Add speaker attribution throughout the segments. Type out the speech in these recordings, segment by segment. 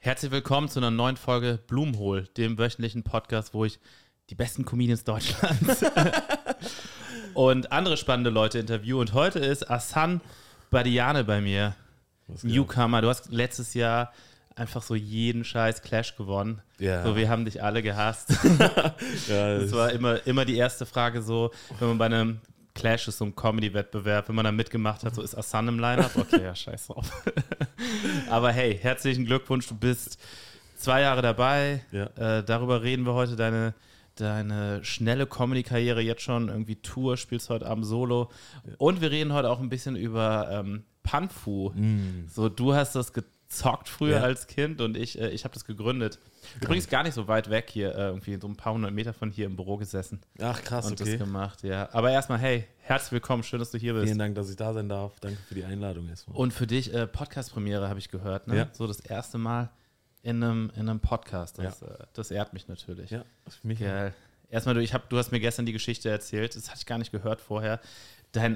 Speaker 1: Herzlich willkommen zu einer neuen Folge Blumenhol, dem wöchentlichen Podcast, wo ich die besten Comedians Deutschlands und andere spannende Leute interviewe. Und heute ist Ahsan Badiane bei mir, Newcomer. Du hast letztes Jahr einfach so jeden scheiß Clash gewonnen.
Speaker 2: Ja.
Speaker 1: So, wir haben dich alle gehasst.
Speaker 2: Ja,
Speaker 1: das war immer die erste Frage so, wenn man bei einem Clash ist so ein Comedy-Wettbewerb, wenn man da mitgemacht hat, so ist Ahsan im Line-Up? Okay, ja, scheiß drauf. Aber hey, herzlichen Glückwunsch, du bist 2 Jahre dabei.
Speaker 2: Ja.
Speaker 1: Darüber reden wir heute, deine schnelle Comedy-Karriere jetzt schon, irgendwie Tour, spielst heute Abend Solo. Ja. Und wir reden heute auch ein bisschen über Panfu. So, du hast das gezockt früher als Kind und ich habe das gegründet. Übrigens gar nicht so weit weg hier, irgendwie so ein paar 100 Meter von hier im Büro gesessen.
Speaker 2: Ach krass,
Speaker 1: und das gemacht, ja. Aber erstmal, hey, herzlich willkommen, schön, dass du hier bist.
Speaker 2: Vielen Dank, dass ich da sein darf. Danke für die Einladung erstmal.
Speaker 1: Und für dich Podcast-Premiere habe ich gehört, ne?
Speaker 2: Ja.
Speaker 1: So das erste Mal in einem Podcast. Das ehrt mich natürlich.
Speaker 2: Ja, für mich.
Speaker 1: Geil. Erstmal, du hast mir gestern die Geschichte erzählt, das hatte ich gar nicht gehört vorher. Dein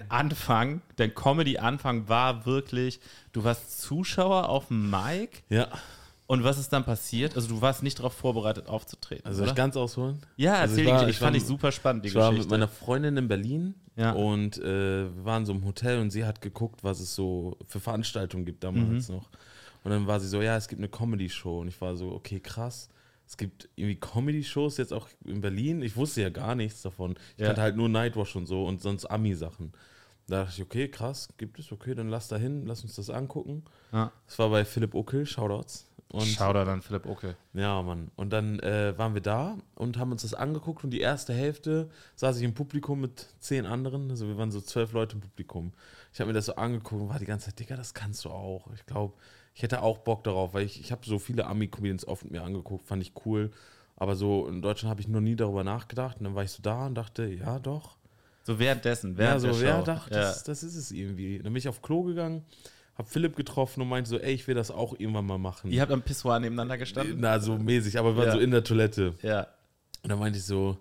Speaker 1: Comedy-Anfang war wirklich, du warst Zuschauer auf dem Mic.
Speaker 2: Ja.
Speaker 1: Und was ist dann passiert? Also du warst nicht darauf vorbereitet, aufzutreten,
Speaker 2: Also soll ich ganz ausholen?
Speaker 1: Ja, erzähl
Speaker 2: also
Speaker 1: ich fand ich super spannend, die
Speaker 2: ich
Speaker 1: Geschichte.
Speaker 2: war mit meiner Freundin in Berlin
Speaker 1: Ja.
Speaker 2: und wir waren so im Hotel und sie hat geguckt, was es so für Veranstaltungen gibt damals noch. Und dann war sie so, ja, es gibt eine Comedy-Show. Und ich war so, okay, krass. Es gibt irgendwie Comedy-Shows jetzt auch in Berlin. Ich wusste ja gar nichts davon. Ich kannte halt nur Nightwash und so und sonst Ami-Sachen. Da dachte ich, okay, krass, gibt es, okay, dann lass uns das angucken.
Speaker 1: Ja.
Speaker 2: Das war bei Philipp Uckel, Shoutouts.
Speaker 1: Shoutout an Philipp Uckel.
Speaker 2: Ja, Mann. Und dann waren wir da und haben uns das angeguckt und die erste Hälfte saß ich im Publikum mit 10 anderen. Also wir waren so 12 Leute im Publikum. Ich habe mir das so angeguckt und war die ganze Zeit, Digga, das kannst du auch. Ich glaube, ich hätte auch Bock darauf, weil ich habe so viele Ami-Comedians oft mir angeguckt, fand ich cool. Aber so in Deutschland habe ich noch nie darüber nachgedacht. Und dann war ich so da und dachte, ja, doch.
Speaker 1: So während
Speaker 2: Ja,
Speaker 1: der
Speaker 2: so,
Speaker 1: Show.
Speaker 2: ja, doch, das ist es irgendwie. Dann bin ich auf Klo gegangen, hab Philipp getroffen und meinte so, ey, ich will das auch irgendwann mal machen.
Speaker 1: Ihr habt am Pissoir nebeneinander gestanden?
Speaker 2: Na, so mäßig, aber wir waren so in der Toilette.
Speaker 1: Ja.
Speaker 2: Und dann meinte ich so,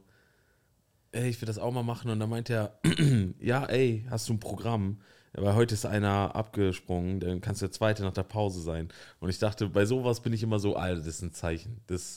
Speaker 2: ey, ich will das auch mal machen. Und dann meinte er, ja, ey, hast du ein Programm? Weil heute ist einer abgesprungen, dann kannst du der Zweite nach der Pause sein. Und ich dachte, bei sowas bin ich immer so, Alter, das ist ein Zeichen. Das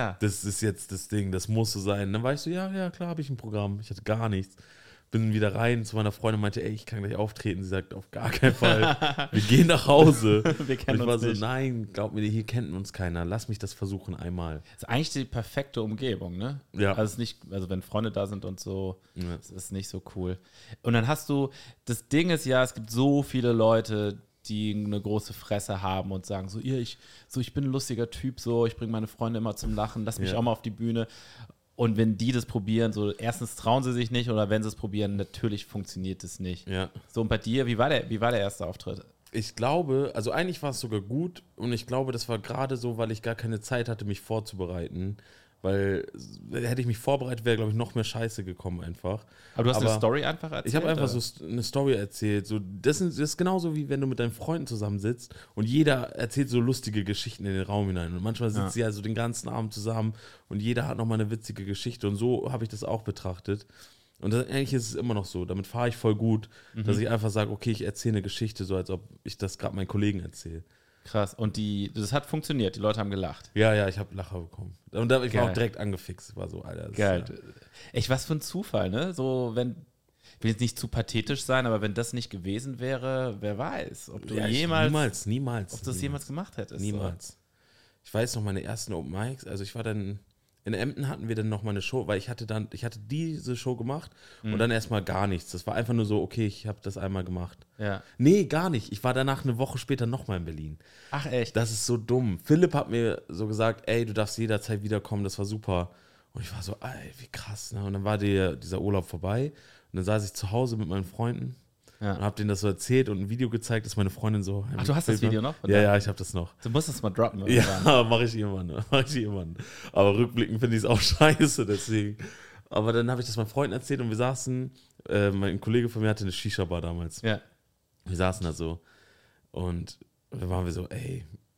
Speaker 2: ist jetzt das Ding, das muss so sein. Und dann war ich so, ja, klar, habe ich ein Programm. Ich hatte gar nichts. Bin wieder rein zu meiner Freundin und meinte, ey, ich kann gleich auftreten. Sie sagt, auf gar keinen Fall. Wir gehen nach Hause.
Speaker 1: Wir kennen
Speaker 2: und ich war
Speaker 1: uns nicht.
Speaker 2: so, nein, glaub mir, hier kennt uns keiner. Lass mich das versuchen einmal.
Speaker 1: Das ist eigentlich die perfekte Umgebung, ne?
Speaker 2: Ja.
Speaker 1: Also wenn Freunde da sind und so, das ist nicht so cool. Und dann hast du, das Ding ist ja, es gibt so viele Leute, die eine große Fresse haben und sagen so, ich bin ein lustiger Typ, so, ich bringe meine Freunde immer zum Lachen, lass mich auch mal auf die Bühne. Und wenn die das probieren, so erstens trauen sie sich nicht oder wenn sie es probieren, natürlich funktioniert es nicht.
Speaker 2: Ja.
Speaker 1: So, und bei dir, wie war der erste Auftritt?
Speaker 2: Ich glaube, also eigentlich war es sogar gut und ich glaube, das war gerade so, weil ich gar keine Zeit hatte, mich vorzubereiten. Weil hätte ich mich vorbereitet, wäre, glaube ich, noch mehr Scheiße gekommen einfach.
Speaker 1: Aber du hast eine Story einfach erzählt?
Speaker 2: Ich habe einfach so eine Story erzählt. So, das ist genauso wie wenn du mit deinen Freunden zusammensitzt und jeder erzählt so lustige Geschichten in den Raum hinein. Und manchmal sitzt sie also den ganzen Abend zusammen und jeder hat nochmal eine witzige Geschichte. Und so habe ich das auch betrachtet. Und eigentlich ist es immer noch so. Damit fahre ich voll gut, dass ich einfach sage, okay, ich erzähle eine Geschichte, so als ob ich das gerade meinen Kollegen erzähle.
Speaker 1: Krass. Und das hat funktioniert, die Leute haben gelacht.
Speaker 2: Ja, ich habe Lacher bekommen. Und ich war auch direkt angefixt. War so, Alter.
Speaker 1: Geil. Echt, was für ein Zufall, ne? So, ich will jetzt nicht zu pathetisch sein, aber wenn das nicht gewesen wäre, wer weiß, ob du
Speaker 2: niemals.
Speaker 1: Ob du das jemals gemacht hättest.
Speaker 2: Niemals. So. Ich weiß noch, meine ersten Open Mics, also ich war dann, in Emden hatten wir dann noch mal eine Show, weil ich hatte diese Show gemacht und dann erstmal gar nichts. Das war einfach nur so, okay, ich habe das einmal gemacht.
Speaker 1: Ja.
Speaker 2: Nee, gar nicht. Ich war danach eine Woche später nochmal in Berlin.
Speaker 1: Ach echt?
Speaker 2: Das ist so dumm. Philipp hat mir so gesagt, ey, du darfst jederzeit wiederkommen, das war super. Und ich war so, ey, wie krass. Ne? Und dann war dieser Urlaub vorbei und dann saß ich zu Hause mit meinen Freunden und hab denen das so erzählt und ein Video gezeigt, dass meine Freundin so...
Speaker 1: Ach, du hast das Video noch?
Speaker 2: Ja, ich habe das noch.
Speaker 1: Du musst das mal droppen. Oder?
Speaker 2: Ja, mache ich irgendwann. Aber rückblickend finde ich es auch scheiße, deswegen. Aber dann habe ich das meinen Freunden erzählt und wir saßen, mein Kollege von mir hatte eine Shisha-Bar damals.
Speaker 1: Ja.
Speaker 2: Wir saßen da so und dann waren wir so, ey,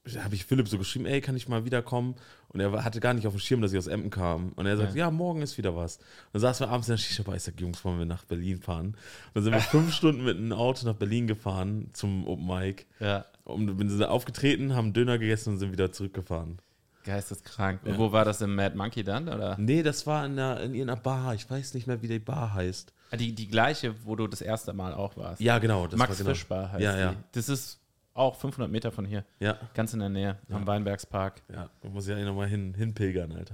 Speaker 2: habe ich Philipp so geschrieben, ey, kann ich mal wiederkommen? Und er hatte gar nicht auf dem Schirm, dass ich aus Emden kam. Und er sagt, ja, morgen ist wieder was. Und dann saßen wir abends in der Shisha-Bar. Ich sag, Jungs, wollen wir nach Berlin fahren? Und dann sind wir 5 Stunden mit einem Auto nach Berlin gefahren zum Open Mic.
Speaker 1: Ja.
Speaker 2: Und wir sind aufgetreten, haben Döner gegessen und sind wieder zurückgefahren.
Speaker 1: Geisteskrank. Und wo war das im Mad Monkey dann? Oder?
Speaker 2: Nee, das war in irgendeiner Bar. Ich weiß nicht mehr, wie die Bar heißt.
Speaker 1: Die gleiche, wo du das erste Mal auch warst.
Speaker 2: Ja, genau. Das
Speaker 1: Max
Speaker 2: war genau.
Speaker 1: Fisch Bar heißt
Speaker 2: Ja.
Speaker 1: die. Das ist auch 500 Meter von hier.
Speaker 2: Ja.
Speaker 1: Ganz in der Nähe, am Weinbergspark.
Speaker 2: Ja, da muss ich eigentlich nochmal hinpilgern, Alter.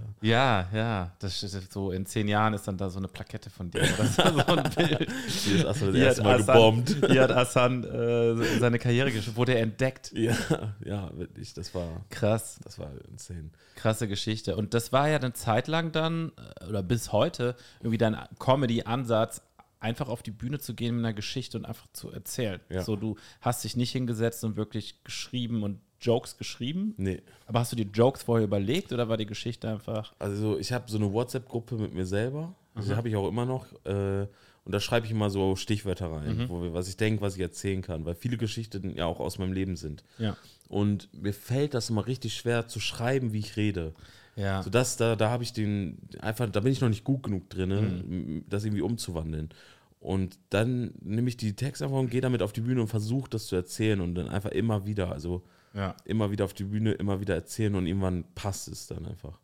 Speaker 1: Ja. Das ist so, in 10 Jahren ist dann da so eine Plakette von dir. Oder so ein Bild.
Speaker 2: Hier ist Assan das erste Mal gebombt.
Speaker 1: Hier hat Assan seine Karriere geschafft, wurde er entdeckt.
Speaker 2: Ja, wirklich. Das war
Speaker 1: krass.
Speaker 2: Das war insane.
Speaker 1: Krasse Geschichte. Und das war ja eine Zeit lang dann, oder bis heute, irgendwie dein Comedy-Ansatz, einfach auf die Bühne zu gehen mit einer Geschichte und einfach zu erzählen.
Speaker 2: Ja.
Speaker 1: So, du hast dich nicht hingesetzt und wirklich geschrieben und Jokes geschrieben.
Speaker 2: Nee.
Speaker 1: Aber hast du dir Jokes vorher überlegt oder war die Geschichte einfach?
Speaker 2: Also ich habe so eine WhatsApp-Gruppe mit mir selber. Die habe ich auch immer noch. Und da schreibe ich immer so Stichwörter rein, was ich denke, was ich erzählen kann. Weil viele Geschichten ja auch aus meinem Leben sind.
Speaker 1: Ja.
Speaker 2: Und mir fällt das immer richtig schwer zu schreiben, wie ich rede.
Speaker 1: Ja.
Speaker 2: So da habe ich da bin ich noch nicht gut genug drin, das irgendwie umzuwandeln. Und dann nehme ich die Texte einfach und gehe damit auf die Bühne und versuche das zu erzählen und dann einfach immer wieder, immer wieder auf die Bühne, immer wieder erzählen und irgendwann passt es dann einfach.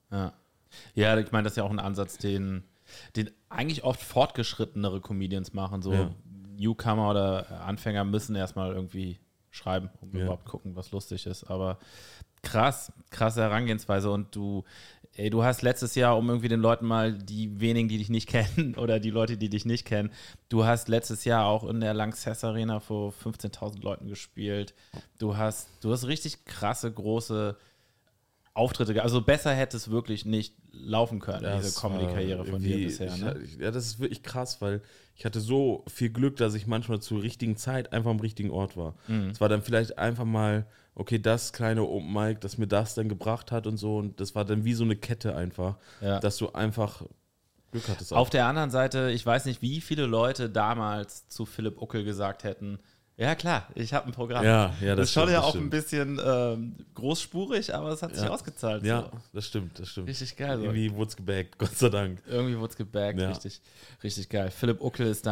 Speaker 1: Ja, ich meine, das ist ja auch ein Ansatz, den eigentlich oft fortgeschrittenere Comedians machen. So Newcomer oder Anfänger müssen erstmal irgendwie schreiben, um überhaupt gucken, was lustig ist. Aber krasse Herangehensweise. Und du hast letztes Jahr, um irgendwie den Leuten mal, die wenigen, die dich nicht kennen oder die Leute, die dich nicht kennen, du hast letztes Jahr auch in der Lanxess Arena vor 15.000 Leuten gespielt. Du hast richtig krasse, große Auftritte. Also besser hätte es wirklich nicht laufen können, diese Comedy-Karriere von dir bisher.
Speaker 2: Ja, das ist wirklich krass, weil ich hatte so viel Glück, dass ich manchmal zur richtigen Zeit einfach am richtigen Ort war. Es war dann vielleicht einfach mal, okay, das kleine Open Mic, das mir das dann gebracht hat und so. Und das war dann wie so eine Kette einfach, dass du einfach Glück hattest.
Speaker 1: Auf der anderen Seite, ich weiß nicht, wie viele Leute damals zu Philipp Uckel gesagt hätten, ja klar, ich habe ein Programm.
Speaker 2: Ja,
Speaker 1: das ist schon
Speaker 2: stimmt,
Speaker 1: ja auch ein bisschen großspurig, aber es hat sich ausgezahlt.
Speaker 2: Ja,
Speaker 1: so.
Speaker 2: das stimmt.
Speaker 1: Richtig geil. So.
Speaker 2: Irgendwie wurde es gebackt, Gott sei Dank.
Speaker 1: Irgendwie wurde es gebackt, richtig geil. Philipp Uckel ist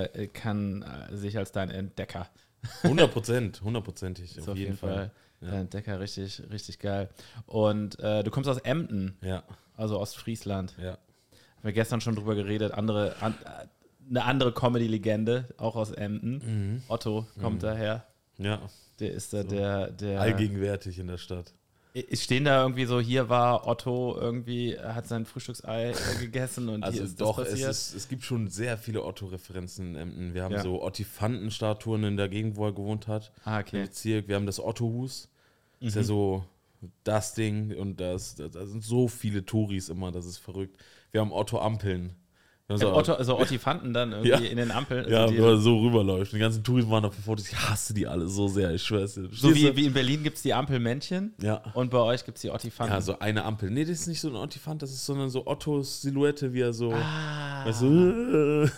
Speaker 1: kann sich als dein Entdecker.
Speaker 2: 100%,
Speaker 1: auf jeden Fall. Dein Entdecker, richtig geil. Und du kommst aus Emden, also Ostfriesland.
Speaker 2: Ja.
Speaker 1: Haben wir gestern schon drüber geredet, eine andere Comedy-Legende, auch aus Emden. Otto kommt daher.
Speaker 2: Ja.
Speaker 1: Der ist da der
Speaker 2: allgegenwärtig in der Stadt.
Speaker 1: Stehen da irgendwie so, hier war Otto irgendwie, hat sein Frühstücksei gegessen und
Speaker 2: also
Speaker 1: hier ist
Speaker 2: doch,
Speaker 1: das passiert.
Speaker 2: Es gibt schon sehr viele Otto-Referenzen in Emden. Wir haben so Ottifanten-Statuen in der Gegend, wo er gewohnt hat.
Speaker 1: Okay.
Speaker 2: Im Bezirk. Wir haben das Otto-Hus. Ist ja so das Ding und da sind so viele Touris immer, das ist verrückt. Wir haben Otto-Ampeln.
Speaker 1: Also Ottifanten dann irgendwie in den Ampeln.
Speaker 2: Ja, wenn man so rüberläuft. Die ganzen Touris waren auf Fotos. Ich hasse die alle so sehr, ich schwör's dir.
Speaker 1: So wie in Berlin gibt es die Ampelmännchen und bei euch gibt es die Ottifanten.
Speaker 2: Ja, so eine Ampel. Nee, das ist nicht so ein Ottifant, das ist sondern so Ottos Silhouette, wie er so. Weißt du?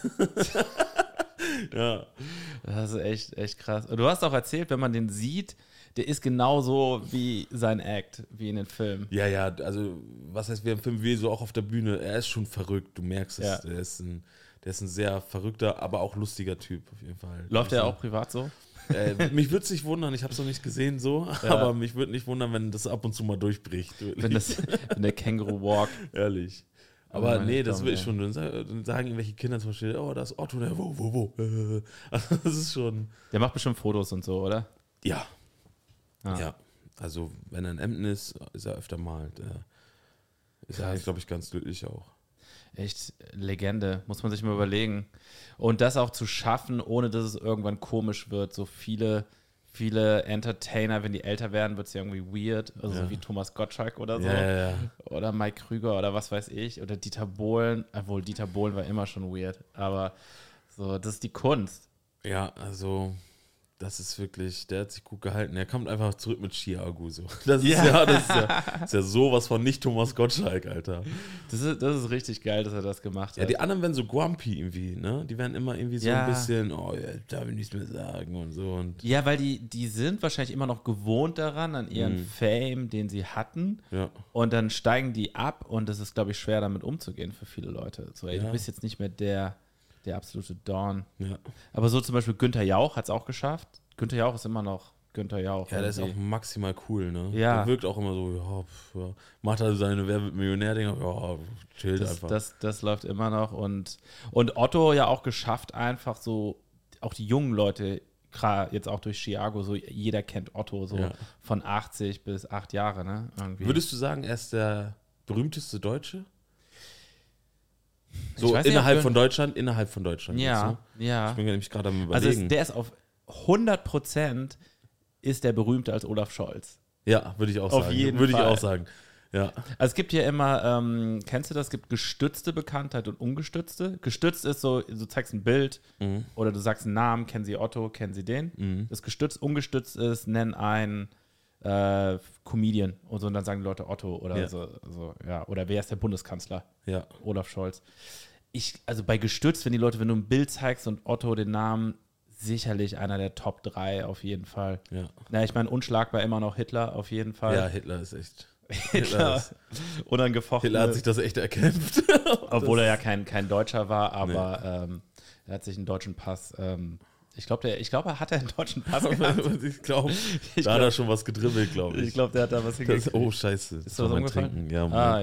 Speaker 2: Ja.
Speaker 1: Das ist echt krass. Und du hast auch erzählt, wenn man den sieht, der ist genauso wie sein Act, wie in den Filmen.
Speaker 2: Ja, also was heißt, wir im Film wie so auch auf der Bühne, er ist schon verrückt, du merkst es. Ja. Der ist ein sehr verrückter, aber auch lustiger Typ auf jeden Fall.
Speaker 1: Läuft er auch privat so?
Speaker 2: Mich würde es nicht wundern, ich habe es noch nicht gesehen so, aber mich würde nicht wundern, wenn das ab und zu mal durchbricht.
Speaker 1: Wenn der Känguru-Walk.
Speaker 2: Ehrlich. Aber nee, das will ich schon. Dann sagen irgendwelche Kinder zum Beispiel, oh, das ist Otto, der wo. Also das ist schon.
Speaker 1: Der macht bestimmt Fotos und so, oder?
Speaker 2: Ja. Ja. Also, wenn er in Emden ist er öfter mal. Der ist eigentlich, glaube ich, ganz glücklich auch.
Speaker 1: Echt Legende, muss man sich mal überlegen. Und das auch zu schaffen, ohne dass es irgendwann komisch wird. So viele Entertainer, wenn die älter werden, wird es ja irgendwie weird. Also wie Thomas Gottschalk oder so.
Speaker 2: Ja.
Speaker 1: Oder Mike Krüger oder was weiß ich. Oder Dieter Bohlen. Obwohl, Dieter Bohlen war immer schon weird. Aber so, das ist die Kunst.
Speaker 2: Ja, also Das ist wirklich, der hat sich gut gehalten. Er kommt einfach zurück mit Chiago. So. Das ist ja sowas von nicht Thomas Gottschalk, Alter.
Speaker 1: Das ist richtig geil, dass er das gemacht hat.
Speaker 2: Ja, die anderen werden so grumpy irgendwie, ne? Die werden immer irgendwie so ein bisschen, oh ja, darf ich nichts mehr sagen und so. Und
Speaker 1: ja, weil die sind wahrscheinlich immer noch gewohnt daran, an ihren Fame, den sie hatten.
Speaker 2: Ja.
Speaker 1: Und dann steigen die ab und es ist, glaube ich, schwer damit umzugehen für viele Leute. So, ey, du bist jetzt nicht mehr der absolute Dawn.
Speaker 2: Ja.
Speaker 1: Aber so zum Beispiel Günther Jauch hat es auch geschafft. Günther Jauch ist immer noch Günther Jauch.
Speaker 2: Ja, der ist auch maximal cool, ne?
Speaker 1: Ja.
Speaker 2: Der wirkt auch immer so, ja. Macht halt seine Wer wird Millionär-Dinger, ja, chillt einfach.
Speaker 1: Das läuft immer noch. Und Otto ja auch geschafft, einfach so, auch die jungen Leute, gerade jetzt auch durch Chiago, so jeder kennt Otto, so von 80 bis 8 Jahre, ne? Irgendwie.
Speaker 2: Würdest du sagen, er ist der berühmteste Deutsche? So
Speaker 1: weiß nicht,
Speaker 2: innerhalb von Deutschland? Ja,
Speaker 1: jetzt, ne? Ja.
Speaker 2: Ich bin nämlich gerade am Überlegen.
Speaker 1: Also der ist auf 100% ist der berühmter als Olaf Scholz.
Speaker 2: Ja, würde ich auch sagen.
Speaker 1: Auf jeden Fall.
Speaker 2: Ich auch sagen. Ja.
Speaker 1: Also es gibt hier immer, kennst du das? Es gibt gestützte Bekanntheit und ungestützte. Gestützt ist so, du zeigst ein Bild oder du sagst einen Namen, kennen Sie Otto, kennen Sie den. Das gestützt, ungestützt ist, nenn einen Comedian und so, und dann sagen die Leute Otto oder so, ja. Oder wer ist der Bundeskanzler?
Speaker 2: Ja.
Speaker 1: Olaf Scholz. Also bei gestützt, wenn du ein Bild zeigst und Otto den Namen, sicherlich einer der Top 3 auf jeden Fall.
Speaker 2: Ja.
Speaker 1: Na, ich meine, unschlagbar immer noch Hitler auf jeden Fall.
Speaker 2: Ja, Hitler ist echt.
Speaker 1: Hitler unangefochten.
Speaker 2: Hitler hat sich das echt erkämpft.
Speaker 1: Obwohl er ja kein Deutscher war, aber er hat sich einen deutschen Pass. Ich glaube, er hatte einen deutschen Pass gehabt.
Speaker 2: Ich glaube, da hat er schon was gedribbelt, glaube ich.
Speaker 1: Ich glaube, der hat da was hingekriegt.
Speaker 2: Oh, scheiße.
Speaker 1: Ist das umgefallen?
Speaker 2: Ja,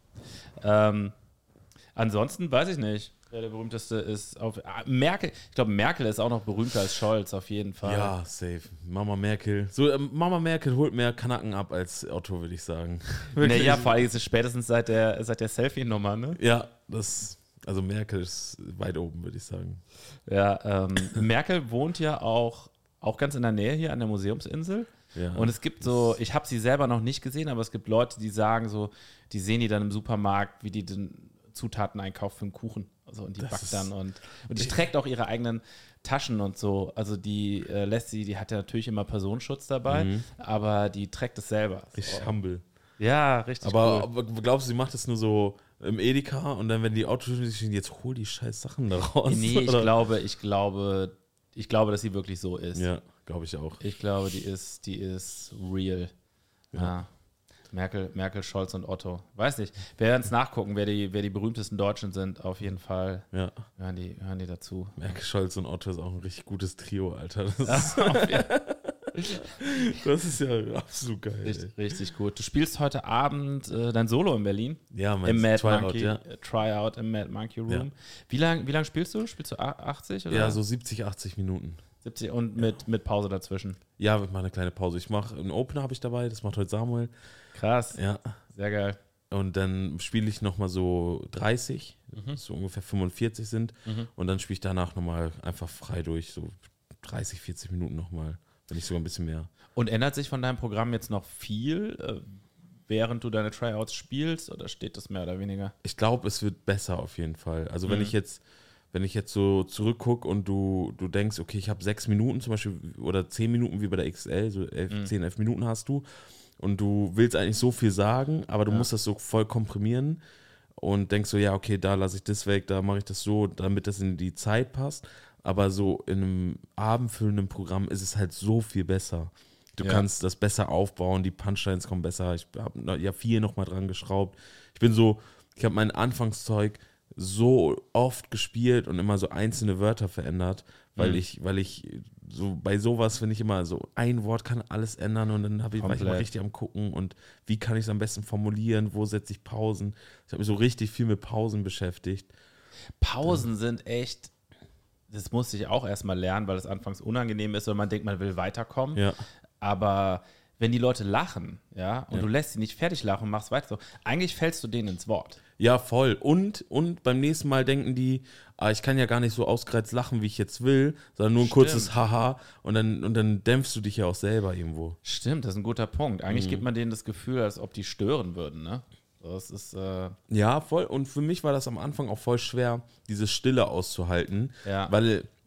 Speaker 1: egal. Ansonsten weiß ich nicht, wer der berühmteste ist. Merkel. Ich glaube, Merkel ist auch noch berühmter als Scholz, auf jeden Fall.
Speaker 2: Ja, safe. Mama Merkel. So, Mama Merkel holt mehr Kanaken ab als Otto, würde ich sagen.
Speaker 1: Naja, vor allem ist es spätestens seit der Selfie-Nummer, ne?
Speaker 2: Ja, also Merkel ist weit oben, würde ich sagen.
Speaker 1: Ja, Merkel wohnt ja auch ganz in der Nähe hier an der Museumsinsel. Ja, und es gibt so, ich habe sie selber noch nicht gesehen, aber es gibt Leute, die sagen so, die sehen die dann im Supermarkt, wie die den Zutaten einkauft für einen Kuchen. Also, und die backt dann und die trägt auch ihre eigenen Taschen und so. Also die die hat ja natürlich immer Personenschutz dabei, aber die trägt es selber.
Speaker 2: Richtig humble.
Speaker 1: Ja, richtig
Speaker 2: aber glaubst du, sie macht das nur so im Edeka und dann, wenn die Autos stehen, jetzt hol die scheiß Sachen da raus?
Speaker 1: Nee, ich glaube, dass sie wirklich so ist.
Speaker 2: Ja, glaube ich auch.
Speaker 1: Ich glaube, die ist real. Ja. Merkel, Scholz und Otto. Weiß nicht. Wir werden es nachgucken, wer die berühmtesten Deutschen sind. Auf jeden Fall hören die dazu.
Speaker 2: Merkel, Scholz und Otto ist auch ein richtig gutes Trio, Alter. Das ist ja absolut geil.
Speaker 1: Richtig gut. Du spielst heute Abend dein Solo in Berlin.
Speaker 2: Ja,
Speaker 1: im Mad Monkey Tryout im Mad Monkey Room. Ja. Wie lang spielst du? Spielst du 80? Oder?
Speaker 2: Ja, so 70, 80 Minuten.
Speaker 1: 70 und mit Pause dazwischen.
Speaker 2: Ja, ich mache eine kleine Pause. Ich mache einen Opener, habe ich dabei. Das macht heute Samuel.
Speaker 1: Krass.
Speaker 2: Ja.
Speaker 1: Sehr geil.
Speaker 2: Und dann spiele ich nochmal so 30, so ungefähr 45 sind. Und dann spiele ich danach nochmal einfach frei durch, so 30, 40 Minuten nochmal, wenn nicht sogar ein bisschen mehr.
Speaker 1: Und ändert sich von deinem Programm jetzt noch viel, während du deine Tryouts spielst, oder steht das mehr oder weniger?
Speaker 2: Ich glaube, es wird besser auf jeden Fall. Also wenn ich jetzt so zurückgucke und du denkst, okay, ich habe 6 Minuten zum Beispiel oder 10 Minuten wie bei der XL, so 10, 11 Minuten hast du und du willst eigentlich so viel sagen, aber du musst das so voll komprimieren und denkst so, ja, okay, da lasse ich das weg, da mache ich das so, damit das in die Zeit passt. Aber so in einem abendfüllenden Programm ist es halt so viel besser. Du kannst das besser aufbauen, die Punchlines kommen besser. Ich habe ja viel nochmal dran geschraubt. Ich habe mein Anfangszeug so oft gespielt und immer so einzelne Wörter verändert, weil ich so bei sowas finde ich immer so, ein Wort kann alles ändern und dann war ich immer richtig am gucken und wie kann ich es am besten formulieren, wo setze ich Pausen. Ich habe mich so richtig viel mit Pausen beschäftigt.
Speaker 1: Pausen sind echt, das musste ich auch erstmal lernen, weil es anfangs unangenehm ist, weil man denkt, man will weiterkommen.
Speaker 2: Ja.
Speaker 1: Aber wenn die Leute lachen, und du lässt sie nicht fertig lachen und machst weiter so, eigentlich fällst du denen ins Wort.
Speaker 2: Ja, voll. Und beim nächsten Mal denken die, ich kann ja gar nicht so ausgereizt lachen, wie ich jetzt will, sondern nur ein kurzes Haha und dann dämpfst du dich ja auch selber irgendwo.
Speaker 1: Stimmt, das ist ein guter Punkt. Eigentlich gibt man denen das Gefühl, als ob die stören würden, ne? Das ist,
Speaker 2: ja, voll. Und für mich war das am Anfang auch voll schwer, diese Stille auszuhalten, weil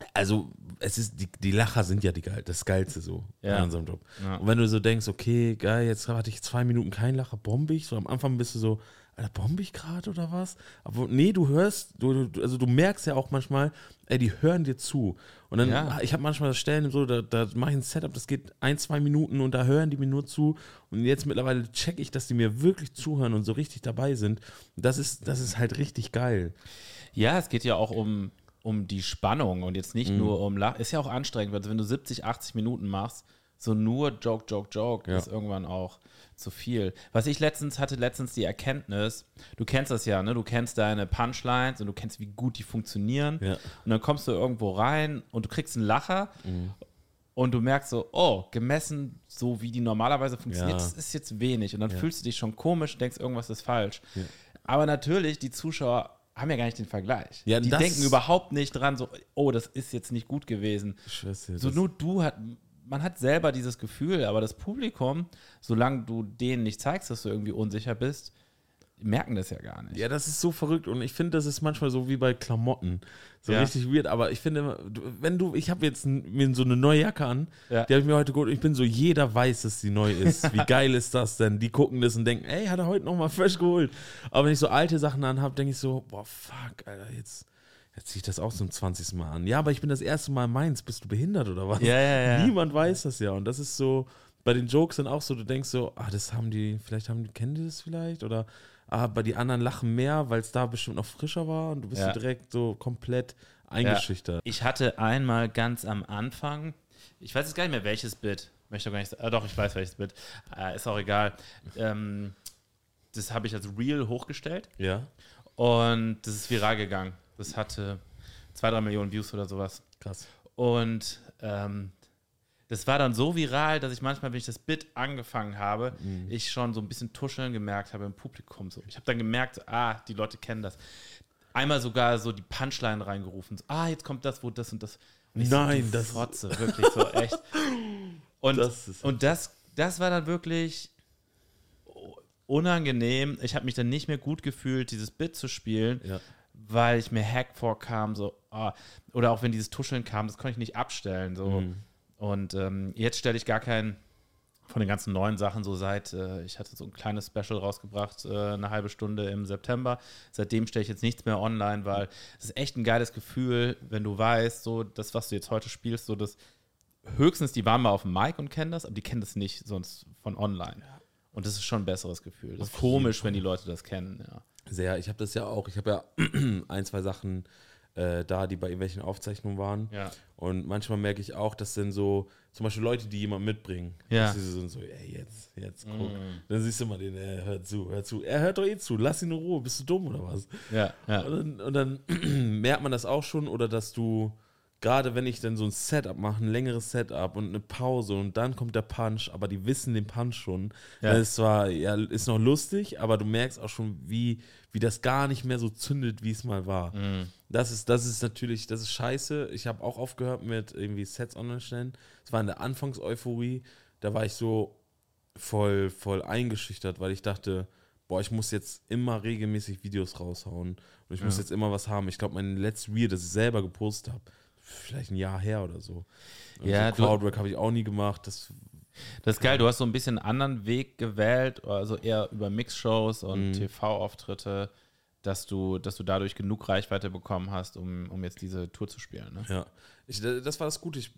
Speaker 2: Also, es ist, die Lacher sind ja das Geilste so an unserem Job.
Speaker 1: Ja.
Speaker 2: Und wenn du so denkst, okay, geil, jetzt hatte ich 2 Minuten keinen Lacher, bombe ich. So am Anfang bist du so, Alter, bombe ich gerade oder was? Aber nee, du hörst, also du merkst ja auch manchmal, ey, die hören dir zu. Und dann, ich habe manchmal Stellen so, da mache ich ein Setup, das geht 1-2 Minuten und da hören die mir nur zu. Und jetzt mittlerweile check ich, dass die mir wirklich zuhören und so richtig dabei sind. Das ist halt richtig geil.
Speaker 1: Ja, es geht ja auch um die Spannung und jetzt nicht nur um ist ja auch anstrengend, also wenn du 70, 80 Minuten machst, so nur Joke ist irgendwann auch zu viel. Was ich hatte letztens die Erkenntnis, du kennst das ja, ne? Du kennst deine Punchlines und du kennst, wie gut die funktionieren.
Speaker 2: Ja.
Speaker 1: Und dann kommst du irgendwo rein und du kriegst einen Lacher und du merkst so, oh, gemessen, so wie die normalerweise funktioniert, das ist jetzt wenig. Und dann fühlst du dich schon komisch und denkst, irgendwas ist falsch. Ja. Aber natürlich, die Zuschauer haben ja gar nicht den Vergleich.
Speaker 2: Ja,
Speaker 1: die denken überhaupt nicht dran, so, oh, das ist jetzt nicht gut gewesen.
Speaker 2: Scheiße,
Speaker 1: so nur man hat selber dieses Gefühl, aber das Publikum, solange du denen nicht zeigst, dass du irgendwie unsicher bist, merken das ja gar nicht.
Speaker 2: Ja, das ist so verrückt und ich finde, das ist manchmal so wie bei Klamotten. So richtig weird, aber ich finde, ich habe jetzt mir so eine neue Jacke an, die habe ich mir heute geholt und ich bin so, jeder weiß, dass die neu ist. Wie geil ist das denn? Die gucken das und denken, ey, hat er heute nochmal fresh geholt. Aber wenn ich so alte Sachen anhabe, denke ich so, boah, fuck, Alter, jetzt ziehe ich das auch zum 20. Mal an. Ja, aber ich bin das erste Mal in Mainz. Bist du behindert oder was?
Speaker 1: Ja.
Speaker 2: Niemand weiß das ja. Und das ist so, bei den Jokes dann auch so, du denkst so, kennen die das vielleicht? Oder bei die anderen lachen mehr, weil es da bestimmt noch frischer war und du bist so direkt so komplett eingeschüchtert.
Speaker 1: Ich hatte einmal ganz am Anfang, ich weiß jetzt gar nicht mehr, welches Bit. Möchte gar nicht doch, ich weiß welches Bit. Ist auch egal. Das habe ich als Reel hochgestellt.
Speaker 2: Ja.
Speaker 1: Und das ist viral gegangen. Das hatte 2-3 Millionen Views oder sowas.
Speaker 2: Krass.
Speaker 1: Und das war dann so viral, dass ich manchmal, wenn ich das Bit angefangen habe, ich schon so ein bisschen Tuscheln gemerkt habe im Publikum. So. Ich habe dann gemerkt, die Leute kennen das. Einmal sogar so die Punchline reingerufen. So, jetzt kommt das, wo das und das. Und
Speaker 2: Nein,
Speaker 1: das Fotze, wirklich so, echt. Und das war dann wirklich unangenehm. Ich habe mich dann nicht mehr gut gefühlt, dieses Bit zu spielen, weil ich mir Hack vorkam, so, oder auch wenn dieses Tuscheln kam, das konnte ich nicht abstellen, so. Und jetzt stelle ich gar keinen von den ganzen neuen Sachen so ich hatte so ein kleines Special rausgebracht, eine halbe Stunde im September. Seitdem stelle ich jetzt nichts mehr online, weil es ist echt ein geiles Gefühl, wenn du weißt, so das, was du jetzt heute spielst, so das höchstens, die waren mal auf dem Mic und kennen das, aber die kennen das nicht sonst von online. Ja. Und das ist schon ein besseres Gefühl. Das ist komisch, wenn die Leute das kennen, ja.
Speaker 2: Sehr, ich habe das ja auch. Ich habe ja 1-2 Sachen die bei irgendwelchen Aufzeichnungen waren. Ja. Und manchmal merke ich auch, dass dann so, zum Beispiel Leute, die jemand mitbringen, dass sie sind so, ey, jetzt, guck. Dann siehst du mal den, hör zu. Er hört doch zu, lass ihn in Ruhe, bist du dumm oder was?
Speaker 1: Ja.
Speaker 2: Und dann merkt man das auch schon, oder dass du, gerade wenn ich dann so ein Setup mache, ein längeres Setup und eine Pause und dann kommt der Punch, aber die wissen den Punch schon. Ja. Das ist noch lustig, aber du merkst auch schon, wie das gar nicht mehr so zündet, wie es mal war. Das ist natürlich, das ist scheiße. Ich habe auch aufgehört mit irgendwie Sets online stellen. Das war in der Anfangs-Euphorie. Da war ich so voll eingeschüchtert, weil ich dachte, boah, ich muss jetzt immer regelmäßig Videos raushauen und ich muss jetzt immer was haben. Ich glaube, mein letztes Reel, das ich selber gepostet habe, vielleicht ein Jahr her oder so. Und so Crowdwork habe ich auch nie gemacht. Das
Speaker 1: ist geil, du hast so ein bisschen einen anderen Weg gewählt, also eher über Mixshows und TV-Auftritte, dass du dadurch genug Reichweite bekommen hast, um jetzt diese Tour zu spielen. Ne?
Speaker 2: Ja, das war das Gute. Ich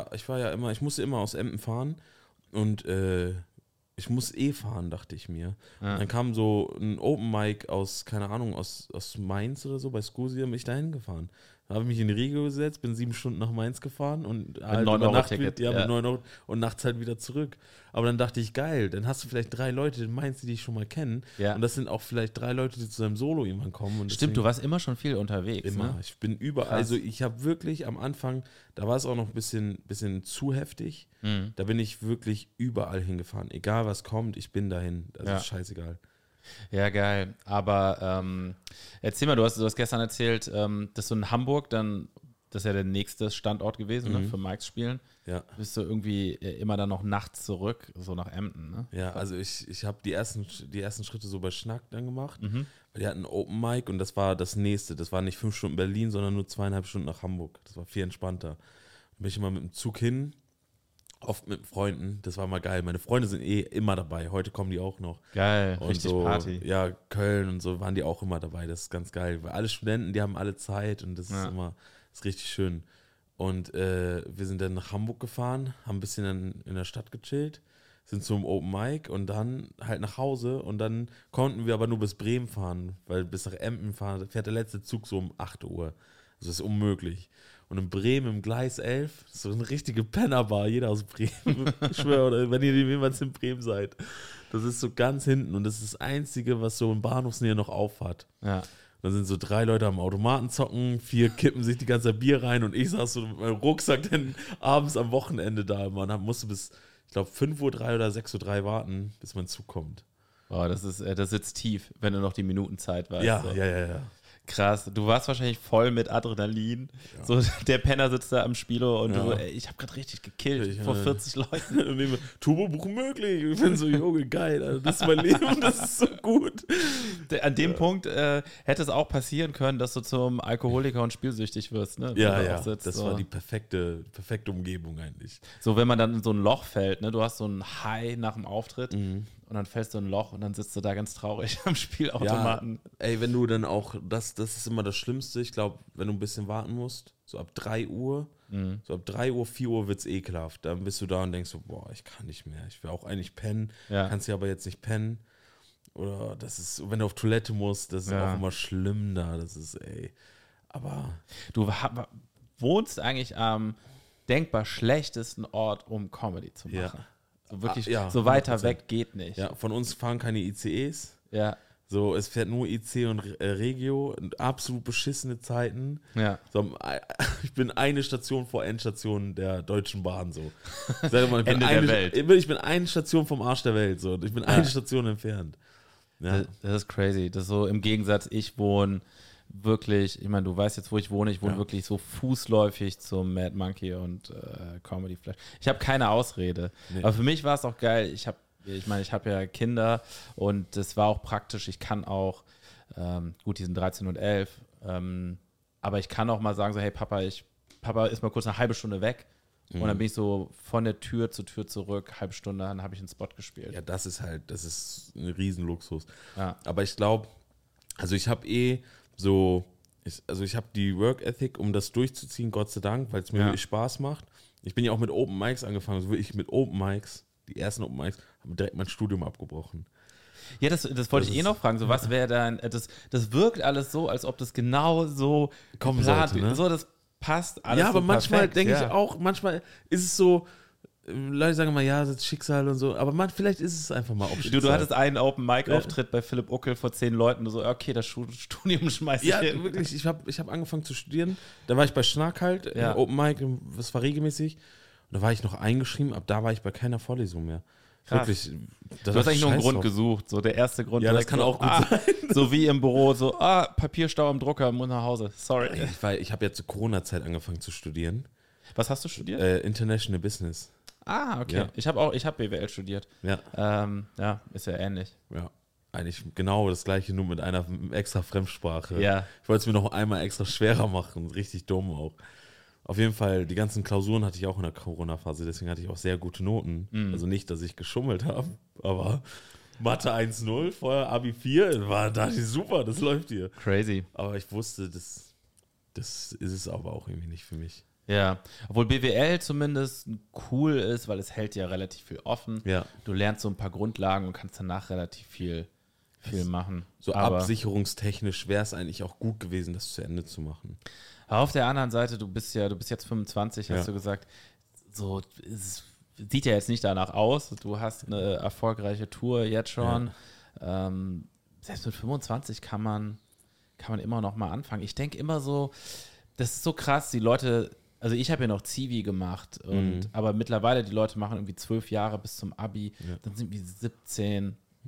Speaker 2: musste immer aus Emden fahren und ich muss fahren, dachte ich mir. Ja. Dann kam so ein Open Mic aus, keine Ahnung, aus Mainz oder so, bei Scusi, bin ich dahin gefahren. Da habe ich mich in die Regio gesetzt, bin 7 Stunden nach Mainz gefahren und halt
Speaker 1: mit 9-Euro-Ticket.
Speaker 2: Mit 9 Euro und nachts halt wieder zurück. Aber dann dachte ich, geil, dann hast du vielleicht 3 Leute in Mainz, die dich schon mal kennen. Ja. Und das sind auch vielleicht 3 Leute, die zu deinem Solo irgendwann kommen. Und
Speaker 1: stimmt, du warst immer schon viel unterwegs.
Speaker 2: Immer.
Speaker 1: Ne?
Speaker 2: Ich bin überall. Krass. Also ich habe wirklich am Anfang, da war es auch noch ein bisschen zu heftig. Da bin ich wirklich überall hingefahren. Egal was kommt, ich bin dahin. Das ist scheißegal.
Speaker 1: Ja, geil. Aber erzähl mal, du hast gestern erzählt, dass du in Hamburg dann das ist ja der nächste Standort gewesen, ne, für Mikes Spielen.
Speaker 2: Ja.
Speaker 1: Bist du irgendwie immer dann noch nachts zurück, so nach Emden, ne?
Speaker 2: Ja, also ich habe die ersten Schritte so bei Schnack dann gemacht. Weil die hatten Open Mic und das war das nächste. Das war nicht 5 Stunden Berlin, sondern nur 2,5 Stunden nach Hamburg. Das war viel entspannter. Da bin ich immer mit dem Zug hin, oft mit Freunden. Das war mal geil. Meine Freunde sind immer dabei. Heute kommen die auch noch.
Speaker 1: Geil,
Speaker 2: Und
Speaker 1: richtig
Speaker 2: so,
Speaker 1: Party.
Speaker 2: Ja, Köln und so waren die auch immer dabei. Das ist ganz geil. Weil alle Studenten, die haben alle Zeit und das ist richtig schön. Und wir sind dann nach Hamburg gefahren, haben ein bisschen in der Stadt gechillt, sind zum Open Mic und dann halt nach Hause und dann konnten wir aber nur bis Bremen fahren, weil bis nach Emden fahren, fährt der letzte Zug so um 8 Uhr. Also das ist unmöglich. Und in Bremen im Gleis 11, so eine richtige Pennerbar, jeder aus Bremen, ich schwöre, oder wenn ihr jemals in Bremen seid, das ist so ganz hinten und das ist das Einzige, was so in Bahnhofsnähe noch aufhat.
Speaker 1: Ja.
Speaker 2: Da sind so 3 Leute am Automaten zocken, 4 kippen sich die ganze Zeit Bier rein und ich saß so mit meinem Rucksack dann abends am Wochenende da. Man musste bis, ich glaube, 5:03 oder 6:03 warten, bis mein Zug kommt.
Speaker 1: Boah, das sitzt tief, wenn du noch die Minutenzeit weißt.
Speaker 2: Ja,
Speaker 1: so.
Speaker 2: ja.
Speaker 1: Krass, du warst wahrscheinlich voll mit Adrenalin. Ja. So, der Penner sitzt da am Spielo und du, ich habe gerade richtig gekillt vor 40 Leuten.
Speaker 2: Und ich, Turbo-Buch möglich. Ich bin so, Junge, geil, Alter, das ist mein Leben, das ist so gut.
Speaker 1: An dem Punkt hätte es auch passieren können, dass du zum Alkoholiker und spielsüchtig wirst. Ne?
Speaker 2: Ja, das war die perfekte Umgebung eigentlich.
Speaker 1: So, wenn man dann in so ein Loch fällt, ne? Du hast so ein High nach dem Auftritt und dann fällst du in ein Loch und dann sitzt du da ganz traurig am Spielautomaten.
Speaker 2: Ja, ey, wenn du dann auch, das ist immer das Schlimmste, ich glaube, wenn du ein bisschen warten musst, so ab 3 Uhr, so ab 3 Uhr, 4 Uhr wird es ekelhaft. Dann bist du da und denkst so, boah, ich kann nicht mehr, ich will auch eigentlich pennen, kannst ja aber jetzt nicht pennen. Oder das ist, wenn du auf Toilette musst, das ist auch immer schlimm da, das ist, aber...
Speaker 1: Du wohnst eigentlich am denkbar schlechtesten Ort, um Comedy zu machen.
Speaker 2: Ja.
Speaker 1: So wirklich, so weiter 100%. Weg geht nicht.
Speaker 2: Ja, von uns fahren keine ICEs.
Speaker 1: Ja.
Speaker 2: So, es fährt nur IC und Regio, absolut beschissene Zeiten.
Speaker 1: Ja.
Speaker 2: So, ich bin eine Station vor Endstation der Deutschen Bahn, so. Ich sag mal,
Speaker 1: Ende der Welt.
Speaker 2: Ich bin eine Station vom Arsch der Welt, so. Ich bin eine Station entfernt. Ja.
Speaker 1: Das ist crazy. Das ist so im Gegensatz, ich wohne wirklich, ich meine, du weißt jetzt, wo ich wohne wirklich so fußläufig zum Mad Monkey und Comedy Flash. Ich habe keine Ausrede. Nee. Aber für mich war es auch geil. Ich habe ja Kinder und das war auch praktisch. Ich kann auch, gut, die sind 13 und 11, aber ich kann auch mal sagen so, hey Papa ist mal kurz eine halbe Stunde weg. Und dann bin ich so von der Tür zur Tür zurück, halbe Stunde, dann habe ich einen Spot gespielt.
Speaker 2: Ja, das ist ein Riesenluxus.
Speaker 1: Ja.
Speaker 2: Aber ich glaube, also ich habe ich habe die Work Ethic, um das durchzuziehen, Gott sei Dank, weil es mir wirklich Spaß macht. Ich bin ja auch mit Open Mics angefangen, also wirklich mit Open Mics, die ersten Open Mics, habe direkt mein Studium abgebrochen.
Speaker 1: Ja, das wollte ich noch fragen. So, was wäre dann, das wirkt alles so, als ob das genau so
Speaker 2: kommen sollte, ne?
Speaker 1: So, das passt alles.
Speaker 2: Ja, aber
Speaker 1: so
Speaker 2: manchmal denke ich auch, manchmal ist es so, Leute sagen immer, ja, das ist Schicksal und so, aber vielleicht ist es einfach mal auch Schicksal.
Speaker 1: Du hattest einen Open-Mic-Auftritt bei Philipp Uckel vor 10 Leuten, du so, okay, das Studium schmeiß ich hin.
Speaker 2: Ja, wirklich, ich hab angefangen zu studieren, da war ich bei Schnack halt, Open Mic, das war regelmäßig, und da war ich noch eingeschrieben, ab da war ich bei keiner Vorlesung mehr.
Speaker 1: Krass.
Speaker 2: Wirklich.
Speaker 1: Du hast eigentlich nur einen Grund gesucht, so der erste Grund.
Speaker 2: Ja, das kann auch gut sein.
Speaker 1: So wie im Büro, so, Papierstau am Drucker, muss nach Hause, sorry.
Speaker 2: Ich habe ja zur Corona-Zeit angefangen zu studieren.
Speaker 1: Was hast du studiert?
Speaker 2: International Business.
Speaker 1: Okay. Ja. Ich hab BWL studiert.
Speaker 2: Ja.
Speaker 1: Ist ja ähnlich.
Speaker 2: Ja. Eigentlich genau das gleiche, nur mit einer extra Fremdsprache.
Speaker 1: Ja.
Speaker 2: Ich wollte es mir noch einmal extra schwerer machen. Richtig dumm auch. Auf jeden Fall, die ganzen Klausuren hatte ich auch in der Corona-Phase, deswegen hatte ich auch sehr gute Noten. Also nicht, dass ich geschummelt habe, aber Mathe 1,0, vorher Abi 4, dachte ich, super, das läuft hier.
Speaker 1: Crazy.
Speaker 2: Aber ich wusste, das ist es aber auch irgendwie nicht für mich.
Speaker 1: Ja, obwohl BWL zumindest cool ist, weil es hält ja relativ viel offen.
Speaker 2: Ja.
Speaker 1: Du lernst so ein paar Grundlagen und kannst danach relativ viel machen.
Speaker 2: So aber absicherungstechnisch wäre es eigentlich auch gut gewesen, das zu Ende zu machen.
Speaker 1: Aber auf der anderen Seite, du bist jetzt 25, hast du gesagt, so es sieht ja jetzt nicht danach aus. Du hast eine erfolgreiche Tour jetzt schon. Ja. Selbst mit 25 kann man immer noch mal anfangen. Ich denke immer so, das ist so krass, die Leute, also ich habe ja noch Zivi gemacht, aber mittlerweile die Leute machen irgendwie 12 Jahre bis zum Abi, dann sind wir 17. Ja.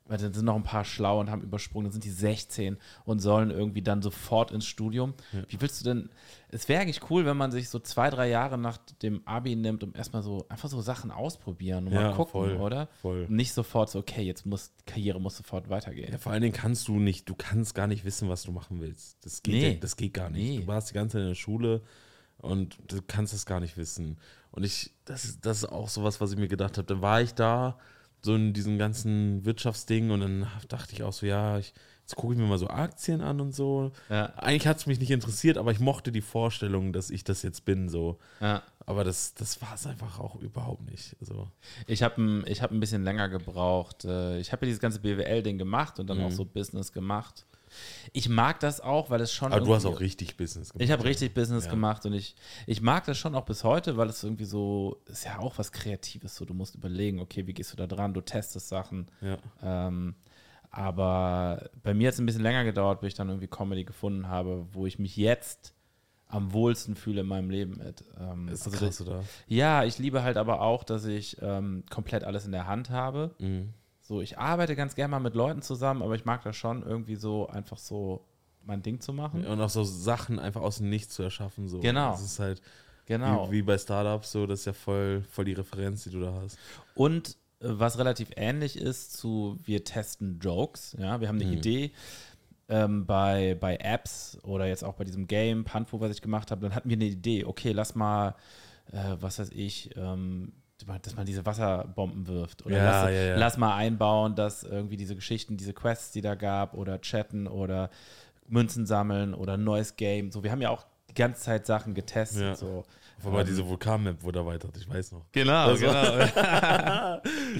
Speaker 1: weil dann sind noch ein paar schlau und haben übersprungen, dann sind die 16 und sollen irgendwie dann sofort ins Studium. Ja. Wie willst du denn, es wäre eigentlich cool, wenn man sich so 2-3 Jahre nach dem Abi nimmt, um erstmal so, einfach so Sachen ausprobieren und mal gucken,
Speaker 2: voll,
Speaker 1: oder?
Speaker 2: Voll.
Speaker 1: Nicht sofort so, okay, jetzt Karriere muss sofort weitergehen.
Speaker 2: Ja, vor allen Dingen du kannst gar nicht wissen, was du machen willst. Das geht gar nicht. Nee. Du warst die ganze Zeit in der Schule und du kannst das gar nicht wissen. Und das ist auch sowas, was ich mir gedacht habe. Dann war ich da, so in diesem ganzen Wirtschaftsding und dann dachte ich auch so, ja, jetzt gucke ich mir mal so Aktien an und so. Ja. Eigentlich hat es mich nicht interessiert, aber ich mochte die Vorstellung, dass ich das jetzt bin, so. Ja. Aber das war es einfach auch überhaupt nicht. So.
Speaker 1: Ich hab ein bisschen länger gebraucht. Ich habe ja dieses ganze BWL-Ding gemacht und dann auch so Business gemacht. Ich mag das auch, weil es schon.
Speaker 2: Aber du hast auch richtig Business gemacht.
Speaker 1: Ich habe richtig Business gemacht und ich mag das schon auch bis heute, weil es irgendwie so, ist ja auch was Kreatives. So, du musst überlegen, okay, wie gehst du da dran? Du testest Sachen. Ja. Aber bei mir hat es ein bisschen länger gedauert, bis ich dann irgendwie Comedy gefunden habe, wo ich mich jetzt am wohlsten fühle in meinem Leben mit.
Speaker 2: Ist also krass, oder?
Speaker 1: Ja, ich liebe halt aber auch, dass ich komplett alles in der Hand habe. Mhm. So, ich arbeite ganz gerne mal mit Leuten zusammen, aber ich mag das schon, irgendwie so einfach so mein Ding zu machen.
Speaker 2: Ja, und auch so Sachen einfach aus dem Nichts zu erschaffen. So.
Speaker 1: Genau.
Speaker 2: Das ist halt wie bei Startups, so, das ist ja voll die Referenz, die du da hast.
Speaker 1: Und was relativ ähnlich ist zu, wir testen Jokes, ja, wir haben eine Idee bei Apps oder jetzt auch bei diesem Game, Panfu, was ich gemacht habe, dann hatten wir eine Idee, okay, lass mal, was weiß ich, dass man diese Wasserbomben wirft. Oder lass mal einbauen, dass irgendwie diese Geschichten, diese Quests, die da gab, oder chatten oder Münzen sammeln oder ein neues Game. So, wir haben ja auch die ganze Zeit Sachen getestet. Ja. So.
Speaker 2: Aber diese Vulkan-Map wurde erweitert, ich weiß noch.
Speaker 1: Genau,
Speaker 2: das
Speaker 1: war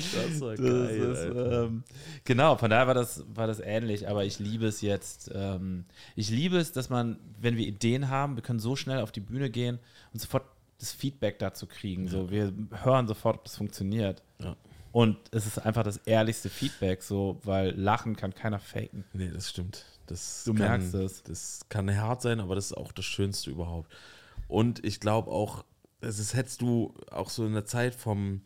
Speaker 2: geil.
Speaker 1: Genau, von daher war das ähnlich, aber ich liebe es jetzt. Ich liebe es, dass man, wenn wir Ideen haben, wir können so schnell auf die Bühne gehen und sofort das Feedback dazu kriegen. Ja. So, wir hören sofort, ob das funktioniert. Ja. Und es ist einfach das ehrlichste Feedback, so, weil Lachen kann keiner faken.
Speaker 2: Nee, das stimmt.
Speaker 1: Du merkst es.
Speaker 2: Das kann hart sein, aber das ist auch das Schönste überhaupt. Und ich glaube auch, hättest du auch so in der Zeit vom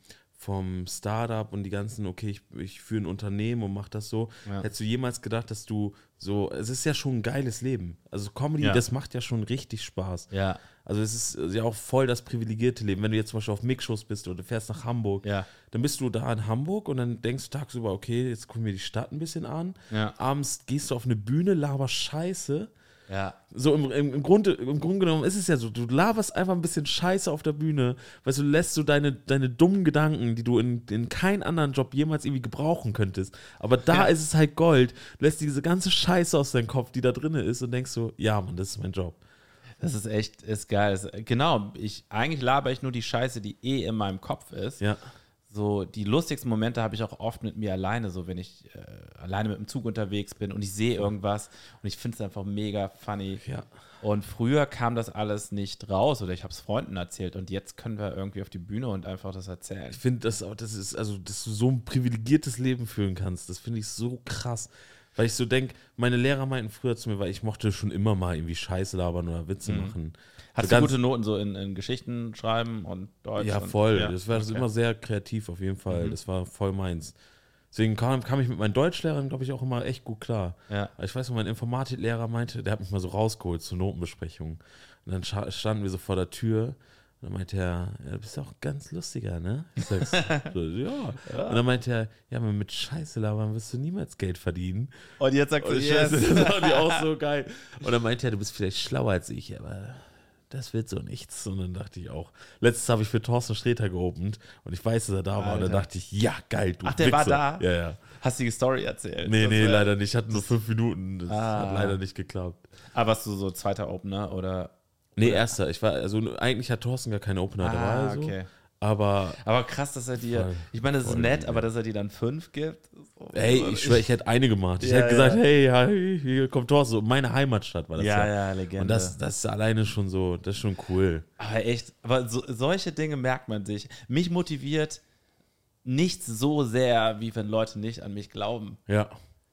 Speaker 2: Startup und die ganzen, okay, ich führe ein Unternehmen und mache das so, hättest du jemals gedacht, dass du so, es ist ja schon ein geiles Leben. Also Comedy, das macht ja schon richtig Spaß.
Speaker 1: Ja.
Speaker 2: Also es ist ja auch voll das privilegierte Leben. Wenn du jetzt zum Beispiel auf Mixshows bist oder du fährst nach Hamburg, dann bist du da in Hamburg und dann denkst du tagsüber, okay, jetzt gucken wir die Stadt ein bisschen an. Ja. Abends gehst du auf eine Bühne, laberst Scheiße.
Speaker 1: Ja.
Speaker 2: So im Grunde genommen ist es ja so, du laberst einfach ein bisschen Scheiße auf der Bühne, weil du lässt so deine dummen Gedanken, die du in keinen anderen Job jemals irgendwie gebrauchen könntest. Aber da ist es halt Gold. Du lässt diese ganze Scheiße aus deinem Kopf, die da drin ist und denkst so, ja Mann, das ist mein Job.
Speaker 1: Das ist geil. Genau, eigentlich laber ich nur die Scheiße, die in meinem Kopf ist.
Speaker 2: Ja.
Speaker 1: So, die lustigsten Momente habe ich auch oft mit mir alleine, so wenn ich alleine mit dem Zug unterwegs bin und ich sehe irgendwas und ich finde es einfach mega funny.
Speaker 2: Ja.
Speaker 1: Und früher kam das alles nicht raus oder ich habe es Freunden erzählt und jetzt können wir irgendwie auf die Bühne und einfach das erzählen.
Speaker 2: Ich finde, dass du so ein privilegiertes Leben führen kannst, das finde ich so krass. Weil ich so denke, meine Lehrer meinten früher zu mir, weil ich mochte schon immer mal irgendwie Scheiße labern oder Witze machen.
Speaker 1: Hast du gute Noten so in Geschichten schreiben und Deutsch?
Speaker 2: Ja, voll. Das war immer sehr kreativ auf jeden Fall. Das war voll meins. Deswegen kam ich mit meinen Deutschlehrern, glaube ich, auch immer echt gut klar.
Speaker 1: Ja.
Speaker 2: Ich weiß noch, mein Informatiklehrer meinte, der hat mich mal so rausgeholt zur Notenbesprechung. Und dann standen wir so vor der Tür. Und dann meinte er, ja, du bist auch ganz lustiger, ne? Ich sag's, so, ja. Und dann meinte er, ja, aber mit Scheiße labern wirst du niemals Geld verdienen.
Speaker 1: Und jetzt sagst du,
Speaker 2: yes. Das war die auch so geil. Und dann meinte er, du bist vielleicht schlauer als ich, aber das wird so nichts. Und dann dachte ich auch, letztes habe ich für Thorsten Sträter geopend und ich weiß, dass er da war. Und dann dachte ich, ja, geil, du
Speaker 1: Ach, der
Speaker 2: Wichser.
Speaker 1: war da?
Speaker 2: Ja, ja.
Speaker 1: Hast du die Story erzählt?
Speaker 2: Nee, leider nicht. Ich hatte nur 5 Minuten. Das hat leider nicht geklappt.
Speaker 1: Aber warst du so zweiter Opener oder?
Speaker 2: Nee, erster. Eigentlich hat Thorsten gar keine Opener dabei. So.
Speaker 1: Okay.
Speaker 2: Aber
Speaker 1: krass, dass er dir, ich meine, das ist nett, aber dass er dir dann 5 gibt. So,
Speaker 2: ey, ich schwöre, ich hätte eine gemacht. Ich hätte gesagt, hey, hier kommt Thorsten. So, meine Heimatstadt war das ja.
Speaker 1: Ja, Legende.
Speaker 2: Und das ist alleine schon so, das ist schon cool.
Speaker 1: Aber echt, solche Dinge merkt man sich. Mich motiviert nichts so sehr, wie wenn Leute nicht an mich glauben.
Speaker 2: Ja.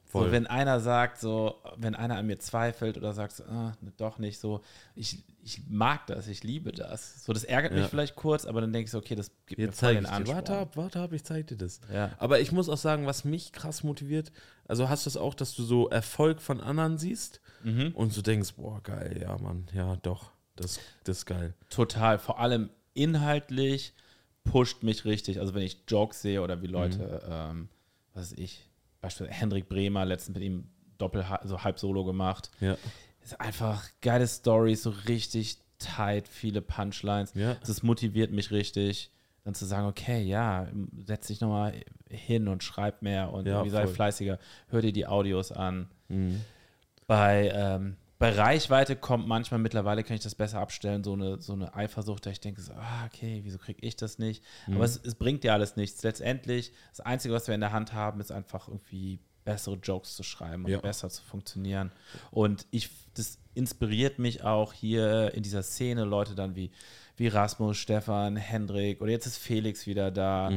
Speaker 1: So, wenn einer sagt, wenn einer an mir zweifelt oder sagt, doch nicht so, ich mag das, ich liebe das. So, das ärgert mich vielleicht kurz, aber dann denke ich so, okay, das gibt mir voll den Ansporn.
Speaker 2: Warte ab, ich zeig dir das.
Speaker 1: Ja.
Speaker 2: Aber ich muss auch sagen, was mich krass motiviert, also hast du es auch, dass du so Erfolg von anderen siehst und so denkst, boah, geil, ja, Mann, ja, doch, das ist geil.
Speaker 1: Total, vor allem inhaltlich pusht mich richtig. Also wenn ich Jokes sehe oder wie Leute, was weiß ich, beispielsweise Hendrik Bremer, letztens mit ihm halb Solo gemacht.
Speaker 2: Ja.
Speaker 1: Ist einfach geile Storys, so richtig tight, viele Punchlines.
Speaker 2: Ja.
Speaker 1: Das motiviert mich richtig, dann zu sagen, okay, ja, setz dich nochmal hin und schreib mehr und irgendwie sei fleißiger, hör dir die Audios an. Bei Reichweite kommt manchmal, mittlerweile kann ich das besser abstellen, so eine Eifersucht, da ich denke so, okay, wieso kriege ich das nicht? Aber es bringt dir alles nichts. Letztendlich, das Einzige, was wir in der Hand haben, ist einfach irgendwie bessere Jokes zu schreiben und besser zu funktionieren. Und das inspiriert mich auch hier in dieser Szene, Leute dann wie Rasmus, Stefan, Hendrik oder jetzt ist Felix wieder da.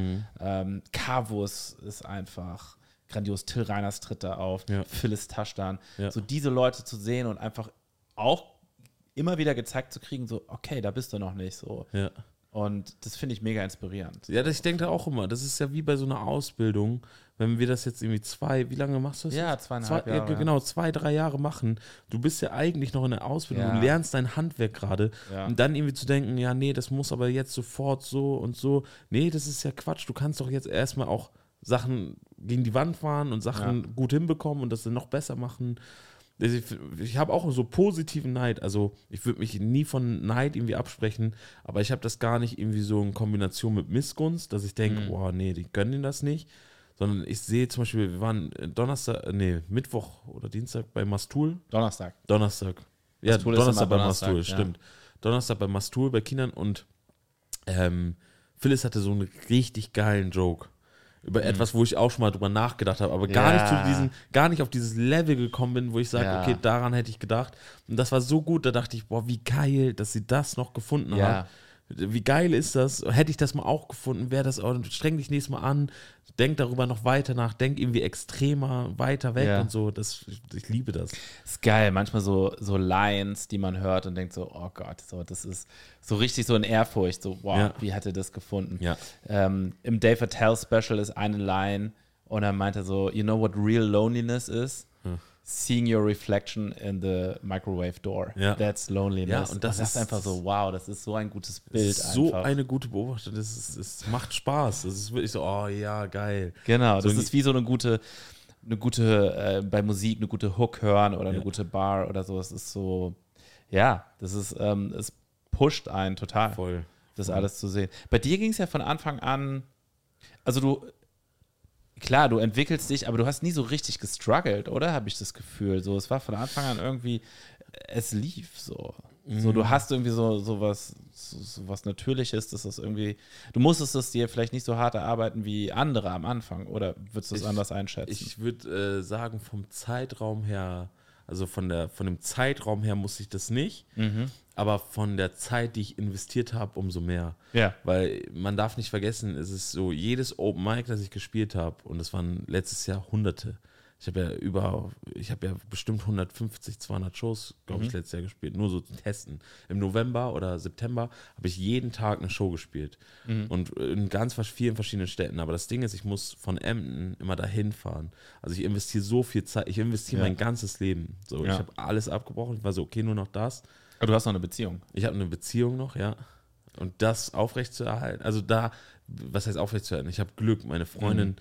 Speaker 1: Kavus ist einfach grandios, Till Reiners tritt da auf, Phyllis Taschdan. So diese Leute zu sehen und einfach auch immer wieder gezeigt zu kriegen, so, okay, da bist du noch nicht so.
Speaker 2: Ja.
Speaker 1: Und das finde ich mega inspirierend.
Speaker 2: Ja, ich denke da auch immer, das ist ja wie bei so einer Ausbildung, wenn wir das jetzt irgendwie wie lange machst du das?
Speaker 1: Ja, 2,5 Jahre.
Speaker 2: Genau, 2-3 Jahre machen. Du bist ja eigentlich noch in der Ausbildung, du lernst dein Handwerk gerade. Und dann irgendwie zu denken, ja, nee, das muss aber jetzt sofort so und so. Nee, das ist ja Quatsch. Du kannst doch jetzt erstmal auch Sachen gegen die Wand fahren und Sachen gut hinbekommen und das dann noch besser machen. Ich habe auch so positiven Neid, also ich würde mich nie von Neid irgendwie absprechen, aber ich habe das gar nicht irgendwie so in Kombination mit Missgunst, dass ich denke, boah, nee, die gönnen ihnen das nicht, sondern ich sehe zum Beispiel, wir waren Mittwoch oder Dienstag bei Mastul.
Speaker 1: Donnerstag.
Speaker 2: Ja,
Speaker 1: Mastul
Speaker 2: Donnerstag bei Mastul, stimmt. Donnerstag bei Mastul bei Kindern und Phyllis hatte so einen richtig geilen Joke. Über etwas, wo ich auch schon mal drüber nachgedacht habe, aber gar nicht auf dieses Level gekommen bin, wo ich sage, okay, daran hätte ich gedacht. Und das war so gut, da dachte ich, boah, wie geil, dass sie das noch gefunden hat. Wie geil ist das? Hätte ich das mal auch gefunden, wäre das auch, streng dich nächstes Mal an, denk darüber noch weiter nach, denk irgendwie extremer, weiter weg und so. Ich liebe das.
Speaker 1: Ist geil, manchmal so Lines, die man hört und denkt so, oh Gott, so, das ist so richtig so in Ehrfurcht, so, wow, wie hat er das gefunden?
Speaker 2: Ja.
Speaker 1: Im Dave Attell Special ist eine Line und er meinte so, you know what real loneliness is? Seeing your reflection in the microwave door.
Speaker 2: Ja.
Speaker 1: That's loneliness.
Speaker 2: Ja, und das
Speaker 1: ist einfach so, wow, das ist so ein gutes Bild.
Speaker 2: So eine gute Beobachtung. Es macht Spaß. Das ist wirklich so, oh ja, geil.
Speaker 1: Genau, das ist wie so eine gute bei Musik eine gute Hook hören oder eine gute Bar oder so. Es ist so, das ist, es pusht einen total,
Speaker 2: Voll.
Speaker 1: Das alles zu sehen. Bei dir ging es ja von Anfang an, also Klar, du entwickelst dich, aber du hast nie so richtig gestruggelt, oder? Habe ich das Gefühl. So, es war von Anfang an irgendwie, es lief so. So, du hast irgendwie so was Natürliches, dass das irgendwie, du musstest es dir vielleicht nicht so hart erarbeiten wie andere am Anfang, oder würdest du es anders einschätzen?
Speaker 2: Ich würde sagen, vom Zeitraum her, also von dem Zeitraum her musste ich das nicht, aber von der Zeit, die ich investiert habe, umso mehr.
Speaker 1: Ja.
Speaker 2: Weil man darf nicht vergessen, es ist so, jedes Open Mic, das ich gespielt habe, und das waren letztes Jahr Hunderte. Ich habe ja bestimmt 150, 200 Shows, glaube ich, letztes Jahr gespielt, nur so zu testen. Im November oder September habe ich jeden Tag eine Show gespielt und in ganz vielen verschiedenen Städten. Aber das Ding ist, ich muss von Emden immer dahin fahren. Also ich investiere so viel Zeit, ich investiere mein ganzes Leben. So, ich habe alles abgebrochen, ich war so, okay, nur noch das.
Speaker 1: Aber du hast noch eine Beziehung.
Speaker 2: Ich habe eine Beziehung noch, ja. Und das aufrechtzuerhalten, also was heißt aufrechtzuerhalten? Ich habe Glück, meine Freundin,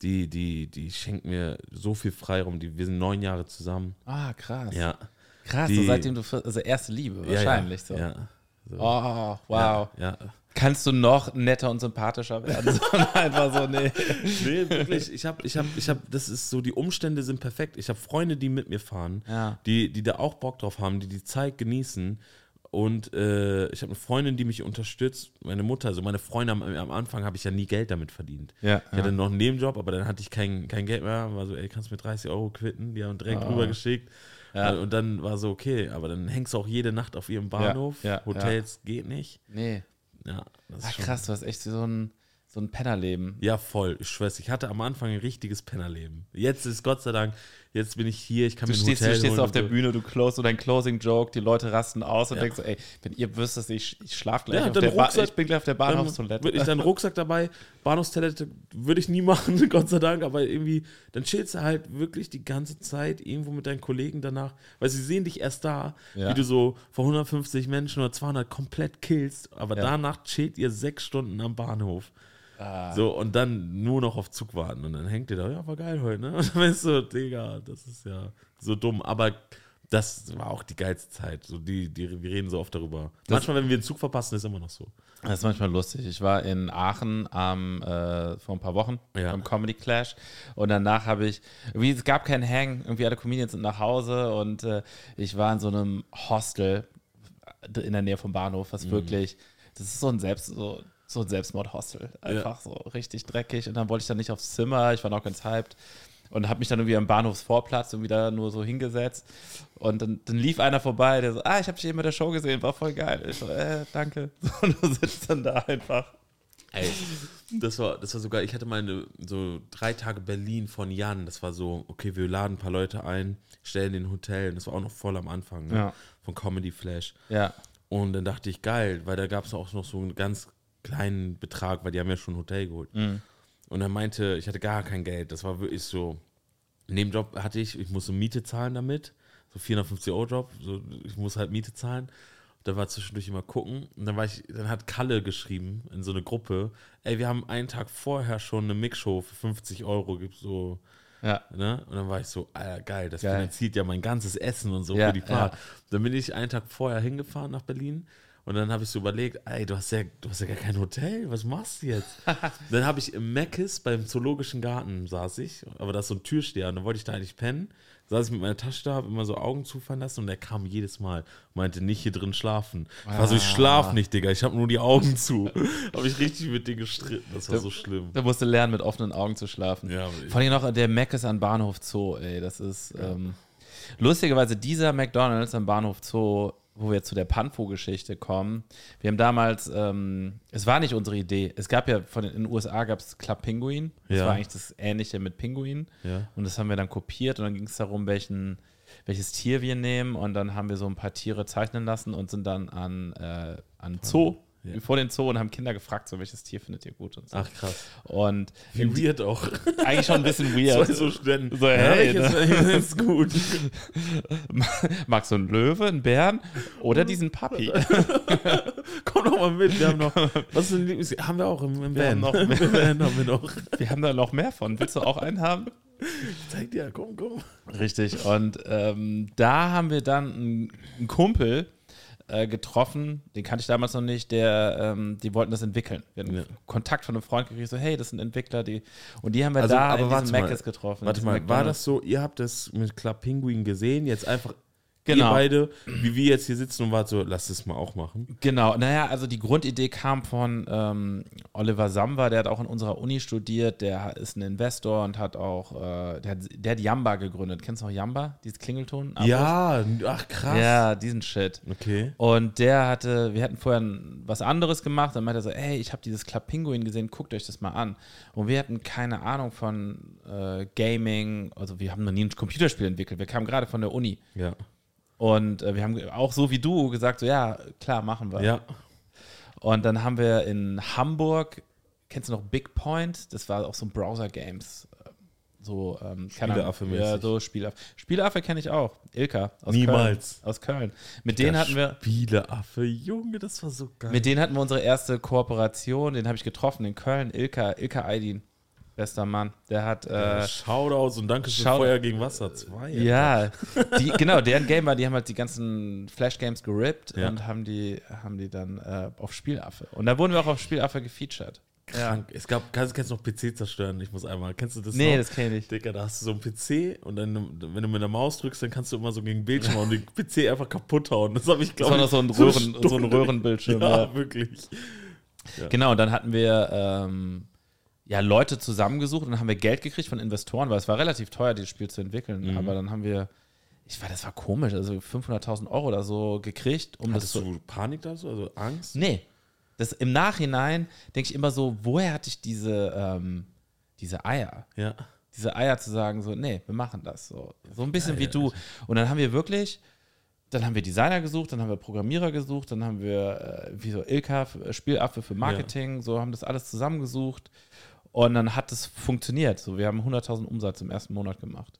Speaker 2: die schenkt mir so viel Freiraum, wir sind 9 Jahre zusammen.
Speaker 1: Ah, krass.
Speaker 2: Ja.
Speaker 1: Krass, so seitdem also erste Liebe wahrscheinlich.
Speaker 2: Ja,
Speaker 1: so.
Speaker 2: Ja. So.
Speaker 1: Oh, wow.
Speaker 2: Ja.
Speaker 1: Kannst du noch netter und sympathischer werden? Einfach so, nee.
Speaker 2: Nee, wirklich, ich hab, das ist so, die Umstände sind perfekt. Ich habe Freunde, die mit mir fahren, die da auch Bock drauf haben, die Zeit genießen. Und ich habe eine Freundin, die mich unterstützt. Meine Mutter, also meine Freunde am Anfang habe ich ja nie Geld damit verdient. Ja, ich hatte noch einen Nebenjob, aber dann hatte ich kein Geld mehr. War so, ey, kannst du mir 30 Euro quitten? Die haben direkt rübergeschickt. Ja. Und dann war so, okay, aber dann hängst du auch jede Nacht auf ihrem Bahnhof. Hotels geht nicht.
Speaker 1: Nee.
Speaker 2: Ja, das ist
Speaker 1: krass, du hast echt so ein Pennerleben.
Speaker 2: Ja, voll. Ich schwör's, ich hatte am Anfang ein richtiges Pennerleben. Jetzt ist Gott sei Dank, jetzt bin ich hier, ich kann
Speaker 1: Du
Speaker 2: mir ein
Speaker 1: stehst
Speaker 2: Hotel holen
Speaker 1: auf
Speaker 2: und
Speaker 1: der
Speaker 2: so.
Speaker 1: Bühne, du close so dein Closing-Joke, die Leute rasten aus und denkst so, ey, wenn ihr wüsstet, ich schlaf gleich
Speaker 2: Ja,
Speaker 1: auf
Speaker 2: dann
Speaker 1: der
Speaker 2: Rucksack-
Speaker 1: ich bin gleich auf der Bahnhofstoilette.
Speaker 2: Würde ich dann Rucksack dabei, Bahnhofstoilette würde ich nie machen, Gott sei Dank, aber irgendwie, dann chillst du halt wirklich die ganze Zeit irgendwo mit deinen Kollegen danach, weil sie sehen dich erst da,
Speaker 1: Ja.
Speaker 2: wie du so vor 150 Menschen oder 200 komplett killst, aber danach chillt ihr 6 Stunden am Bahnhof. So, und dann nur noch auf Zug warten und dann hängt ihr da, ja, war geil heute, ne? Und dann weißt du, Digga, das ist ja so dumm, aber das war auch die geilste Zeit. So wir reden so oft darüber. Manchmal, wenn wir den Zug verpassen, ist immer noch so.
Speaker 1: Das ist manchmal lustig. Ich war in Aachen vor ein paar Wochen beim Comedy Clash und danach habe ich, es gab keinen Hang, irgendwie alle Comedians sind nach Hause und ich war in so einem Hostel in der Nähe vom Bahnhof, was wirklich, das ist so ein Selbstmord-Hostel. Einfach so richtig dreckig. Und dann wollte ich dann nicht aufs Zimmer. Ich war noch ganz hyped. Und habe mich dann irgendwie am Bahnhofsvorplatz irgendwie da nur so hingesetzt. Und dann lief einer vorbei, der so, ich habe dich eben bei der Show gesehen, war voll geil. Ich so, danke. Und du sitzt dann da einfach.
Speaker 2: Ey, das war sogar, ich hatte mal so 3 Tage Berlin von Jan. Das war so, okay, wir laden ein paar Leute ein, stellen den Hotel. Und das war auch noch voll am Anfang von Comedy Flash.
Speaker 1: Ja.
Speaker 2: Und dann dachte ich, geil, weil da gab es auch noch so einen ganz kleinen Betrag, weil die haben ja schon ein Hotel geholt. Und er meinte, ich hatte gar kein Geld. Das war wirklich so, in dem Job hatte ich musste Miete zahlen damit, so 450 € Job, so, ich muss halt Miete zahlen. Da war zwischendurch immer gucken. Und dann hat Kalle geschrieben in so eine Gruppe, ey, wir haben einen Tag vorher schon eine Mixshow für 50 €, gibt's so.
Speaker 1: Ja.
Speaker 2: Ne? Und dann war ich so, geil, das finanziert ja mein ganzes Essen und so
Speaker 1: Ja,
Speaker 2: für die Fahrt.
Speaker 1: ja.
Speaker 2: Dann bin ich einen Tag vorher hingefahren nach Berlin und dann habe ich so überlegt, ey, du hast ja gar kein Hotel, was machst du jetzt? Dann habe ich im Meckes beim Zoologischen Garten saß ich, aber da ist so ein Türsteher und dann wollte ich da eigentlich pennen. Saß ich mit meiner Tasche da, habe immer so Augen zufallen lassen und der kam jedes Mal, meinte, nicht hier drin schlafen. Ich war so, ich schlaf nicht, Digga, ich habe nur die Augen zu. Habe ich richtig mit dir gestritten, das war so schlimm.
Speaker 1: Da musst du lernen, mit offenen Augen zu schlafen.
Speaker 2: Ja,
Speaker 1: vor allem noch der Meckes an Bahnhof Zoo, ey, das ist lustigerweise dieser McDonald's am Bahnhof Zoo, wo wir zu der Panfo-Geschichte kommen. Wir haben damals, es war nicht unsere Idee, es gab ja in den USA gab es Club Penguin, das war eigentlich das Ähnliche mit Pinguin und das haben wir dann kopiert und dann ging es darum, welches Tier wir nehmen und dann haben wir so ein paar Tiere zeichnen lassen und sind dann an Zoo, vor den Zoo und haben Kinder gefragt, so welches Tier findet ihr gut und so.
Speaker 2: Ach krass.
Speaker 1: Und
Speaker 2: wie weird auch.
Speaker 1: eigentlich schon ein bisschen weird.
Speaker 2: So Studenten.
Speaker 1: So, hey,
Speaker 2: das ist gut.
Speaker 1: Magst du einen Löwe, einen Bären oder diesen Puppy?
Speaker 2: Komm doch mal mit, wir haben noch, was ist ein Lieblings... Haben wir auch im Van. Im Van haben wir noch.
Speaker 1: Wir haben da noch mehr von. Willst du auch einen haben?
Speaker 2: Zeig dir, komm.
Speaker 1: Richtig. Und da haben wir dann einen Kumpel getroffen, den kannte ich damals noch nicht, die wollten das entwickeln. Wir hatten Kontakt von einem Freund gekriegt, so, hey, das sind Entwickler, und die haben wir da in diesem Meckes getroffen.
Speaker 2: Warte mal, war das so, ihr habt das mit Club Penguin gesehen, jetzt einfach
Speaker 1: Genau.
Speaker 2: ihr beide, wie wir jetzt hier sitzen und wart so, lass es mal auch machen.
Speaker 1: Genau, naja, also die Grundidee kam von Oliver Samba, der hat auch in unserer Uni studiert, der ist ein Investor und hat auch, der hat Yamba gegründet. Kennst du noch Yamba, dieses Klingelton?
Speaker 2: Ja, ach krass.
Speaker 1: Ja, diesen Shit.
Speaker 2: Okay.
Speaker 1: Und wir hatten vorher was anderes gemacht, dann meinte er so, ey, ich habe dieses Club Penguin gesehen, guckt euch das mal an. Und wir hatten keine Ahnung von Gaming, also wir haben noch nie ein Computerspiel entwickelt, wir kamen gerade von der Uni.
Speaker 2: Ja.
Speaker 1: Und wir haben auch so wie du gesagt, so ja, klar, machen wir.
Speaker 2: Ja.
Speaker 1: Und dann haben wir in Hamburg, kennst du noch Big Point? Das war auch so ein Browser-Games. So,
Speaker 2: Spieleaffe-mäßig.
Speaker 1: Ja, so Spielaffe. Spielaffe kenne ich auch. Ilka aus
Speaker 2: Niemals.
Speaker 1: Köln. Aus Köln. Mit denen hatten wir.
Speaker 2: Spieleaffe, Junge, das war so geil.
Speaker 1: Mit denen hatten wir unsere erste Kooperation. Den habe ich getroffen in Köln. Ilka Aydin. Bester Mann. Der hat.
Speaker 2: Shoutouts und danke für Feuer gegen Wasser 2.
Speaker 1: Ja, deren Gamer, die haben halt die ganzen Flash-Games gerippt und haben die dann auf Spielaffe. Und da wurden wir auch auf Spielaffe gefeatured.
Speaker 2: Krank. Es gab, kennst du noch PC zerstören? Ich muss einmal. Kennst du das noch?
Speaker 1: Nee, das kenne ich nicht.
Speaker 2: Digga, da hast du so einen PC und dann, wenn du mit der Maus drückst, dann kannst du immer so gegen den Bildschirm und den PC einfach kaputt hauen. Das habe ich, glaube ich,
Speaker 1: das war noch so ein Röhrenbildschirm.
Speaker 2: Ja, wirklich.
Speaker 1: Ja. Genau, und dann hatten wir Leute zusammengesucht und dann haben wir Geld gekriegt von Investoren, weil es war relativ teuer, dieses Spiel zu entwickeln. Aber dann haben wir, das war komisch, also 500.000 € oder so gekriegt.
Speaker 2: Hattest du Panik da so, also Angst?
Speaker 1: Nee. Im Nachhinein denke ich immer so, woher hatte ich diese Eier?
Speaker 2: Ja.
Speaker 1: diese Eier zu sagen, so, nee, wir machen das. So ein bisschen wie du.
Speaker 2: Alter.
Speaker 1: Und dann haben wir Designer gesucht, dann haben wir Programmierer gesucht, dann haben wir, wie so Ilka, Spielaffe für Marketing, so haben das alles zusammengesucht. Und dann hat es funktioniert. So, wir haben 100.000 Umsatz im ersten Monat gemacht.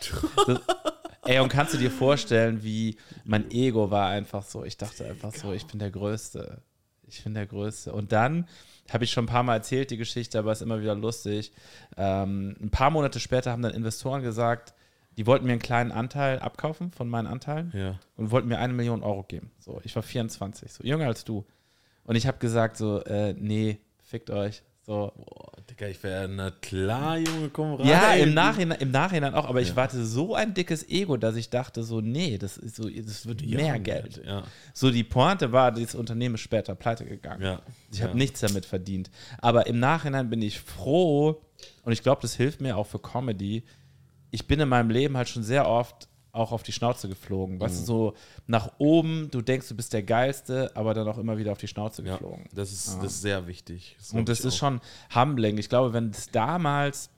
Speaker 1: Ey, und kannst du dir vorstellen, wie mein Ego war einfach so, ich dachte einfach so, ich bin der Größte. Ich bin der Größte. Und dann habe ich schon ein paar Mal erzählt, die Geschichte, aber es ist immer wieder lustig. Ein paar Monate später haben dann Investoren gesagt, die wollten mir einen kleinen Anteil abkaufen von meinen Anteilen und wollten mir 1 Million Euro geben. So, ich war 24, so jünger als du. Und ich habe gesagt so, nee, fickt euch. So.
Speaker 2: Boah, Digga, ich wäre, na klar, Junge, komm rein.
Speaker 1: Ja, im Nachhinein auch, aber ich hatte so ein dickes Ego, dass ich dachte so, nee, das wird mehr Geld.
Speaker 2: Ja.
Speaker 1: So, die Pointe war, dieses Unternehmen ist später pleite gegangen.
Speaker 2: Ja.
Speaker 1: Ich habe nichts damit verdient. Aber im Nachhinein bin ich froh, und ich glaube, das hilft mir auch für Comedy. Ich bin in meinem Leben halt schon sehr oft auch auf die Schnauze geflogen. Weißt du, so nach oben, du denkst, du bist der Geilste, aber dann auch immer wieder auf die Schnauze geflogen.
Speaker 2: Das ist sehr wichtig.
Speaker 1: Und das ist schon humbling. Ich glaube, wenn es damals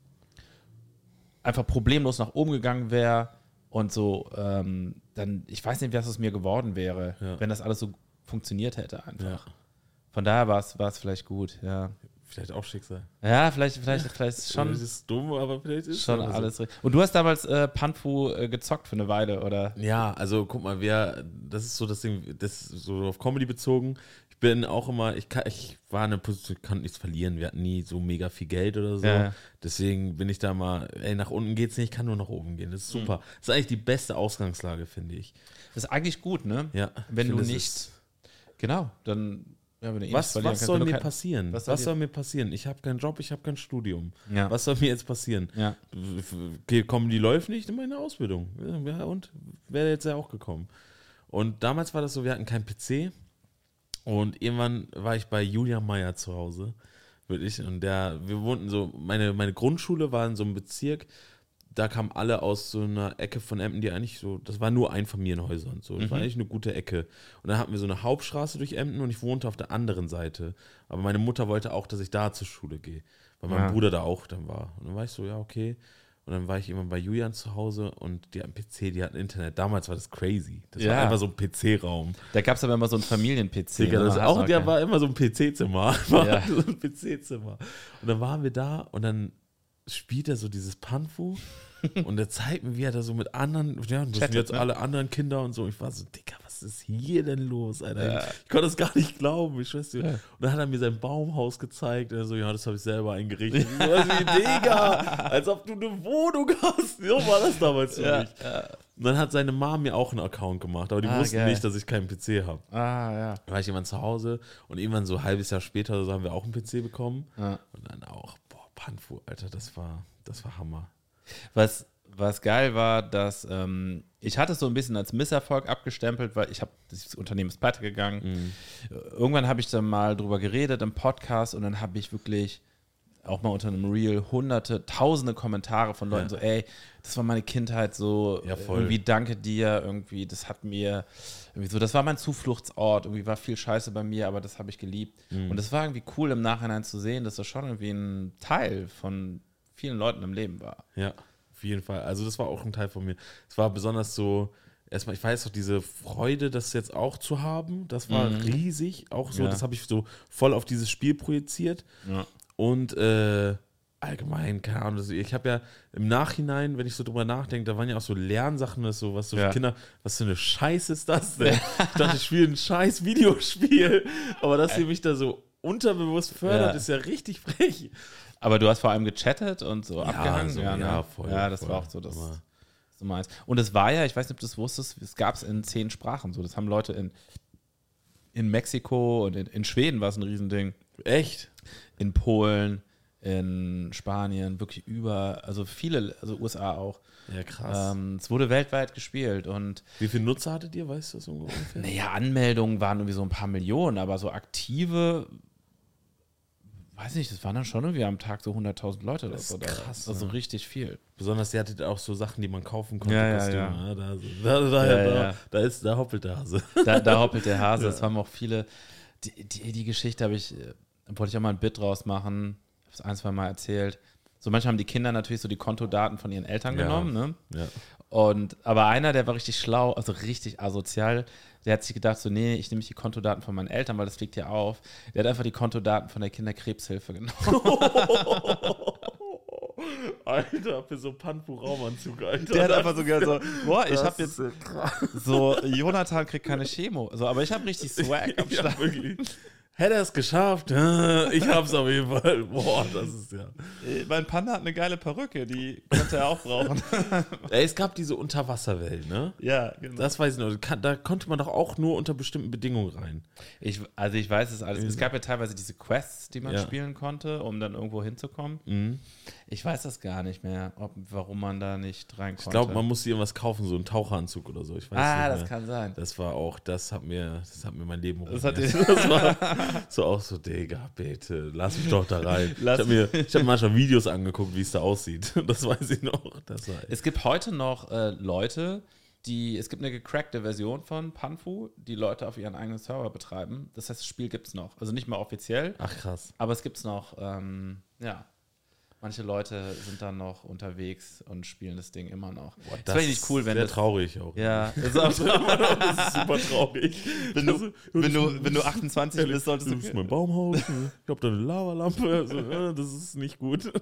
Speaker 1: einfach problemlos nach oben gegangen wäre und so, dann, ich weiß nicht, wie es aus mir geworden wäre, wenn das alles so funktioniert hätte einfach. Ja. Von daher war es vielleicht gut, ja.
Speaker 2: Vielleicht auch Schicksal.
Speaker 1: Ja, vielleicht ist schon.
Speaker 2: Das ist dumm, aber vielleicht ist
Speaker 1: schon alles richtig. Und du hast damals Panfu gezockt für eine Weile, oder?
Speaker 2: Ja, also guck mal, das ist so das Ding, das ist so auf Comedy bezogen. Ich bin auch immer, ich war in einer Position, ich konnte nichts verlieren. Wir hatten nie so mega viel Geld oder so. Ja. Deswegen bin ich da mal, nach unten geht's nicht, ich kann nur nach oben gehen. Das ist super. Das ist eigentlich die beste Ausgangslage, finde ich.
Speaker 1: Das ist eigentlich gut, ne?
Speaker 2: Ja.
Speaker 1: Wenn du nicht. Genau, dann. Ja,
Speaker 2: was soll mir passieren? Was soll mir passieren? Ich habe keinen Job, ich habe kein Studium. Ja. Was soll mir jetzt passieren?
Speaker 1: Ja.
Speaker 2: Okay, Comedy läuft nicht in meiner Ausbildung. Ja, und wäre jetzt ja auch gekommen. Und damals war das so, wir hatten keinen PC. Und irgendwann war ich bei Julian Meyer zu Hause. Wirklich. Und wir wohnten so, meine Grundschule war in so einem Bezirk. Da kamen alle aus so einer Ecke von Emden, die eigentlich so, das war nur Einfamilienhäuser und so. Das war eigentlich eine gute Ecke. Und dann hatten wir so eine Hauptstraße durch Emden und ich wohnte auf der anderen Seite. Aber meine Mutter wollte auch, dass ich da zur Schule gehe, weil mein Bruder da auch dann war. Und dann war ich so, ja, okay. Und dann war ich immer bei Julian zu Hause und die hatten PC, die hatten Internet. Damals war das crazy. Das war einfach so ein PC-Raum.
Speaker 1: Da gab es aber immer so einen Familien-PC.
Speaker 2: Der war immer so ein PC-Zimmer. So ein PC-Zimmer. Und dann waren wir da und dann spielt er so dieses Panfu und er zeigt mir, wie er da so mit anderen, das sind jetzt alle anderen Kinder und so. Ich war so, Digga, was ist hier denn los, Alter? Ja. Ich konnte das gar nicht glauben, ich weiß nicht. Ja. Und dann hat er mir sein Baumhaus gezeigt und er so, ja, das habe ich selber eingerichtet. Ich war so, Digga, als ob du eine Wohnung hast. So war das damals für mich. Ja. Und dann hat seine Mom mir auch einen Account gemacht, aber die wussten nicht, dass ich keinen PC habe.
Speaker 1: Ja.
Speaker 2: Da war ich jemand zu Hause und irgendwann so ein halbes Jahr später oder so haben wir auch einen PC bekommen. Ja. Und dann auch, Panfu, Alter, das war Hammer.
Speaker 1: Was geil war, dass ich hatte es so ein bisschen als Misserfolg abgestempelt, weil das Unternehmen ist pleite gegangen. Irgendwann habe ich dann mal drüber geredet im Podcast und dann habe ich wirklich auch mal unter einem Reel tausende Kommentare von Leuten so, ey, das war meine Kindheit so, irgendwie danke dir, irgendwie, das hat mir, irgendwie so, das war mein Zufluchtsort, irgendwie war viel Scheiße bei mir, aber das habe ich geliebt. Und das war irgendwie cool im Nachhinein zu sehen, dass das schon irgendwie ein Teil von vielen Leuten im Leben war.
Speaker 2: Ja, auf jeden Fall. Also das war auch ein Teil von mir. Es war besonders so, erstmal, ich weiß doch, diese Freude, das jetzt auch zu haben, das war riesig, auch so, das habe ich so voll auf dieses Spiel projiziert. Ja. Und allgemein, keine Ahnung, ich habe ja im Nachhinein, wenn ich so drüber nachdenke, da waren ja auch so Lernsachen, was so für Kinder, was für eine Scheiße ist das denn? Ich dachte, ich spiele ein scheiß Videospiel, aber dass ihr mich da so unterbewusst fördert, ist ja richtig frech.
Speaker 1: Aber du hast vor allem gechattet und so abgehangen.
Speaker 2: So, voll.
Speaker 1: Ja, das war auch so das Nummer 1. Und es war ja, ich weiß nicht, ob du das wusstest, es gab es in 10 Sprachen so. Das haben Leute in Mexiko und in Schweden war es ein Riesending.
Speaker 2: Echt?
Speaker 1: In Polen, in Spanien, wirklich also viele, also USA auch.
Speaker 2: Ja, krass.
Speaker 1: Es wurde weltweit gespielt. Und
Speaker 2: wie viele Nutzer hattet ihr, weißt du das ungefähr?
Speaker 1: Naja, Anmeldungen waren irgendwie so ein paar Millionen, aber so aktive, weiß nicht, das waren dann schon irgendwie am Tag so 100.000 Leute.
Speaker 2: Das ist krass.
Speaker 1: Also richtig viel.
Speaker 2: Besonders, ihr hattet auch so Sachen, die man kaufen konnte.
Speaker 1: Ja.
Speaker 2: Da hoppelt der Hase.
Speaker 1: Da hoppelt der Hase. Es haben auch viele, die Geschichte wollte ich auch mal ein Bit draus machen, habe es 1-2 Mal erzählt. So manchmal haben die Kinder natürlich so die Kontodaten von ihren Eltern genommen, ne?
Speaker 2: Ja.
Speaker 1: Aber einer, der war richtig schlau, also richtig asozial, der hat sich gedacht, so, nee, ich nehme nicht die Kontodaten von meinen Eltern, weil das fliegt ja auf. Der hat einfach die Kontodaten von der Kinderkrebshilfe genommen.
Speaker 2: Alter, für so Panfu-Raumanzug, Alter.
Speaker 1: Der hat einfach sogar so, boah, ich hab jetzt
Speaker 2: so krass.
Speaker 1: so, Jonathan kriegt keine Chemo. So, aber ich habe richtig Swag am Start.
Speaker 2: Ja, wirklich. Hätte er es geschafft? Ich hab's auf jeden Fall. Boah, das ist ja.
Speaker 1: Mein Panda hat eine geile Perücke, die könnte er auch brauchen.
Speaker 2: Ey, es gab diese Unterwasserwelt, ne?
Speaker 1: Ja, genau.
Speaker 2: Das weiß ich noch. Da konnte man doch auch nur unter bestimmten Bedingungen rein.
Speaker 1: Ich weiß es alles. Es gab ja teilweise diese Quests, die man spielen konnte, um dann irgendwo hinzukommen.
Speaker 2: Mhm.
Speaker 1: Ich weiß das gar nicht mehr, warum man da nicht rein konnte.
Speaker 2: Ich glaube, man musste irgendwas kaufen, so einen Taucheranzug oder so. Ich weiß nicht
Speaker 1: das
Speaker 2: mehr.
Speaker 1: kann sein.
Speaker 2: Das hat mir mein Leben
Speaker 1: Das hat
Speaker 2: ruiniert. Das war so auch so, Digga, bitte, lass mich doch da rein. Ich habe manchmal Videos angeguckt, wie es da aussieht. Das weiß ich noch.
Speaker 1: Es gibt heute noch Leute, es gibt eine gecrackte Version von Panfu, die Leute auf ihren eigenen Server betreiben. Das heißt, das Spiel gibt es noch. Also nicht mal offiziell.
Speaker 2: Ach, krass.
Speaker 1: Aber es gibt es noch, ja. Manche Leute sind dann noch unterwegs und spielen das Ding immer noch.
Speaker 2: Boah,
Speaker 1: das wäre nicht cool, wenn
Speaker 2: das... traurig auch.
Speaker 1: Ja, das ist auch
Speaker 2: das ist super traurig.
Speaker 1: Wenn du 28 bist, solltest du...
Speaker 2: Das ist mein Baumhaus. Ich habe da eine Lavalampe. Also, das ist nicht gut.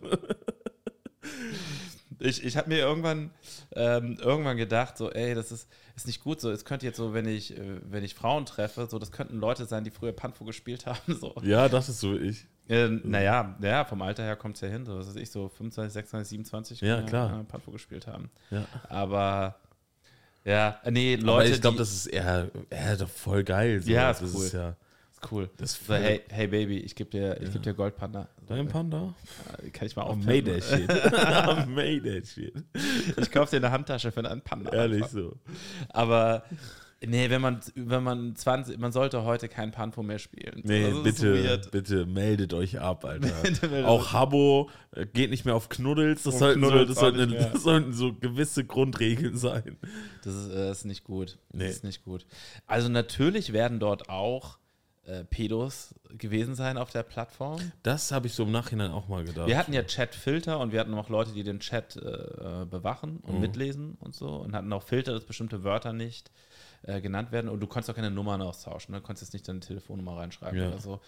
Speaker 1: Ich habe mir irgendwann gedacht, so, ey, das ist nicht gut so. Es könnte jetzt so, wenn ich Frauen treffe, so, das könnten Leute sein, die früher Panfu gespielt haben. So.
Speaker 2: Ja, das ist so ich.
Speaker 1: Naja, vom Alter her kommt es ja hin, so, was weiß ich, so 25, 26, 27,
Speaker 2: ja, klar.
Speaker 1: Panfu gespielt haben.
Speaker 2: Ja.
Speaker 1: Aber, ja, nee, Leute,
Speaker 2: aber ich glaube, das ist eher doch voll geil. So.
Speaker 1: Ja,
Speaker 2: das
Speaker 1: ist cool.
Speaker 2: Ist ja,
Speaker 1: ist cool.
Speaker 2: Das ist
Speaker 1: so, hey Baby, ich geb dir Goldpanda.
Speaker 2: Dein Panda?
Speaker 1: Kann ich mal auch
Speaker 2: made that shit. Made that shit.
Speaker 1: Ich kauf dir eine Handtasche für einen Panda.
Speaker 2: Ehrlich
Speaker 1: einfach.
Speaker 2: so.
Speaker 1: Aber nee, wenn man 20, man sollte heute kein Panfu mehr spielen.
Speaker 2: Nee, bitte meldet euch ab, Alter. Auch Habbo geht nicht mehr auf Knuddels. Das sollten so gewisse Grundregeln sein.
Speaker 1: Das ist nicht gut. Das
Speaker 2: Nee.
Speaker 1: ist nicht gut. Also natürlich werden dort auch Pedos gewesen sein auf der Plattform.
Speaker 2: Das habe ich so im Nachhinein auch mal gedacht.
Speaker 1: Wir hatten ja Chatfilter und wir hatten auch Leute, die den Chat bewachen und mitlesen und so und hatten auch Filter, dass bestimmte Wörter nicht genannt werden und du konntest auch keine Nummern austauschen, ne? Du konntest jetzt nicht deine Telefonnummer reinschreiben oder so.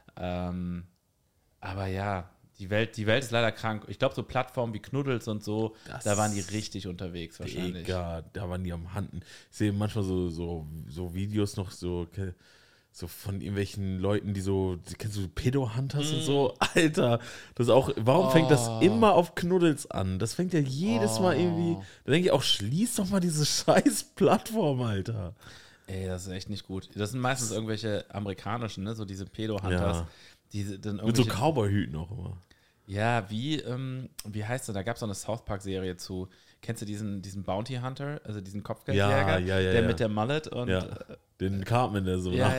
Speaker 1: Aber ja, die Welt ist leider krank. Ich glaube, so Plattformen wie Knuddels und so, da waren die richtig unterwegs wahrscheinlich.
Speaker 2: Egal, da waren die am Handen. Ich sehe manchmal so Videos noch so von irgendwelchen Leuten, kennst du Pedo-Hunters und so? Alter, das ist auch, warum fängt das immer auf Knuddels an? Das fängt ja jedes Mal irgendwie, da denke ich auch, schließ doch mal diese scheiß Plattform, Alter.
Speaker 1: Ey, das ist echt nicht gut. Das sind meistens irgendwelche amerikanischen, ne, so diese Pedo-Hunters.
Speaker 2: Ja.
Speaker 1: Die dann
Speaker 2: Mit so Cowboy-Hüten auch immer.
Speaker 1: Ja, wie heißt der? Da gab es auch eine South Park-Serie zu. Kennst du diesen Bounty Hunter, also diesen Kopfgeldjäger, der mit der Mullet und
Speaker 2: den Cartman, der so
Speaker 1: ja.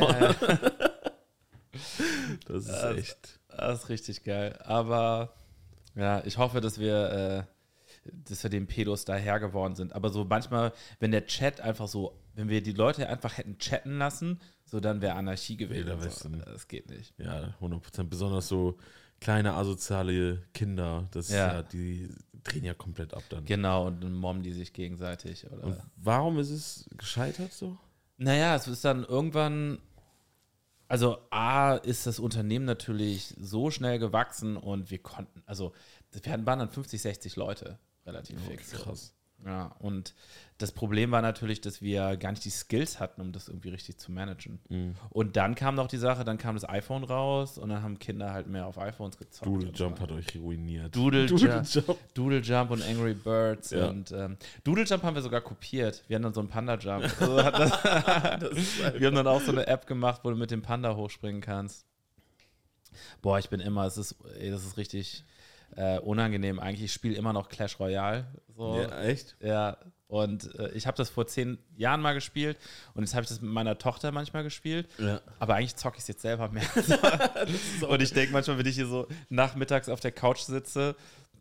Speaker 2: Das ist echt.
Speaker 1: Das ist richtig geil. Aber ja, ich hoffe, dass wir den Pedos daher geworden sind. Aber so manchmal, wenn der Chat einfach so, wenn wir die Leute einfach hätten chatten lassen, so dann wäre Anarchie gewesen. So. Das geht nicht.
Speaker 2: Ja, 100%. Besonders so kleine asoziale Kinder, die drehen ja komplett ab dann.
Speaker 1: Genau, und dann mobben die sich gegenseitig. Oder?
Speaker 2: Und warum ist es gescheitert so?
Speaker 1: Naja, es ist dann irgendwann, also A, ist das Unternehmen natürlich so schnell gewachsen und wir waren dann 50, 60 Leute relativ fix.
Speaker 2: Krass.
Speaker 1: Ja, und das Problem war natürlich, dass wir gar nicht die Skills hatten, um das irgendwie richtig zu managen.
Speaker 2: Mhm.
Speaker 1: Und dann kam noch die Sache, dann kam das iPhone raus und dann haben Kinder halt mehr auf iPhones gezockt.
Speaker 2: Doodle Jump hat euch ruiniert.
Speaker 1: Doodle Jump und Angry Birds. Ja. Und Doodle Jump haben wir sogar kopiert. Wir haben dann so einen Panda Jump. Also wir haben dann auch so eine App gemacht, wo du mit dem Panda hochspringen kannst. Boah, das ist richtig unangenehm eigentlich. Ich spiele immer noch Clash Royale. So.
Speaker 2: Ja, echt?
Speaker 1: Ja, und ich habe das vor 10 Jahren mal gespielt und jetzt habe ich das mit meiner Tochter manchmal gespielt. Ja. Aber eigentlich zocke ich es jetzt selber mehr. Und ich denke manchmal, wenn ich hier so nachmittags auf der Couch sitze,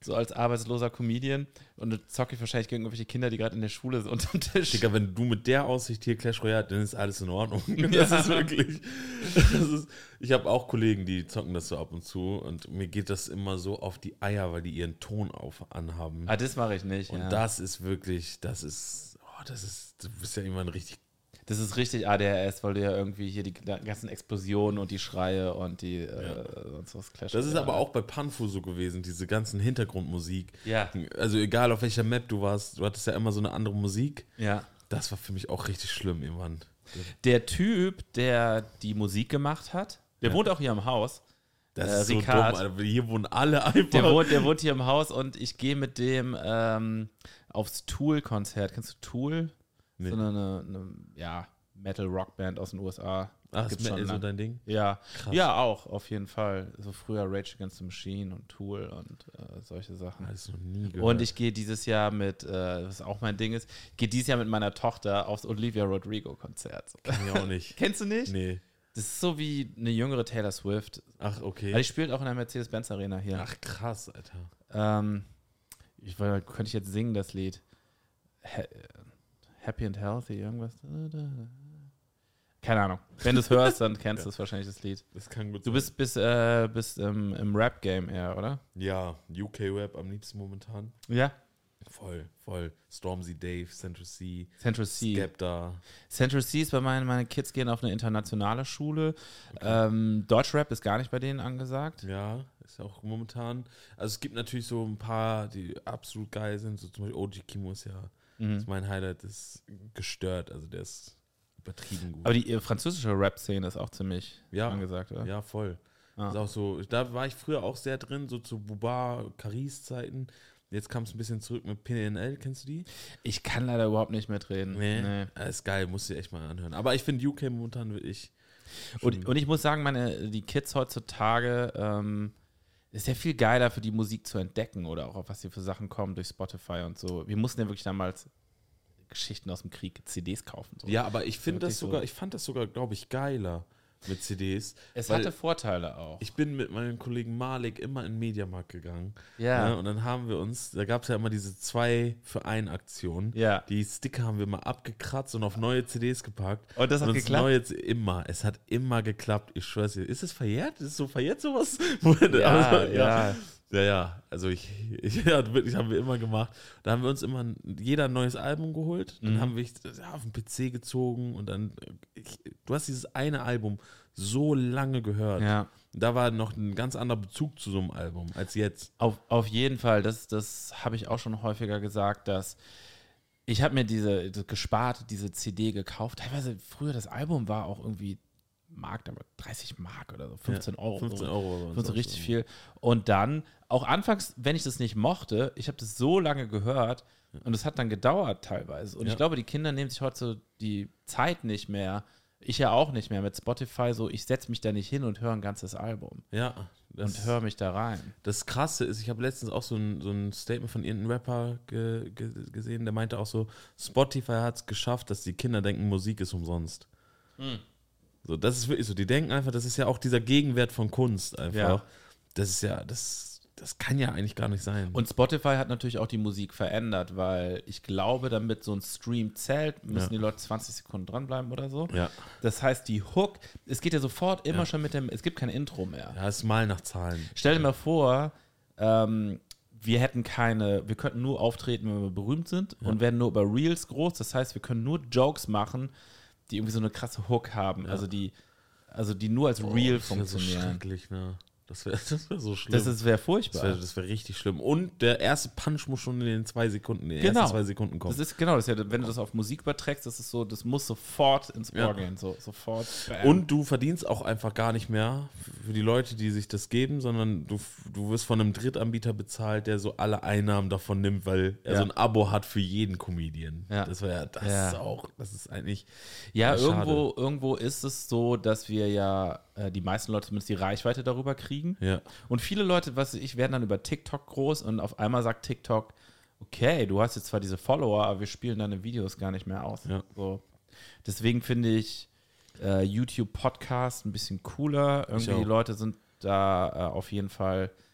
Speaker 1: so als arbeitsloser Comedian und dann zocke ich wahrscheinlich gegen irgendwelche Kinder, die gerade in der Schule sind unterm Tisch.
Speaker 2: Digga, wenn du mit der Aussicht hier Clash Royale, dann ist alles in Ordnung. Das ist wirklich, ich habe auch Kollegen, die zocken das so ab und zu und mir geht das immer so auf die Eier, weil die ihren Ton anhaben.
Speaker 1: Ah, das mache ich nicht.
Speaker 2: Und das ist wirklich, du bist ja irgendwann richtig.
Speaker 1: Das ist richtig ADHS, weil du ja irgendwie hier die ganzen Explosionen und die Schreie und die sonst was Clash.
Speaker 2: Das ist aber auch bei Panfu so gewesen, diese ganzen Hintergrundmusik.
Speaker 1: Ja.
Speaker 2: Also egal auf welcher Map du warst, du hattest ja immer so eine andere Musik.
Speaker 1: Ja.
Speaker 2: Das war für mich auch richtig schlimm irgendwann.
Speaker 1: Der Typ, der die Musik gemacht hat, der wohnt auch hier im Haus.
Speaker 2: Das ist so
Speaker 1: Ricard.
Speaker 2: dumm, Alter. Hier wohnen alle einfach.
Speaker 1: Der wohnt hier im Haus und ich gehe mit dem aufs Tool-Konzert. Kennst du Tool?
Speaker 2: Nee.
Speaker 1: So eine Metal-Rock-Band aus den USA.
Speaker 2: Ach,
Speaker 1: Gibt's
Speaker 2: ist
Speaker 1: schon
Speaker 2: so
Speaker 1: lange.
Speaker 2: dein Ding?
Speaker 1: Ja.
Speaker 2: Krass.
Speaker 1: Ja, auch, auf jeden Fall. So früher Rage Against the Machine und Tool und solche Sachen.
Speaker 2: Hast du noch nie gehört.
Speaker 1: Und ich gehe dieses Jahr was auch mein Ding ist, gehe dieses Jahr mit meiner Tochter aufs Olivia Rodrigo-Konzert.
Speaker 2: Kenn ich auch nicht.
Speaker 1: Kennst du nicht?
Speaker 2: Nee.
Speaker 1: Das ist so wie eine jüngere Taylor Swift.
Speaker 2: Ach, okay.
Speaker 1: Weil die spielt auch in der Mercedes-Benz-Arena hier.
Speaker 2: Ach, krass, Alter.
Speaker 1: Könnte ich jetzt singen, das Lied. Happy and Healthy, irgendwas. Keine Ahnung. Wenn du es hörst, dann kennst du es wahrscheinlich, das Lied.
Speaker 2: Das kann gut
Speaker 1: Du
Speaker 2: sein.
Speaker 1: bist im Rap-Game eher, oder?
Speaker 2: Ja, UK-Rap am liebsten momentan.
Speaker 1: Ja.
Speaker 2: Voll. Stormzy Dave, Central C,
Speaker 1: Central C.
Speaker 2: Skepta.
Speaker 1: Central C ist bei meine Kids gehen auf eine internationale Schule. Deutschrap ist gar nicht bei denen angesagt.
Speaker 2: Ja, ist auch momentan. Also es gibt natürlich so ein paar, die absolut geil sind. So zum Beispiel OG Kimo ist ja, ist mein Highlight, ist gestört. Also der ist übertrieben gut.
Speaker 1: Aber die französische Rap-Szene ist auch ziemlich
Speaker 2: Ja.
Speaker 1: angesagt, oder?
Speaker 2: Ja, voll.
Speaker 1: Ah.
Speaker 2: Ist auch so, da war ich früher auch sehr drin, so zu Buba, Caris-Zeiten. Jetzt kam es ein bisschen zurück mit PNL, kennst du die?
Speaker 1: Ich kann leider überhaupt nicht mitreden. Nee.
Speaker 2: Das ist geil, musst du dir echt mal anhören. Aber ich finde UK momentan wirklich.
Speaker 1: Und ich muss sagen, die Kids heutzutage ist ja viel geiler für die Musik zu entdecken oder auch auf was hier für Sachen kommen durch Spotify und so. Wir mussten ja wirklich damals Geschichten aus dem Krieg, CDs kaufen. So.
Speaker 2: Ja, aber ich finde das
Speaker 1: wirklich
Speaker 2: sogar,
Speaker 1: so.
Speaker 2: ich fand das sogar, glaube ich, geiler mit CDs.
Speaker 1: Es
Speaker 2: weil
Speaker 1: hatte Vorteile auch.
Speaker 2: Ich bin mit meinem Kollegen Malik immer in den Mediamarkt gegangen.
Speaker 1: Ja.
Speaker 2: Ne, und dann haben wir uns, da gab es ja immer diese 2-für-1-Aktion.
Speaker 1: Ja.
Speaker 2: Die Sticker haben wir mal abgekratzt und auf neue CDs gepackt.
Speaker 1: Und das hat geklappt?
Speaker 2: Es hat immer geklappt, ich schwör's dir. Ist es verjährt? Ist es so verjährt sowas? Ja, also wirklich haben wir immer gemacht. Da haben wir uns immer jeder ein neues Album geholt. Dann haben wir auf den PC gezogen und dann, du hast dieses eine Album so lange gehört.
Speaker 1: Ja.
Speaker 2: Da war noch ein ganz anderer Bezug zu so einem Album als jetzt.
Speaker 1: Auf jeden Fall, das habe ich auch schon häufiger gesagt, dass ich habe mir diese CD gekauft. Teilweise früher das Album war auch irgendwie Mark, 30 Mark oder so, 15 Euro.
Speaker 2: 15 Euro.
Speaker 1: So richtig viel. Und dann, auch anfangs, wenn ich das nicht mochte, ich habe das so lange gehört und es hat dann gedauert teilweise. Und ich glaube, die Kinder nehmen sich heute so die Zeit nicht mehr. Ich ja auch nicht mehr mit Spotify, so ich setze mich da nicht hin und höre ein ganzes Album.
Speaker 2: Ja.
Speaker 1: Und höre mich da rein.
Speaker 2: Das Krasse ist, ich habe letztens auch so ein Statement von irgendeinem Rapper gesehen, der meinte auch so, Spotify hat es geschafft, dass die Kinder denken, Musik ist umsonst. So, das ist wirklich so. Die denken einfach, das ist ja auch dieser Gegenwert von Kunst einfach.
Speaker 1: Ja.
Speaker 2: Das ist ja, das kann ja eigentlich gar nicht sein.
Speaker 1: Und Spotify hat natürlich auch die Musik verändert, weil ich glaube, damit so ein Stream zählt, müssen die Leute 20 Sekunden dranbleiben oder so.
Speaker 2: Ja.
Speaker 1: Das heißt, die Hook, es geht ja sofort immer schon es gibt kein Intro mehr.
Speaker 2: Ja, es ist mal nach Zahlen.
Speaker 1: Stell dir mal vor, wir könnten nur auftreten, wenn wir berühmt sind und werden nur über Reels groß. Das heißt, wir können nur Jokes machen, die irgendwie so eine krasse Hook haben, also die nur als Reel
Speaker 2: Das wäre so
Speaker 1: funktionieren.
Speaker 2: schrecklich, ne? Das wäre so schlimm.
Speaker 1: Das wäre furchtbar.
Speaker 2: Das wär richtig schlimm. Und der erste Punch muss schon in den 2 Sekunden,
Speaker 1: Genau.
Speaker 2: ersten 2 Sekunden kommen.
Speaker 1: Das ist ja, wenn du das auf Musik überträgst, das ist so, das muss sofort ins Ohr gehen, sofort. Bam.
Speaker 2: Und du verdienst auch einfach gar nicht mehr für die Leute, die sich das geben, sondern du wirst von einem Drittanbieter bezahlt, der so alle Einnahmen davon nimmt, weil er so ein Abo hat für jeden Comedian.
Speaker 1: Ja.
Speaker 2: Das ist eigentlich
Speaker 1: Ja,
Speaker 2: schade.
Speaker 1: irgendwo ist es so, dass wir ja die meisten Leute zumindest die Reichweite darüber kriegen.
Speaker 2: Ja.
Speaker 1: Und viele Leute, werden dann über TikTok groß und auf einmal sagt TikTok, okay, du hast jetzt zwar diese Follower, aber wir spielen deine Videos gar nicht mehr aus.
Speaker 2: Ja.
Speaker 1: So. Deswegen finde ich YouTube-Podcast ein bisschen cooler. Irgendwie die Leute sind da auf jeden Fall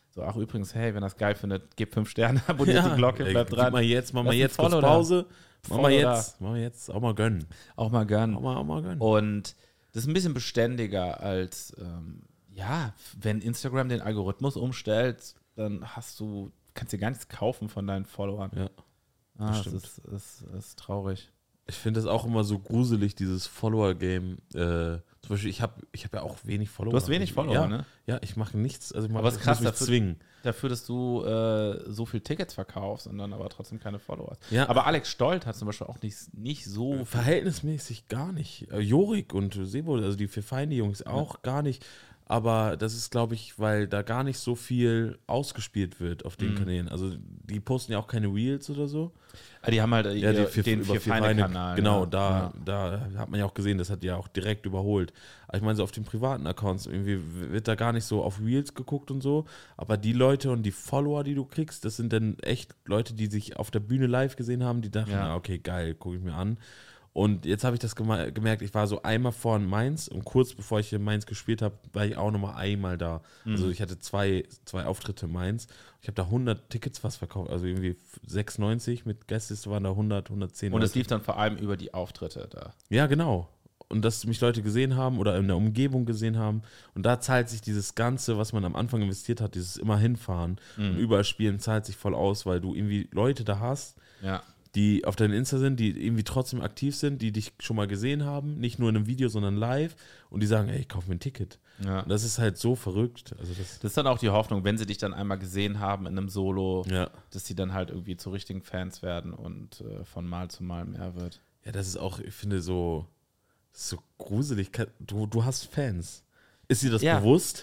Speaker 1: So, ach übrigens, hey, wenn ihr das geil findet, gebt 5 Sterne, abonniert die Glocke, bleibt dran.
Speaker 2: Mach mal jetzt kurz
Speaker 1: Follow
Speaker 2: Pause. Mach
Speaker 1: Follow
Speaker 2: mal jetzt, auch mal gönnen.
Speaker 1: Auch mal gönnen.
Speaker 2: Auch mal gönnen.
Speaker 1: Und das ist ein bisschen beständiger als, wenn Instagram den Algorithmus umstellt, dann kannst du dir gar nichts kaufen von deinen Followern.
Speaker 2: Ja,
Speaker 1: das ist traurig.
Speaker 2: Ich finde das auch immer so gruselig, dieses Follower-Game. Zum Beispiel, ich hab ja auch wenig Follower.
Speaker 1: Du hast wenig Follower, ne?
Speaker 2: Ja, ich mache nichts. Also
Speaker 1: Aber es ist krass,
Speaker 2: muss mich zwingen.
Speaker 1: Dafür, dass du so viel Tickets verkaufst und dann aber trotzdem keine Follower hast.
Speaker 2: Ja.
Speaker 1: Aber Alex Stolt hat zum Beispiel auch nicht so
Speaker 2: Verhältnismäßig gar nicht. Jorik und Sebo, also die 4 Feinde-Jungs auch gar nicht. Aber das ist, glaube ich, weil da gar nicht so viel ausgespielt wird auf den Kanälen. Also die posten ja auch keine Reels oder so.
Speaker 1: Die haben halt
Speaker 2: Den 4
Speaker 1: Feinde-Kanal.
Speaker 2: Genau, da hat man ja auch gesehen, das hat ja auch direkt überholt. Aber ich meine, so auf den privaten Accounts irgendwie wird da gar nicht so auf Reels geguckt und so. Aber die Leute und die Follower, die du kriegst, das sind dann echt Leute, die sich auf der Bühne live gesehen haben, die dachten, okay, geil, gucke ich mir an. Und jetzt habe ich das gemerkt, ich war so einmal vor in Mainz und kurz bevor ich in Mainz gespielt habe, war ich auch nochmal einmal da. Also ich hatte zwei Auftritte in Mainz. Ich habe da 100 Tickets fast verkauft, also irgendwie 96 mit Gästeliste waren da 100, 110.
Speaker 1: Und es lief dann vor allem über die Auftritte da.
Speaker 2: Ja, genau. Und dass mich Leute gesehen haben oder in der Umgebung gesehen haben. Und da zahlt sich dieses Ganze, was man am Anfang investiert hat, dieses immer hinfahren und überall spielen, zahlt sich voll aus, weil du irgendwie Leute da hast, die auf deinem Insta sind, die irgendwie trotzdem aktiv sind, die dich schon mal gesehen haben, nicht nur in einem Video, sondern live und die sagen, ey, ich kauf mir ein Ticket. Ja. Und das ist halt so verrückt. Also das
Speaker 1: ist dann auch die Hoffnung, wenn sie dich dann einmal gesehen haben in einem Solo, dass sie dann halt irgendwie zu richtigen Fans werden und von Mal zu Mal mehr wird.
Speaker 2: Ja, das ist auch, ich finde, so gruselig. Du hast Fans. Ist dir das bewusst?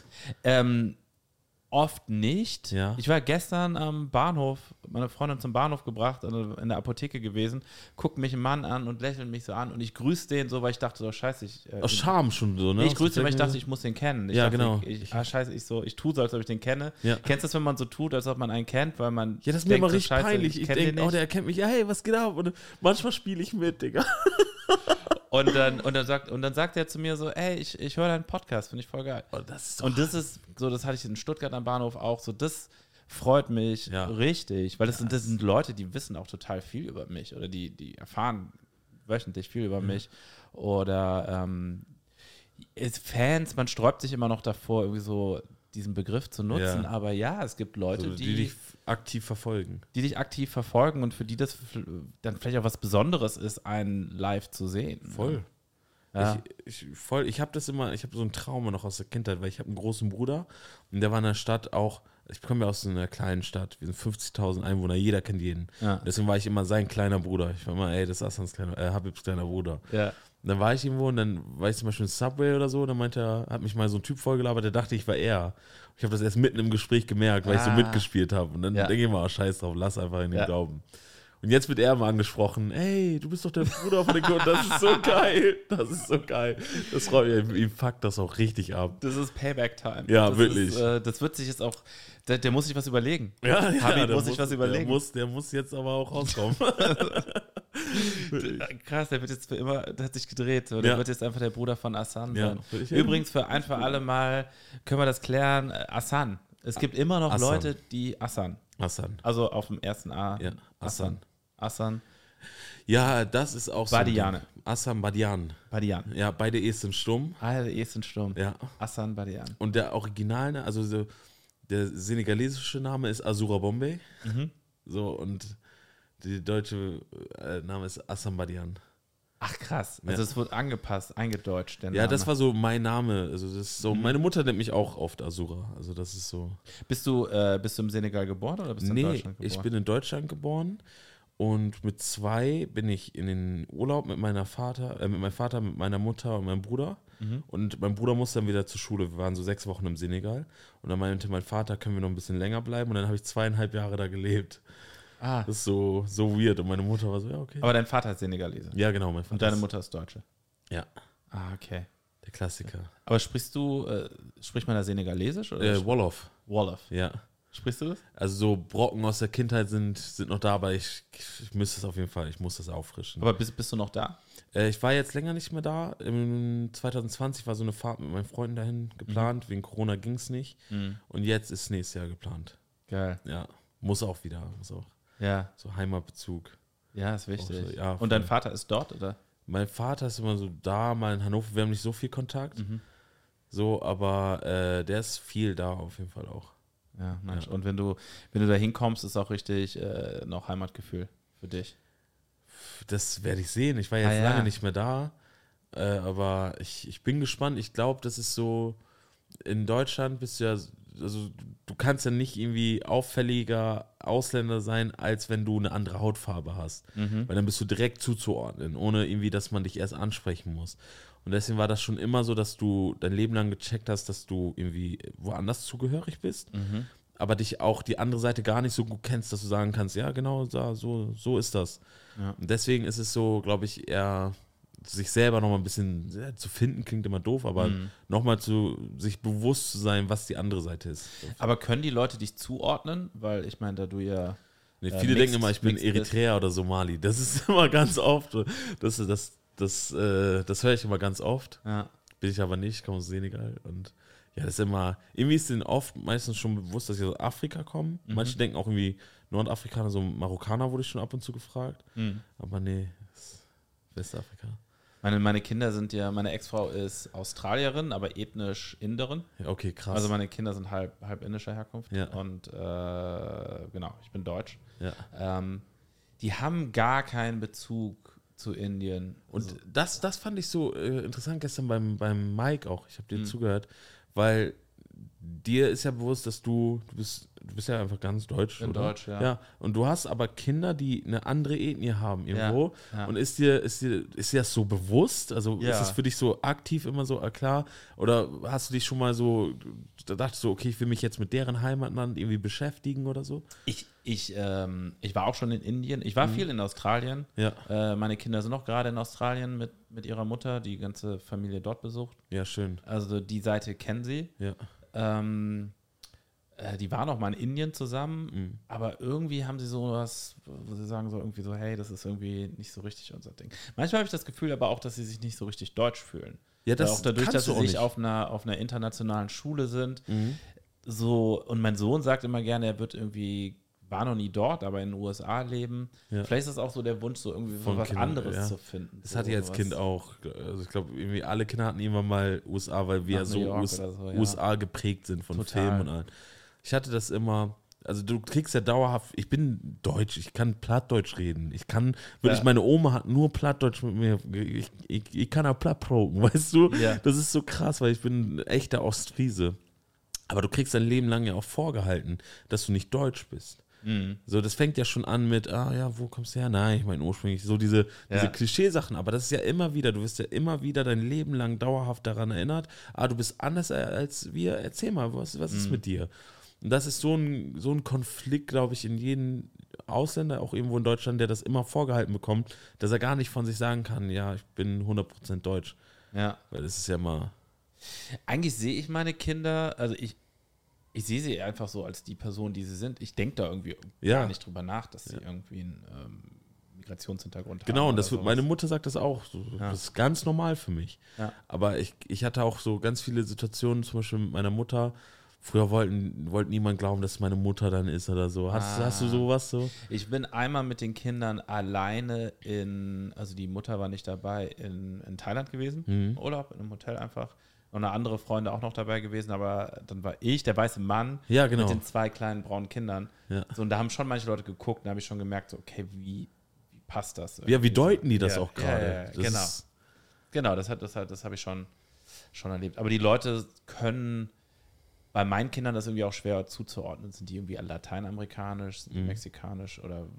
Speaker 1: Oft nicht.
Speaker 2: Ja.
Speaker 1: Ich war gestern am Bahnhof, meine Freundin zum Bahnhof gebracht, in der Apotheke gewesen, guckt mich ein Mann an und lächelt mich so an und ich grüße den so, weil ich dachte so, scheiße.
Speaker 2: Aus Scham schon so, ne?
Speaker 1: Ich grüße den, weil ich dachte, ich muss den kennen. Ich dachte,
Speaker 2: genau.
Speaker 1: Ich tue so, als ob ich den kenne. Ja. Kennst du das, wenn man so tut, als ob man einen kennt, weil man
Speaker 2: das ist mir immer richtig peinlich. Ich denke, der erkennt mich, ja, hey, was geht ab? Und manchmal spiele ich mit, Digga.
Speaker 1: Und dann sagt er zu mir so, ey, ich höre deinen Podcast, finde ich voll geil.
Speaker 2: Oh, das ist
Speaker 1: so, das hatte ich in Stuttgart am Bahnhof auch so, das freut mich richtig, weil das sind Leute, die wissen auch total viel über mich oder die erfahren wöchentlich viel über mich oder Fans, man sträubt sich immer noch davor, irgendwie so diesen Begriff zu nutzen, aber es gibt Leute,
Speaker 2: die dich aktiv verfolgen.
Speaker 1: Die dich aktiv verfolgen und für die das dann vielleicht auch was Besonderes ist, einen live zu sehen.
Speaker 2: Voll. Ja. Ich habe so einen Traum noch aus der Kindheit, weil ich habe einen großen Bruder und der war in der Stadt auch, ich komme ja aus einer kleinen Stadt, wir sind 50.000 Einwohner, jeder kennt jeden. Ja. Deswegen war ich immer sein kleiner Bruder. Ich war immer, ey, das ist Habibs kleiner Bruder. Ja. Und dann war ich irgendwo und dann war ich zum Beispiel in Subway oder so, dann hat mich mal so ein Typ vollgelabert, der dachte, ich war er. Ich habe das erst mitten im Gespräch gemerkt, weil ich so mitgespielt habe. Und dann denke ich mal, scheiß drauf, lass einfach in den Glauben. Und jetzt wird er mal angesprochen, ey, du bist doch der Bruder von den Kunden, das ist so geil. Das ist so geil. Das freut mich, ihm fuckt das auch richtig ab.
Speaker 1: Das ist Payback-Time.
Speaker 2: Ja, wirklich.
Speaker 1: Das wird sich jetzt auch, der muss sich was überlegen.
Speaker 2: Ja,
Speaker 1: Habib muss sich was überlegen.
Speaker 2: Der muss jetzt aber auch rauskommen.
Speaker 1: Krass, der hat sich gedreht. Der wird jetzt einfach der Bruder von Asan sein. Übrigens, für alle Mal können wir das klären, Asan. Es gibt immer noch Leute, die Asan. Also auf dem ersten A.
Speaker 2: Ja,
Speaker 1: Asan.
Speaker 2: Ja, das ist auch
Speaker 1: Badiane.
Speaker 2: so. Asan Badian. Ja, beide E's sind stumm.
Speaker 1: Beide E's sind stumm.
Speaker 2: Ja.
Speaker 1: Asan Badian.
Speaker 2: Und der Original, also so, der senegalesische Name ist Azura Bombay. So, und der deutsche Name ist Asan Badian.
Speaker 1: Ach krass, also es wird angepasst, eingedeutscht. Der Name.
Speaker 2: Ja, das war so mein Name. Also das ist so, meine Mutter nennt mich auch oft Azura. Also das ist so.
Speaker 1: Bist du im Senegal geboren oder bist du in Deutschland geboren?
Speaker 2: Ich bin in Deutschland geboren und mit 2 bin ich in den Urlaub mit meinem Vater, mit meiner Mutter und meinem Bruder. Und mein Bruder musste dann wieder zur Schule. Wir waren so 6 Wochen im Senegal und dann meinte mein Vater, können wir noch ein bisschen länger bleiben? Und dann habe ich 2,5 Jahre da gelebt. Das ist so weird. Und meine Mutter war so, ja, okay.
Speaker 1: Aber dein Vater ist Senegalese?
Speaker 2: Ja, genau. Mein Vater
Speaker 1: und deine Mutter ist Deutsche?
Speaker 2: Ja.
Speaker 1: Okay.
Speaker 2: Der Klassiker.
Speaker 1: Aber spricht man da Senegalesisch? Oder
Speaker 2: Wolof.
Speaker 1: Wolof.
Speaker 2: Ja.
Speaker 1: Sprichst du das?
Speaker 2: Also so Brocken aus der Kindheit sind noch da, aber ich müsste es auf jeden Fall, ich muss das auffrischen.
Speaker 1: Aber bist du noch da?
Speaker 2: Ich war jetzt länger nicht mehr da. Im 2020 war so eine Fahrt mit meinen Freunden dahin geplant. Wegen Corona ging es nicht. Und jetzt ist nächstes Jahr geplant.
Speaker 1: Geil.
Speaker 2: Ja, muss auch wieder. Muss auch.
Speaker 1: Ja.
Speaker 2: So Heimatbezug.
Speaker 1: Ja, ist wichtig.
Speaker 2: So, ja,
Speaker 1: und dein Vater ist dort, oder?
Speaker 2: Mein Vater ist immer so da, mal in Hannover. Wir haben nicht so viel Kontakt. So, aber der ist viel da auf jeden Fall auch.
Speaker 1: Ja, Mensch. Ja. Und wenn du da hinkommst, ist auch richtig noch Heimatgefühl für dich.
Speaker 2: Das werde ich sehen. Ich war jetzt lange nicht mehr da, aber ich bin gespannt. Ich glaube, das ist so, in Deutschland bist du ja, also du kannst ja nicht irgendwie auffälliger Ausländer sein, als wenn du eine andere Hautfarbe hast. Weil dann bist du direkt zuzuordnen, ohne irgendwie, dass man dich erst ansprechen muss. Und deswegen war das schon immer so, dass du dein Leben lang gecheckt hast, dass du irgendwie woanders zugehörig bist, aber dich auch die andere Seite gar nicht so gut kennst, dass du sagen kannst, ja genau, so ist das. Ja. Und deswegen ist es so, glaube ich, eher sich selber nochmal ein bisschen zu finden, klingt immer doof, aber nochmal sich bewusst zu sein, was die andere Seite ist.
Speaker 1: Aber können die Leute dich zuordnen? Weil ich meine, da du ja
Speaker 2: viele denken immer, ich bin Eritreer oder Somali. Das ist immer ganz oft, das höre ich immer ganz oft. Ja. Bin ich aber nicht, komme aus Senegal. Und ja, das ist immer, irgendwie ist denen oft meistens schon bewusst, dass sie aus Afrika kommen. Manche denken auch irgendwie Nordafrikaner, so Marokkaner wurde ich schon ab und zu gefragt. Aber nee, das ist Westafrika.
Speaker 1: Meine Kinder sind ja, meine Ex-Frau ist Australierin, aber ethnisch Inderin.
Speaker 2: Ja, okay, krass.
Speaker 1: Also meine Kinder sind halb indischer Herkunft.
Speaker 2: Ja.
Speaker 1: Und genau, ich bin deutsch.
Speaker 2: Ja.
Speaker 1: Die haben gar keinen Bezug zu Indien.
Speaker 2: Und das fand ich so interessant gestern beim Mike auch. Ich habe dir zugehört, weil dir ist ja bewusst, dass du bist ja einfach ganz deutsch,
Speaker 1: oder? Deutsch, ja.
Speaker 2: Ja. Und du hast aber Kinder, die eine andere Ethnie haben irgendwo. Ja. Und ist dir das so bewusst? Also ist es für dich so aktiv immer so klar? Oder hast du dich schon mal so, da dachtest du, okay, ich will mich jetzt mit deren Heimatland irgendwie beschäftigen oder so?
Speaker 1: Ich war auch schon in Indien. Ich war viel in Australien.
Speaker 2: Ja.
Speaker 1: Meine Kinder sind auch gerade in Australien mit ihrer Mutter, die ganze Familie dort besucht.
Speaker 2: Ja, schön.
Speaker 1: Also die Seite kennen sie.
Speaker 2: Ja.
Speaker 1: Die waren auch mal in Indien zusammen, aber irgendwie haben sie sowas, wo sie sagen so irgendwie so, hey, das ist irgendwie nicht so richtig unser Ding. Manchmal habe ich das Gefühl aber auch, dass sie sich nicht so richtig deutsch fühlen.
Speaker 2: Ja, das
Speaker 1: auch dadurch, dass sie sich auf einer internationalen Schule sind. So, und mein Sohn sagt immer gerne, er war noch nie dort, aber in den USA leben. Ja. Vielleicht ist das auch so der Wunsch, so irgendwie so was anderes zu finden.
Speaker 2: Das hatte ich als Kind auch. Also ich glaube, irgendwie alle Kinder hatten irgendwann mal USA, weil wir so USA geprägt sind von Filmen und allem. Ich hatte das immer, also du kriegst ja dauerhaft, ich bin Deutsch, ich kann Plattdeutsch reden. Meine Oma hat nur Plattdeutsch mit mir, ich kann auch Plattproken, weißt du? Ja. Das ist so krass, weil ich bin ein echter Ostfriese. Aber du kriegst dein Leben lang ja auch vorgehalten, dass du nicht deutsch bist. So, das fängt ja schon an mit, wo kommst du her? Nein, ich meine ursprünglich so diese Klischeesachen, aber das ist ja immer wieder, du wirst ja immer wieder dein Leben lang dauerhaft daran erinnert, du bist anders als wir, erzähl mal, was ist mit dir? Und das ist so ein Konflikt, glaube ich, in jedem Ausländer, auch irgendwo in Deutschland, der das immer vorgehalten bekommt, dass er gar nicht von sich sagen kann, ja, ich bin 100% deutsch.
Speaker 1: Ja.
Speaker 2: Weil das ist ja mal...
Speaker 1: Eigentlich sehe ich meine Kinder, also ich sehe sie einfach so als die Person, die sie sind. Ich denke da irgendwie gar nicht drüber nach, dass sie irgendwie einen Migrationshintergrund haben.
Speaker 2: Genau, und meine Mutter sagt das auch. Das ist ganz normal für mich. Ja. Aber ich hatte auch so ganz viele Situationen, zum Beispiel mit meiner Mutter. Früher wollte niemand glauben, dass meine Mutter dann ist oder so. Hast du sowas so?
Speaker 1: Ich bin einmal mit den Kindern alleine also die Mutter war nicht dabei, in Thailand gewesen. Im Urlaub, in einem Hotel einfach. Und eine andere Freunde auch noch dabei gewesen, aber dann war ich, der weiße Mann, mit den 2 kleinen braunen Kindern. Ja. So, und da haben schon manche Leute geguckt, da habe ich schon gemerkt, so, okay, wie passt das?
Speaker 2: Ja, wie deuten die das auch gerade?
Speaker 1: Ja, genau, das habe ich schon erlebt. Aber die Leute können bei meinen Kindern das irgendwie auch schwer zuzuordnen. Sind die irgendwie lateinamerikanisch, sind die mexikanisch oder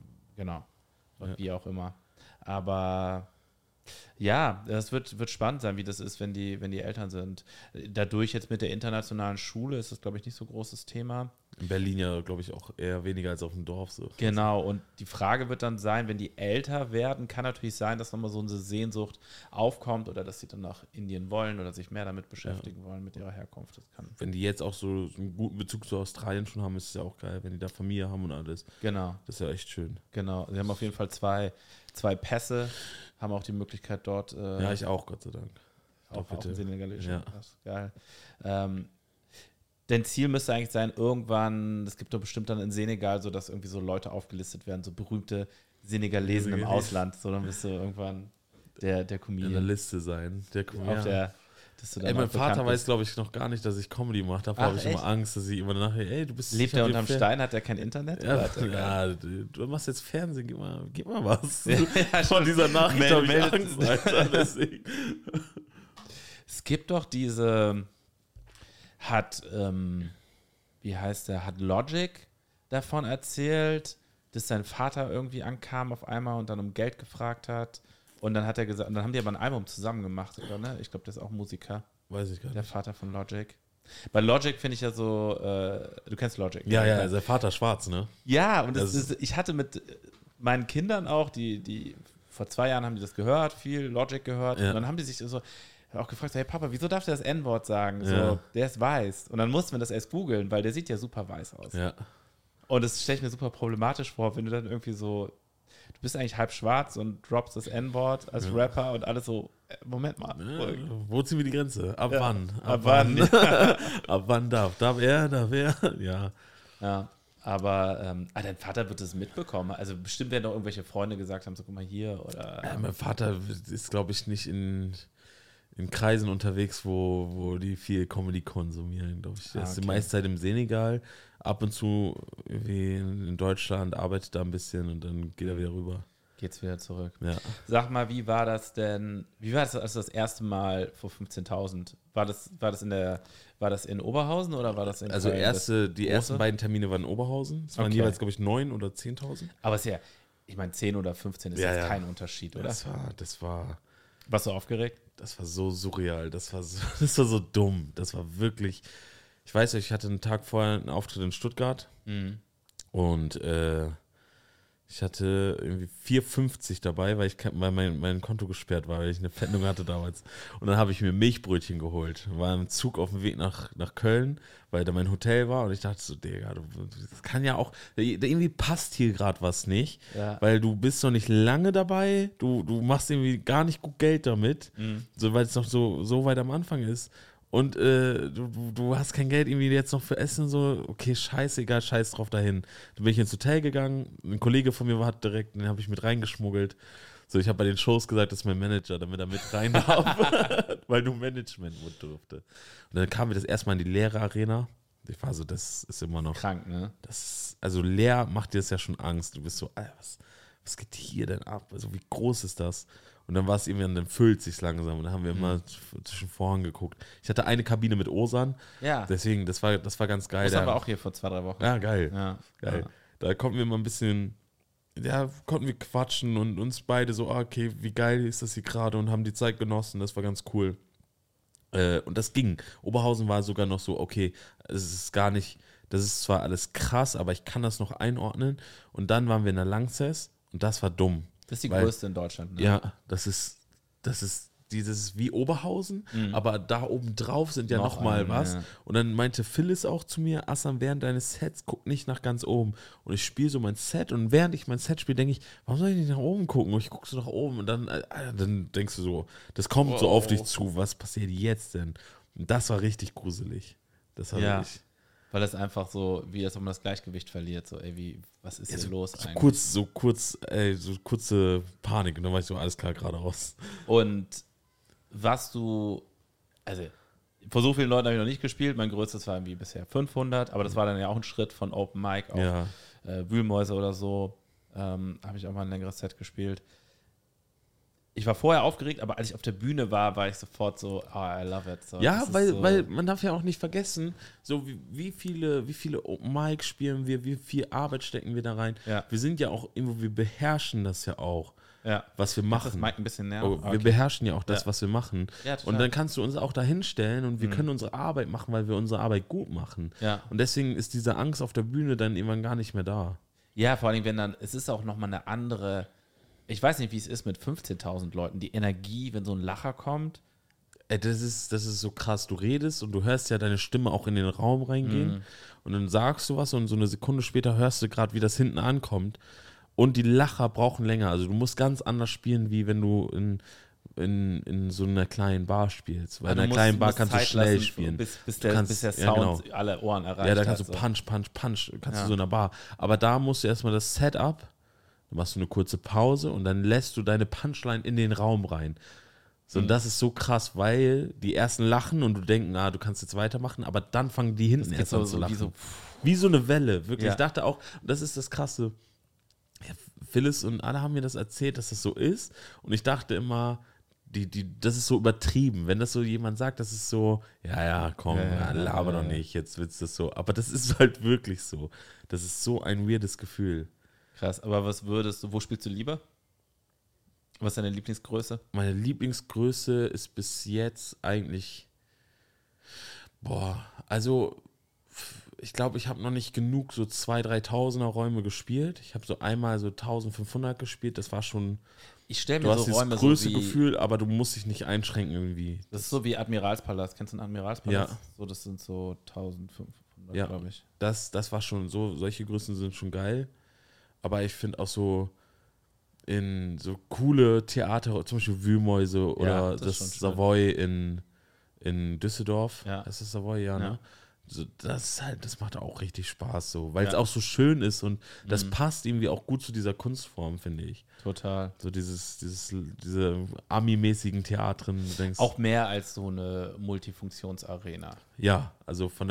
Speaker 1: wie auch immer. Aber ja, das wird spannend sein, wie das ist, wenn die Eltern sind. Dadurch jetzt mit der internationalen Schule ist das, glaube ich, nicht so ein großes Thema.
Speaker 2: In Berlin ja, glaube ich, auch eher weniger als auf dem Dorf. So.
Speaker 1: Genau, und die Frage wird dann sein, wenn die älter werden, kann natürlich sein, dass nochmal so eine Sehnsucht aufkommt oder dass sie dann nach Indien wollen oder sich mehr damit beschäftigen wollen, mit ihrer Herkunft. Das kann.
Speaker 2: Wenn die jetzt auch so einen guten Bezug zu Australien schon haben, ist es ja auch geil, wenn die da Familie haben und alles.
Speaker 1: Genau.
Speaker 2: Das ist ja echt schön.
Speaker 1: Genau, sie haben auf jeden Fall zwei Pässe, haben auch die Möglichkeit dort.
Speaker 2: Ja, ich auch, Gott sei Dank.
Speaker 1: Auch senegalischen.
Speaker 2: Ja.
Speaker 1: Das ist geil. Dein Ziel müsste eigentlich sein, irgendwann, es gibt doch bestimmt dann in Senegal so, dass irgendwie so Leute aufgelistet werden, so berühmte Senegalesen im Ausland. So, dann bist du irgendwann der Comedian.
Speaker 2: In der Liste sein. Der Comedian. Mein Vater weiß, glaube ich, noch gar nicht, dass ich Comedy mache. Davor habe ich immer Angst, dass ich immer nachher, du bist...
Speaker 1: Lebt er unterm Stein? Hat er kein Internet?
Speaker 2: Ja, du machst jetzt Fernsehen, gib mal was. Ja, von dieser Nachricht habe ich Angst, Alter. Deswegen.
Speaker 1: Es gibt doch diese... Hat Logic davon erzählt, dass sein Vater irgendwie ankam auf einmal und dann um Geld gefragt hat. Und dann hat er gesagt, und dann haben die aber ein Album zusammen gemacht, oder ne? Ich glaube, der ist auch Musiker.
Speaker 2: Weiß ich gar nicht.
Speaker 1: Der Vater von Logic. Bei Logic finde ich ja so, du kennst Logic.
Speaker 2: Ja, ja, der Vater schwarz, ne?
Speaker 1: Ja, und ich hatte mit meinen Kindern auch, die vor 2 Jahren haben die das gehört, viel Logic gehört. Ja. Und dann haben die sich so auch gefragt, hey Papa, wieso darf der das N-Wort sagen? So, der ist weiß. Und dann mussten wir das erst googeln, weil der sieht ja super weiß aus.
Speaker 2: Ja.
Speaker 1: Und das stelle ich mir super problematisch vor, wenn du dann irgendwie so, du bist eigentlich halb schwarz und droppst das N-Wort als Rapper und alles so, Moment mal.
Speaker 2: Wo ziehen wir die Grenze? Ab wann?
Speaker 1: Ab wann?
Speaker 2: Ab wann darf er? Ja.
Speaker 1: Ja, aber dein Vater wird es mitbekommen. Also bestimmt werden doch irgendwelche Freunde gesagt haben, so guck mal hier oder...
Speaker 2: mein Vater ist, glaube ich, nicht in Kreisen unterwegs, wo die viel Comedy konsumieren, glaube ich. Der ist die meiste Zeit im Senegal, ab und zu wie in Deutschland, arbeitet da ein bisschen und dann geht er wieder rüber.
Speaker 1: Geht's wieder zurück.
Speaker 2: Ja.
Speaker 1: Sag mal, wie war das, als du das erste Mal vor 15.000? War das in Oberhausen oder war das in
Speaker 2: Also
Speaker 1: Köln?
Speaker 2: Die ersten beiden Termine waren in Oberhausen. Es waren jeweils, glaube ich, 9.000 oder 10.000.
Speaker 1: Aber es ist ja, ich meine, 10 oder 15 ist jetzt kein Unterschied, oder?
Speaker 2: Das war...
Speaker 1: Warst du aufgeregt?
Speaker 2: Das war so surreal, das war so dumm. Das war wirklich... Ich weiß nicht, ich hatte einen Tag vorher einen Auftritt in Stuttgart und ich hatte irgendwie 4,50 dabei, weil mein Konto gesperrt war, weil ich eine Pfändung hatte damals. Und dann habe ich mir Milchbrötchen geholt. War im Zug auf dem Weg nach Köln, weil da mein Hotel war. Und ich dachte so, Digga, das kann ja auch, irgendwie passt hier gerade was nicht. Ja. Weil du bist noch nicht lange dabei, du machst irgendwie gar nicht gut Geld damit, so, weil es noch so weit am Anfang ist. Und du hast kein Geld irgendwie jetzt noch für Essen, so, okay, scheißegal, scheiß drauf dahin. Dann bin ich ins Hotel gegangen, ein Kollege von mir hat direkt, den habe ich mit reingeschmuggelt. So, ich habe bei den Shows gesagt, das ist mein Manager, damit er mit rein darf, weil nur Management durfte. Und dann kamen wir das erstmal in die leere Arena. Ich war so, das ist immer noch...
Speaker 1: Krank, ne?
Speaker 2: Also leer macht dir das ja schon Angst. Du bist so, Alter, was geht hier denn ab? Also wie groß ist das? Und dann war es irgendwie, dann füllt sich langsam. Und dann haben wir immer zwischen Vorhang geguckt. Ich hatte eine Kabine mit Osan. Ja. Deswegen, das war ganz geil.
Speaker 1: Das war auch hier vor 2-3 Wochen.
Speaker 2: Ja, geil.
Speaker 1: Ja.
Speaker 2: Geil. Ja. Da konnten wir mal ein bisschen, konnten wir quatschen und uns beide so, okay, wie geil ist das hier gerade und haben die Zeit genossen. Das war ganz cool. Und das ging. Oberhausen war sogar noch so, okay, es ist gar nicht, das ist zwar alles krass, aber ich kann das noch einordnen. Und dann waren wir in der Lanxess und das war dumm.
Speaker 1: Das ist die größte in Deutschland, ne?
Speaker 2: Ja, das ist dieses wie Oberhausen, aber da oben drauf sind ja noch mal was. Ja. Und dann meinte Phyllis auch zu mir, Assam, während deines Sets, guck nicht nach ganz oben. Und ich spiele so mein Set und während ich mein Set spiele, denke ich, warum soll ich nicht nach oben gucken? Und ich gucke so nach oben und dann denkst du so, das kommt so auf dich zu, was passiert jetzt denn? Und das war richtig gruselig. Das war wirklich...
Speaker 1: Weil das einfach so, wie als ob man das Gleichgewicht verliert. So, ey, was ist hier los
Speaker 2: eigentlich? So kurze Panik. Und dann war ich so, alles klar, geradeaus.
Speaker 1: Und also vor so vielen Leuten habe ich noch nicht gespielt. Mein größtes war irgendwie bisher 500. Aber das war dann ja auch ein Schritt von Open Mic auf Wühlmäuse oder so. Habe ich auch mal ein längeres Set gespielt. Ich war vorher aufgeregt, aber als ich auf der Bühne war ich sofort so, I love it. So,
Speaker 2: ja, weil man darf ja auch nicht vergessen, so wie viele Open Mic spielen wir, wie viel Arbeit stecken wir da rein. Ja. Wir sind ja auch irgendwo, wir beherrschen das ja auch. was wir
Speaker 1: Kannst du das
Speaker 2: machen.
Speaker 1: Mic ein bisschen näher?
Speaker 2: Oh, wir beherrschen ja auch das, was wir machen.
Speaker 1: Ja, total.
Speaker 2: Und dann kannst du uns auch da hinstellen und wir können unsere Arbeit machen, weil wir unsere Arbeit gut machen.
Speaker 1: Ja.
Speaker 2: Und deswegen ist diese Angst auf der Bühne dann irgendwann gar nicht mehr da.
Speaker 1: Ja, vor allem, wenn dann, es ist auch nochmal eine andere, ich weiß nicht, wie es ist mit 15.000 Leuten, die Energie, wenn so ein Lacher kommt.
Speaker 2: Das ist so krass. Du redest und du hörst ja deine Stimme auch in den Raum reingehen und dann sagst du was und so eine Sekunde später hörst du gerade, wie das hinten ankommt. Und die Lacher brauchen länger. Also du musst ganz anders spielen, wie wenn du in so einer kleinen Bar spielst. Weil in einer kleinen Bar kannst du schnell spielen.
Speaker 1: Bis der Sound alle Ohren erreicht.
Speaker 2: Ja, da kannst du Punch, kannst du so in einer Bar. Aber da musst du erstmal das Setup, dann machst du eine kurze Pause und dann lässt du deine Punchline in den Raum rein. So, und das ist so krass, weil die ersten lachen und du denkst, du kannst jetzt weitermachen, aber dann fangen die hinten erst an zu lachen. Wie so eine Welle, wirklich. Ja. Ich dachte auch, das ist das Krasse, ja, Phyllis und alle haben mir das erzählt, dass das so ist und ich dachte immer, das ist so übertrieben. Wenn das so jemand sagt, das ist so, komm, laber doch nicht, jetzt wird's das so. Aber das ist halt wirklich so. Das ist so ein weirdes Gefühl.
Speaker 1: Krass, aber wo spielst du lieber? Was ist deine Lieblingsgröße?
Speaker 2: Meine Lieblingsgröße ist bis jetzt eigentlich, also ich glaube, ich habe noch nicht genug so 2.000, 3.000er Räume gespielt. Ich habe so einmal so 1.500 gespielt, das war schon,
Speaker 1: ich stelle mir
Speaker 2: du hast
Speaker 1: so
Speaker 2: dieses
Speaker 1: Räume
Speaker 2: größte
Speaker 1: so
Speaker 2: Gefühl, aber du musst dich nicht einschränken irgendwie.
Speaker 1: Das ist so wie Admiralspalast. Kennst du einen Admiralspalast?
Speaker 2: Ja.
Speaker 1: So, das sind so 1.500, glaube ich.
Speaker 2: Das war schon so, solche Größen sind schon geil. Aber ich finde auch so in so coole Theater, zum Beispiel Wühlmäuse oder das Savoy in Düsseldorf.
Speaker 1: Ja.
Speaker 2: Das ist Savoy, ne? So, das macht auch richtig Spaß, so, weil es auch so schön ist und das passt irgendwie auch gut zu dieser Kunstform, finde ich.
Speaker 1: Total.
Speaker 2: So diese Ami-mäßigen Theatren, du denkst.
Speaker 1: Auch mehr als so eine Multifunktionsarena.
Speaker 2: Ja, also von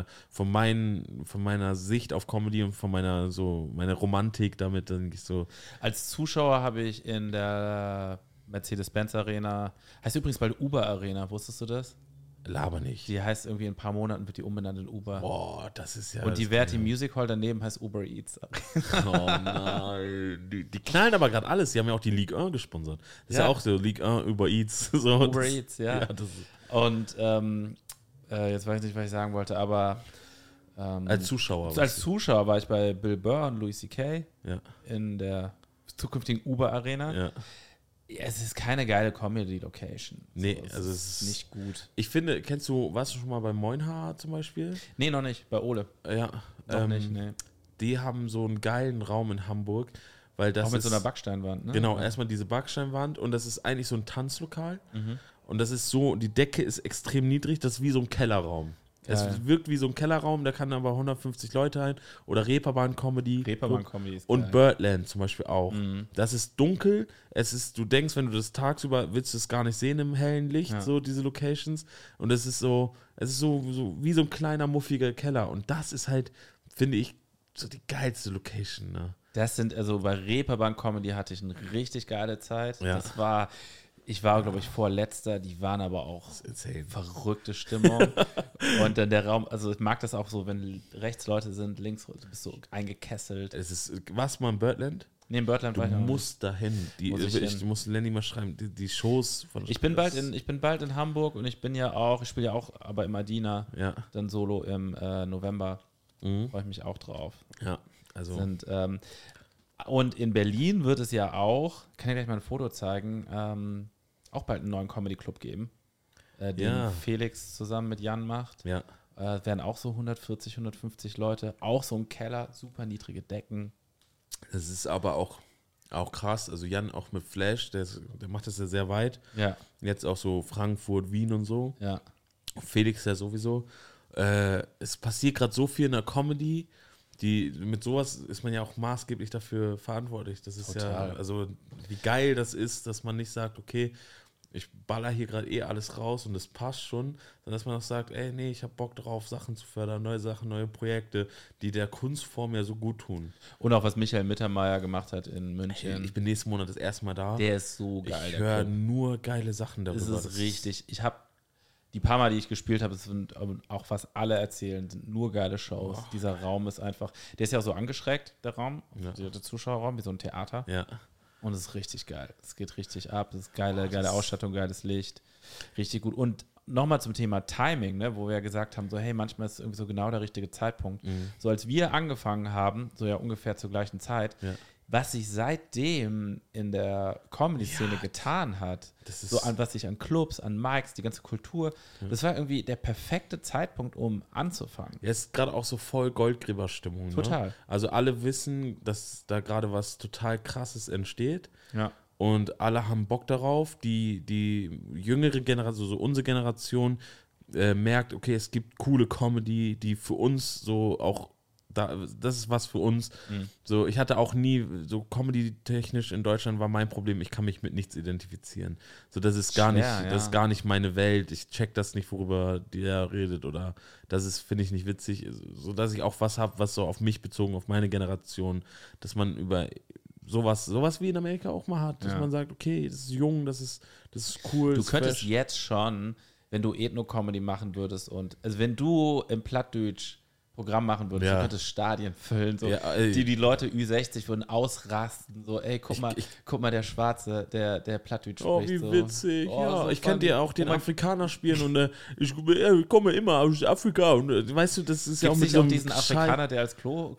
Speaker 2: meiner Sicht auf Comedy und von meiner Romantik damit, denke ich so.
Speaker 1: Als Zuschauer habe ich in der Mercedes-Benz Arena, heißt übrigens bald Uber Arena, wusstest du das?
Speaker 2: Laber nicht.
Speaker 1: Die heißt irgendwie in ein paar Monaten, wird die umbenannt in Uber.
Speaker 2: Boah, das ist ja.
Speaker 1: Und die Verti Music Hall daneben heißt Uber Eats.
Speaker 2: Oh nein. Die knallen aber gerade alles. Die haben ja auch die Ligue 1 gesponsert. Das ist ja auch so Ligue 1 Uber Eats. So,
Speaker 1: Uber Eats, ja. Und jetzt weiß ich nicht, was ich sagen wollte, aber
Speaker 2: als Zuschauer.
Speaker 1: Als Zuschauer war ich bei Bill Burr und Louis C.K.
Speaker 2: in
Speaker 1: der zukünftigen Uber Arena.
Speaker 2: Ja.
Speaker 1: Ja, es ist keine geile Comedy-Location.
Speaker 2: Nee,
Speaker 1: so,
Speaker 2: also es ist
Speaker 1: nicht gut.
Speaker 2: Ich finde, warst du schon mal bei Moinhaar zum Beispiel?
Speaker 1: Nee, noch nicht, bei Ole.
Speaker 2: Ja.
Speaker 1: Noch nicht, nee.
Speaker 2: Die haben so einen geilen Raum in Hamburg, weil das
Speaker 1: auch mit so einer Backsteinwand, ne?
Speaker 2: Genau, erstmal diese Backsteinwand und das ist eigentlich so ein Tanzlokal und das ist so, die Decke ist extrem niedrig, das ist wie so ein Kellerraum. Es wirkt wie so ein Kellerraum, da kann aber 150 Leute rein. Oder Reeperbahn-Comedy.
Speaker 1: Reeperbahn-Comedy ist
Speaker 2: und
Speaker 1: geil.
Speaker 2: Birdland zum Beispiel auch. Das ist dunkel. Du denkst, wenn du das tagsüber willst du es gar nicht sehen im hellen Licht, so diese Locations. Und es ist so wie so ein kleiner, muffiger Keller. Und das ist halt, finde ich, so die geilste Location, ne?
Speaker 1: Das sind, also bei Reeperbahn-Comedy hatte ich eine richtig geile Zeit.
Speaker 2: Ja.
Speaker 1: Ich war, glaube ich, vorletzter, die waren aber auch verrückte Stimmung. Und dann der Raum, also ich mag das auch so, wenn rechts Leute sind, links, du bist so eingekesselt.
Speaker 2: Warst du mal in Birdland?
Speaker 1: Nee, in Birdland war ich
Speaker 2: noch nicht.
Speaker 1: Du
Speaker 2: musst dahin. Ich muss Lenny mal schreiben, die Shows von
Speaker 1: ich bin bald in Hamburg und ich spiele ja auch, aber im Adina, dann solo im November. Freue ich mich auch drauf.
Speaker 2: Ja, also.
Speaker 1: Und in Berlin wird es ja auch, kann ich gleich mal ein Foto zeigen, auch bald einen neuen Comedy-Club geben, den Felix zusammen mit Jan macht.
Speaker 2: Ja.
Speaker 1: Werden auch so 140, 150 Leute, auch so ein Keller, super niedrige Decken.
Speaker 2: Das ist aber auch krass, also Jan auch mit Flash, der macht das ja sehr weit.
Speaker 1: Ja.
Speaker 2: Jetzt auch so Frankfurt, Wien und so.
Speaker 1: Ja.
Speaker 2: Felix ja sowieso. Es passiert gerade so viel in der Comedy, mit sowas ist man ja auch maßgeblich dafür verantwortlich. Das ist
Speaker 1: Total.
Speaker 2: Ja, also wie geil das ist, dass man nicht sagt, okay, ich baller hier gerade alles raus und das passt schon, sondern dass man auch sagt, ey, nee, ich habe Bock drauf, Sachen zu fördern, neue Sachen, neue Projekte, die der Kunstform ja so gut tun.
Speaker 1: Und auch was Michael Mittermeier gemacht hat in München.
Speaker 2: Ich bin nächsten Monat das erste Mal da.
Speaker 1: Der ist so geil.
Speaker 2: Ich höre nur geile Sachen darüber.
Speaker 1: Das ist richtig. Ich habe die paar Mal, die ich gespielt habe, sind auch fast alle erzählen, sind nur geile Shows. Dieser Raum ist einfach, der ist ja auch so angeschrägt, der Raum, der Zuschauerraum, wie so ein Theater.
Speaker 2: Ja.
Speaker 1: Und es ist richtig geil. Es geht richtig ab. Es ist geile Ausstattung, geiles Licht. Richtig gut. Und nochmal zum Thema Timing, ne, wo wir ja gesagt haben, so hey, manchmal ist es irgendwie so genau der richtige Zeitpunkt. So als wir angefangen haben, so ja ungefähr zur gleichen Zeit, was sich seitdem in der Comedy-Szene getan hat, so an was sich an Clubs, an Mics, die ganze Kultur, das war irgendwie der perfekte Zeitpunkt, um anzufangen.
Speaker 2: Ja, es ist gerade auch so voll Goldgräberstimmung.
Speaker 1: Total.
Speaker 2: Ne? Also alle wissen, dass da gerade was total Krasses entsteht.
Speaker 1: Ja.
Speaker 2: Und alle haben Bock darauf. Die jüngere Generation, so unsere Generation, merkt, okay, es gibt coole Comedy, die für uns so auch das ist was für uns. So, ich hatte auch nie, so Comedy-technisch in Deutschland war mein Problem, ich kann mich mit nichts identifizieren. So, das ist das ist gar nicht meine Welt. Ich check das nicht, worüber der redet oder das ist, finde ich nicht witzig. So, dass ich auch was habe, was so auf mich bezogen, auf meine Generation, dass man über sowas wie in Amerika auch mal hat, dass man sagt, okay, das ist jung, das ist cool.
Speaker 1: Du könntest jetzt schon, wenn du Ethno-Comedy machen würdest und, also wenn du im Plattdeutsch Programm machen würdest, du könntest Stadien füllen, so, die Leute Ü60 würden ausrasten, so, ey, guck mal, der Schwarze, der Plattdeutsch spricht.
Speaker 2: Oh, wie
Speaker 1: so.
Speaker 2: witzig,
Speaker 1: So
Speaker 2: ich kann dir auch den Afrikaner spielen und ich komme immer aus Afrika und weißt du, das ist ja auch mit so einem
Speaker 1: diesen Afrikaner, der als Klo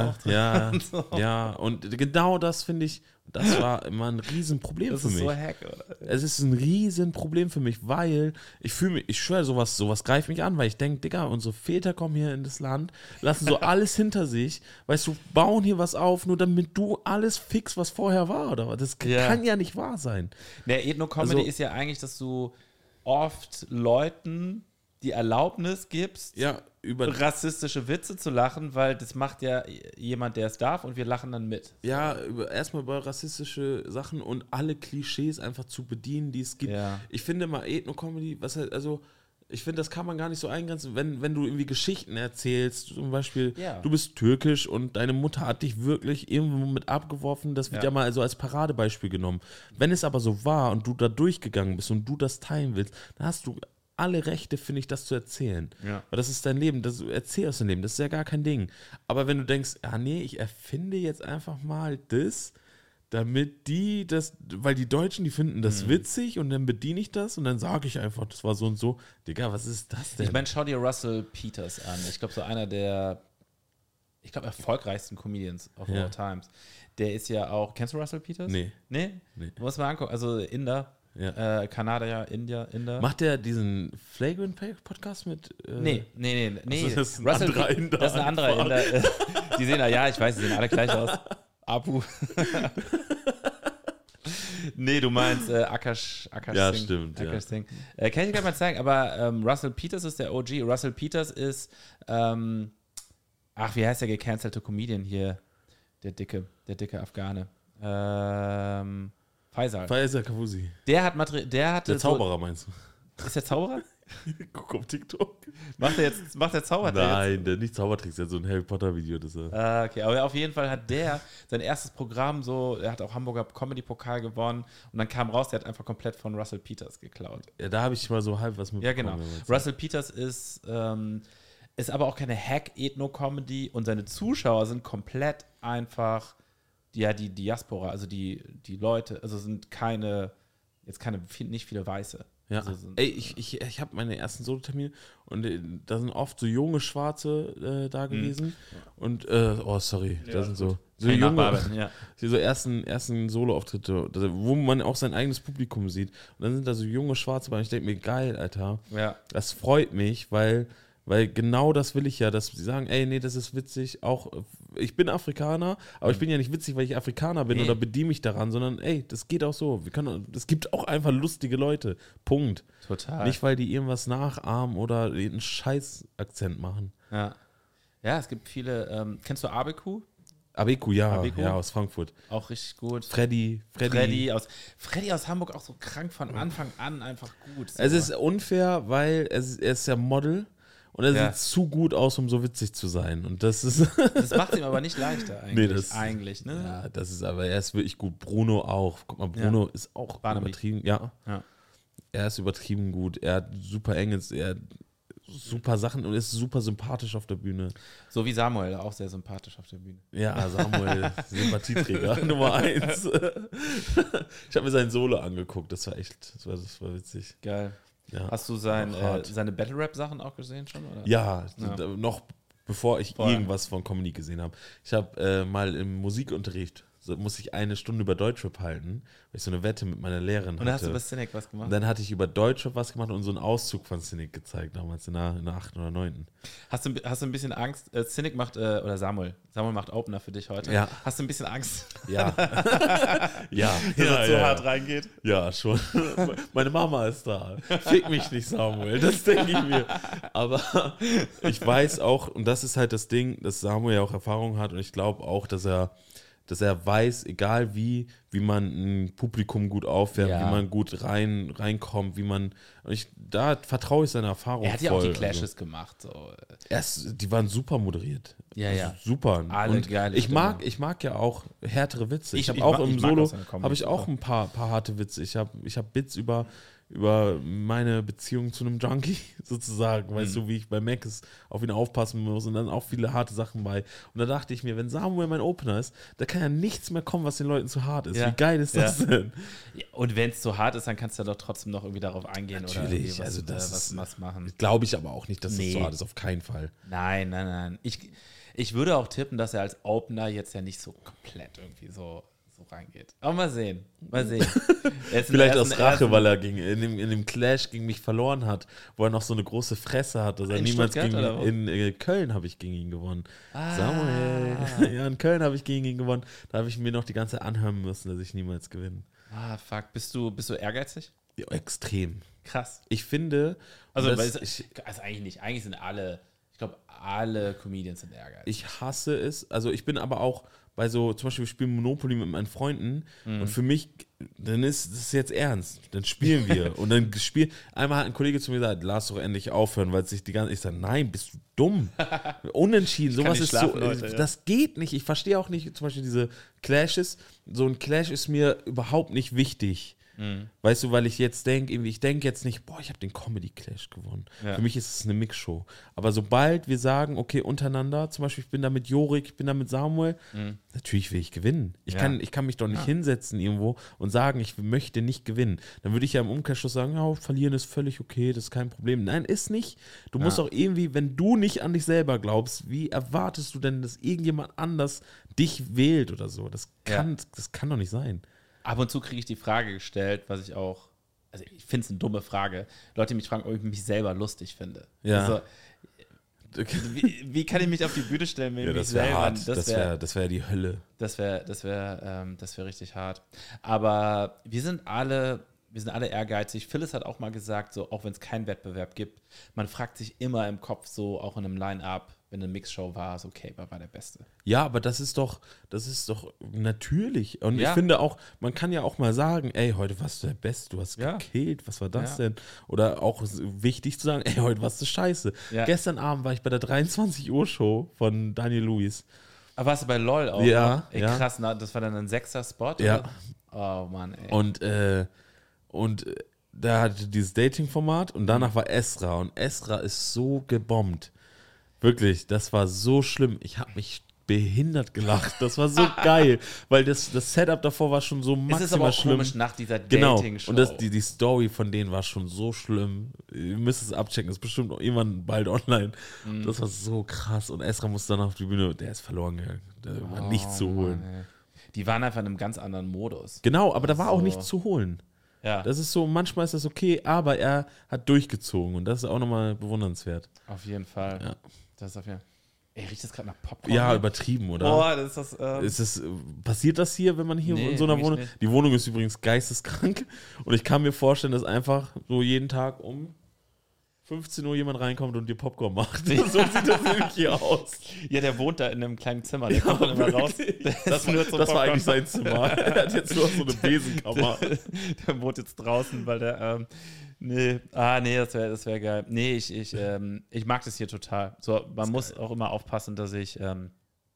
Speaker 2: ja, und genau das finde ich, das war immer ein Riesenproblem für mich.
Speaker 1: Das ist so hack, oder?
Speaker 2: Es ist ein Riesenproblem für mich, weil ich schwöre, sowas greift mich an, weil ich denke, Digga, unsere Väter kommen hier in das Land, lassen so alles hinter sich, weißt du, bauen hier was auf, nur damit du alles fix, was vorher war, oder was? Das kann ja nicht wahr sein.
Speaker 1: Der Ethno-Comedy ist ja eigentlich, dass du oft Leuten die Erlaubnis gibst, über rassistische Witze zu lachen, weil das macht ja jemand, der es darf und wir lachen dann mit.
Speaker 2: Ja, erstmal über rassistische Sachen und alle Klischees einfach zu bedienen, die es gibt. Ja. Ich finde mal Ethno-Comedy, ich finde, das kann man gar nicht so eingrenzen, wenn du irgendwie Geschichten erzählst, zum Beispiel, du bist türkisch und deine Mutter hat dich wirklich irgendwo mit abgeworfen, das wird ja mal so als Paradebeispiel genommen. Wenn es aber so war und du da durchgegangen bist und du das teilen willst, dann hast du alle Rechte, finde ich, das zu erzählen. Ja. Weil das ist dein Leben, erzähl aus deinem Leben, das ist ja gar kein Ding. Aber wenn du denkst, ich erfinde jetzt einfach mal das, damit weil die Deutschen, die finden das witzig und dann bediene ich das und dann sage ich einfach, das war so und so. Digga, was ist das denn?
Speaker 1: Ich meine, schau dir Russell Peters an. Ich glaube, so einer der, erfolgreichsten Comedians of all times. Der ist ja auch, kennst du Russell Peters?
Speaker 2: Nee.
Speaker 1: Du musst mal angucken, also Inder. Ja. Kanadier, Inder.
Speaker 2: Macht der diesen Flagrant Podcast mit?
Speaker 1: Nee.
Speaker 2: Also das ist ein anderer Inder.
Speaker 1: Das ist ein anderer Inder. Die sehen ich weiß, die sehen alle gleich aus. Apu. Nee, du meinst Akash
Speaker 2: ja,
Speaker 1: Singh.
Speaker 2: Stimmt.
Speaker 1: Akash Singh. Kann ich dir gleich mal zeigen, aber Russell Peters ist der OG. Russell Peters ist, wie heißt der gecancelte Comedian hier? Der dicke Afghane. Faisal
Speaker 2: Kavusi.
Speaker 1: Der
Speaker 2: Zauberer, meinst du?
Speaker 1: Ist der Zauberer?
Speaker 2: Guck auf TikTok.
Speaker 1: Macht der Zaubertricks?
Speaker 2: Nein, der nicht Zaubertricks, der hat so ein Harry Potter Video.
Speaker 1: Okay, aber auf jeden Fall hat der sein erstes Programm er hat auch Hamburger Comedy-Pokal gewonnen und dann kam raus, der hat einfach komplett von Russell Peters geklaut.
Speaker 2: Ja, da habe ich mal so halb was mitbekommen.
Speaker 1: Ja, genau. Russell Peters ist aber auch keine Hack-Ethno-Comedy und seine Zuschauer sind komplett einfach die Diaspora, also die Leute, also sind nicht viele Weiße.
Speaker 2: Ja.
Speaker 1: Also
Speaker 2: ich habe meine ersten Solo-Termine und da sind oft so junge Schwarze da gewesen. Und, sorry, da sind so junge, so ersten Solo-Auftritte, wo man auch sein eigenes Publikum sieht. Und dann sind da so junge Schwarze bei und ich denke mir, geil, Alter. Ja. Das freut mich, weil genau das will ich ja, dass sie sagen, das ist witzig, auch ich bin Afrikaner, aber ich bin ja nicht witzig, weil ich Afrikaner bin oder bediene mich daran, sondern das geht auch so. Es gibt auch einfach lustige Leute. Punkt.
Speaker 1: Total.
Speaker 2: Nicht, weil die irgendwas nachahmen oder einen Scheiß-Akzent machen.
Speaker 1: Ja. Ja, es gibt viele, kennst du Abeku?
Speaker 2: Abeku, ja, aus Frankfurt.
Speaker 1: Auch richtig gut.
Speaker 2: Freddy
Speaker 1: aus Hamburg, auch so krank von Anfang an, einfach gut. So.
Speaker 2: Es ist unfair, weil er ist ja Model. Und er sieht zu gut aus, um so witzig zu sein. Und das ist.
Speaker 1: Das macht ihm aber nicht leichter eigentlich. Ne?
Speaker 2: Ja, er ist wirklich gut. Bruno auch. Guck mal, Bruno ist auch übertrieben. Ja. Er ist übertrieben gut. Er hat super enges. super Sachen und ist super sympathisch auf der Bühne.
Speaker 1: So wie Samuel, auch sehr sympathisch auf der Bühne.
Speaker 2: Ja, Samuel, Sympathieträger Nummer 1. Ich habe mir sein Solo angeguckt, das war witzig.
Speaker 1: Geil.
Speaker 2: Ja.
Speaker 1: Hast du seine Battle-Rap-Sachen auch gesehen schon? Oder?
Speaker 2: Ja, noch bevor ich
Speaker 1: Vorher.
Speaker 2: irgendwas von Comedy gesehen habe. Ich habe mal im Musikunterricht, musste ich 1 Stunde über Deutschrap halten, weil ich so eine Wette mit meiner Lehrerin hatte.
Speaker 1: Und dann hast du bei Cynic was gemacht?
Speaker 2: Und dann hatte ich über Deutschrap was gemacht und so einen Auszug von Cynic gezeigt, damals in der 8. oder 9.
Speaker 1: Hast du ein bisschen Angst? Cynic macht, oder Samuel macht Opener für dich heute.
Speaker 2: Ja.
Speaker 1: Hast du ein bisschen Angst,
Speaker 2: Ja. Ja.
Speaker 1: dass er so hart reingeht?
Speaker 2: Ja, schon. Meine Mama ist da. Fick mich nicht, Samuel. Das denke ich mir. Aber ich weiß auch, und das ist halt das Ding, dass Samuel ja auch Erfahrung hat und ich glaube auch, dass er weiß, egal wie man ein Publikum gut aufwärmt,
Speaker 1: Ja.
Speaker 2: wie man gut reinkommt, da vertraue ich seiner Erfahrung voll.
Speaker 1: Er hat ja auch die Clashes gemacht. So.
Speaker 2: Die waren super moderiert.
Speaker 1: Ja, ja.
Speaker 2: Super.
Speaker 1: Alle
Speaker 2: und
Speaker 1: geile
Speaker 2: ich
Speaker 1: Stimme.
Speaker 2: mag ja auch härtere Witze. Ich habe
Speaker 1: Ich
Speaker 2: auch
Speaker 1: mag
Speaker 2: im
Speaker 1: auch
Speaker 2: Solo
Speaker 1: seine Comedy
Speaker 2: habe ich auch
Speaker 1: super.
Speaker 2: ein paar harte Witze. Ich hab Bits über meine Beziehung zu einem Junkie sozusagen, weißt du, wie ich bei Mac auf ihn aufpassen muss und dann auch viele harte Sachen bei. Und da dachte ich mir, wenn Samuel mein Opener ist, da kann ja nichts mehr kommen, was den Leuten zu hart ist.
Speaker 1: Ja.
Speaker 2: Wie geil ist das denn?
Speaker 1: Ja, und wenn es zu hart ist, dann kannst du doch trotzdem noch irgendwie darauf eingehen
Speaker 2: Natürlich,
Speaker 1: oder
Speaker 2: also
Speaker 1: irgendwie was machen.
Speaker 2: Glaube ich aber auch nicht, dass
Speaker 1: Nee.
Speaker 2: das so hart ist, auf keinen Fall.
Speaker 1: Nein. Ich würde auch tippen, dass er als Opener jetzt ja nicht so komplett irgendwie so reingeht. Aber mal sehen.
Speaker 2: Vielleicht aus Rache, weil er in dem Clash gegen mich verloren hat, wo er noch so eine große Fresse hat, dass er
Speaker 1: In
Speaker 2: niemals
Speaker 1: Stuttgart oder wo?
Speaker 2: in Köln habe ich gegen ihn gewonnen. Samuel, ja, in Köln habe ich gegen ihn gewonnen. Da habe ich mir noch die ganze Zeit anhören müssen, dass ich niemals gewinne.
Speaker 1: Ah, fuck. Bist du ehrgeizig?
Speaker 2: Ja, extrem.
Speaker 1: Krass.
Speaker 2: Ich finde,
Speaker 1: Also,
Speaker 2: dass
Speaker 1: eigentlich nicht. Eigentlich sind alle Comedians sind ehrgeizig.
Speaker 2: ich hasse es. Also ich bin aber auch bei so, zum Beispiel wir spielen Monopoly mit meinen Freunden und für mich, dann ist das jetzt ernst. Dann spielen wir und dann einmal hat ein Kollege zu mir gesagt, lass doch endlich aufhören, weil sich ich sage, nein, bist du dumm? Unentschieden, sowas
Speaker 1: nicht
Speaker 2: ist
Speaker 1: schlafen,
Speaker 2: so,
Speaker 1: Leute, ja.
Speaker 2: das geht nicht. Ich verstehe auch nicht, zum Beispiel diese Clashes, so ein Clash ist mir überhaupt nicht wichtig. Weißt du, weil ich jetzt denke, ich denke jetzt nicht, boah, ich habe den Comedy Clash gewonnen.
Speaker 1: Ja.
Speaker 2: Für mich ist es eine Mixshow. Aber sobald wir sagen, okay, untereinander, zum Beispiel, ich bin da mit Jorik, ich bin da mit Samuel, natürlich will ich gewinnen. Ich kann mich doch nicht hinsetzen irgendwo und sagen, ich möchte nicht gewinnen. Dann würde ich ja im Umkehrschluss sagen, ja, verlieren ist völlig okay, das ist kein Problem. Nein, ist nicht. Du musst auch irgendwie, wenn du nicht an dich selber glaubst, wie erwartest du denn, dass irgendjemand anders dich wählt oder so? Das kann doch nicht sein.
Speaker 1: Ab und zu kriege ich die Frage gestellt, was ich auch, also ich finde es eine dumme Frage. Leute mich fragen, ob ich mich selber lustig finde.
Speaker 2: Ja.
Speaker 1: Also, wie kann ich mich auf die Bühne stellen, wenn
Speaker 2: Ja,
Speaker 1: ich mich
Speaker 2: das wäre
Speaker 1: selber...
Speaker 2: hart. Das wäre die Hölle.
Speaker 1: Das wär richtig hart. Aber wir sind alle ehrgeizig. Phyllis hat auch mal gesagt, so auch wenn es keinen Wettbewerb gibt, man fragt sich immer im Kopf so, auch in einem Line-Up, wenn eine Mixshow war, so okay, wer war der Beste?
Speaker 2: Ja, aber das ist doch natürlich. Und
Speaker 1: Ja.
Speaker 2: ich finde auch, man kann ja auch mal sagen, ey, heute warst du der Beste, du hast
Speaker 1: Ja.
Speaker 2: gekillt, was war das
Speaker 1: Ja.
Speaker 2: denn? Oder auch wichtig zu sagen, ey, heute warst du scheiße.
Speaker 1: Ja.
Speaker 2: Gestern Abend war ich bei der 23 Uhr Show von Daniel Lewis.
Speaker 1: Aber warst du bei LOL auch?
Speaker 2: Ja,
Speaker 1: ne? Ey,
Speaker 2: ja.
Speaker 1: krass, das war dann ein 6er-Spot?
Speaker 2: Ja.
Speaker 1: Oder? Oh Mann, ey.
Speaker 2: Und da hatte dieses Dating-Format und danach war Esra und Esra ist so gebombt. Wirklich, das war so schlimm. Ich habe mich behindert gelacht. Das war so geil, weil das Setup davor war schon so maximal
Speaker 1: es ist aber auch
Speaker 2: schlimm.
Speaker 1: komisch nach dieser
Speaker 2: Genau.
Speaker 1: Dating-Show.
Speaker 2: Und die Story von denen war schon so schlimm. Ihr müsst es abchecken. Ist bestimmt auch irgendwann bald online. Das war so krass. Und Esra musste dann auf die Bühne. Der ist verloren gegangen. Der war nichts zu holen.
Speaker 1: Mann, ey. Die waren einfach in einem ganz anderen Modus.
Speaker 2: Genau, aber da war auch
Speaker 1: So.
Speaker 2: nichts zu holen.
Speaker 1: Ja,
Speaker 2: Das ist so, manchmal ist das okay, aber er hat durchgezogen. Und das ist auch nochmal bewundernswert.
Speaker 1: auf jeden Fall.
Speaker 2: Ja.
Speaker 1: Das ist auf jeden Fall. Ey, riecht das gerade nach Popcorn?
Speaker 2: Ja,
Speaker 1: hier?
Speaker 2: übertrieben, oder?
Speaker 1: Boah, das ist das.
Speaker 2: Passiert das hier, wenn man hier
Speaker 1: Nee,
Speaker 2: in so einer
Speaker 1: eigentlich
Speaker 2: Wohnung?
Speaker 1: nicht.
Speaker 2: Die Wohnung ist übrigens geisteskrank und ich kann mir vorstellen, dass einfach so jeden Tag um 15 Uhr jemand reinkommt und dir Popcorn macht. So sieht das nämlich hier aus.
Speaker 1: Ja, der wohnt da in einem kleinen Zimmer. Der kommt dann immer raus.
Speaker 2: wirklich.
Speaker 1: Der ist nur zum
Speaker 2: Das war
Speaker 1: Popcorn.
Speaker 2: eigentlich sein Zimmer. Er hat jetzt nur so eine Besenkammer.
Speaker 1: Der wohnt jetzt draußen, weil der. Nee, das wär geil. Nee, ich mag das hier total. So, man muss auch immer aufpassen, dass ich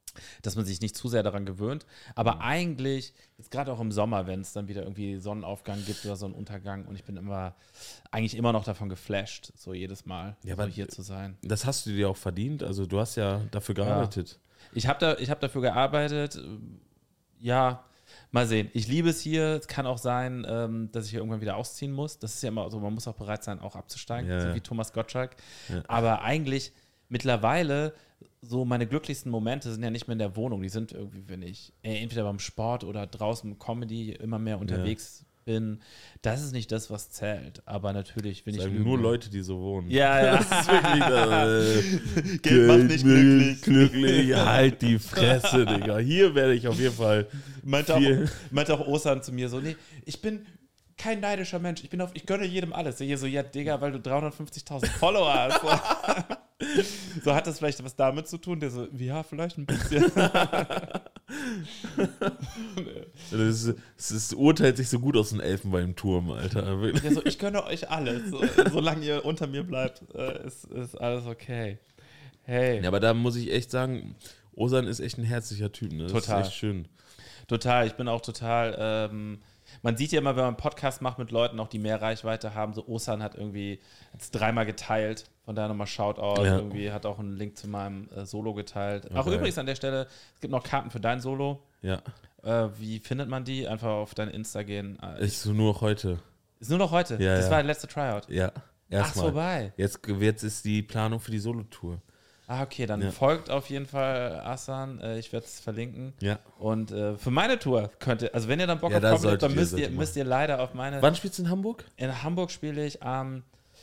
Speaker 1: dass man sich nicht zu sehr daran gewöhnt. Aber eigentlich, jetzt gerade auch im Sommer, wenn es dann wieder irgendwie Sonnenaufgang gibt oder Sonnenuntergang und ich bin eigentlich immer noch davon geflasht, so jedes Mal so hier zu sein.
Speaker 2: Das hast du dir auch verdient, also du hast ja dafür gearbeitet.
Speaker 1: Ich hab dafür gearbeitet, ja, mal sehen. Ich liebe es hier, es kann auch sein, dass ich hier irgendwann wieder ausziehen muss. Das ist ja immer so, man muss auch bereit sein, auch abzusteigen, so wie Thomas Gottschalk. Ja. Aber eigentlich mittlerweile so meine glücklichsten Momente sind ja nicht mehr in der Wohnung, die sind irgendwie, wenn ich entweder beim Sport oder draußen Comedy immer mehr unterwegs bin. Das ist nicht das, was zählt, aber natürlich bin ich
Speaker 2: nur Leute, die so wohnen.
Speaker 1: Ja.
Speaker 2: Das ist wirklich
Speaker 1: Geld macht nicht glücklich.
Speaker 2: Glücklich, halt die Fresse, Digga. Hier werde ich auf jeden Fall
Speaker 1: meinte auch Osan zu mir so, nee, ich bin kein neidischer Mensch, ich gönne jedem alles. Hier so, ja, Digga, weil du 350.000 Follower hast. So hat das vielleicht was damit zu tun? Der so, ja, vielleicht ein bisschen.
Speaker 2: Es urteilt sich so gut aus den Elfenbeinturm, Alter.
Speaker 1: Der so, ich gönne euch alles. Solange ihr unter mir bleibt, ist alles okay. Hey.
Speaker 2: Ja, aber da muss ich echt sagen, Osan ist echt ein herzlicher Typ. Ne? Das
Speaker 1: total.
Speaker 2: ist echt schön.
Speaker 1: Total. Ich bin auch total... man sieht ja immer, wenn man einen Podcast macht mit Leuten, auch die mehr Reichweite haben, so Osan hat es 3-mal geteilt, von daher nochmal Shoutout, irgendwie hat auch einen Link zu meinem Solo geteilt. Okay. Auch übrigens an der Stelle, es gibt noch Karten für dein Solo.
Speaker 2: Ja.
Speaker 1: Wie findet man die? Einfach auf dein Insta gehen.
Speaker 2: Ist so nur noch heute.
Speaker 1: Ist nur noch heute?
Speaker 2: Ja,
Speaker 1: das war der letzte Tryout?
Speaker 2: Ja.
Speaker 1: Ach, vorbei.
Speaker 2: Jetzt ist die Planung für die Solo-Tour.
Speaker 1: Ah, okay, dann folgt auf jeden Fall Asan. Ich werde es verlinken.
Speaker 2: Ja.
Speaker 1: Und für meine Tour also wenn ihr dann Bock auf Comedy habt, dann müsst ihr leider auf meine...
Speaker 2: Wann spielst du in Hamburg?
Speaker 1: In Hamburg spiele ich am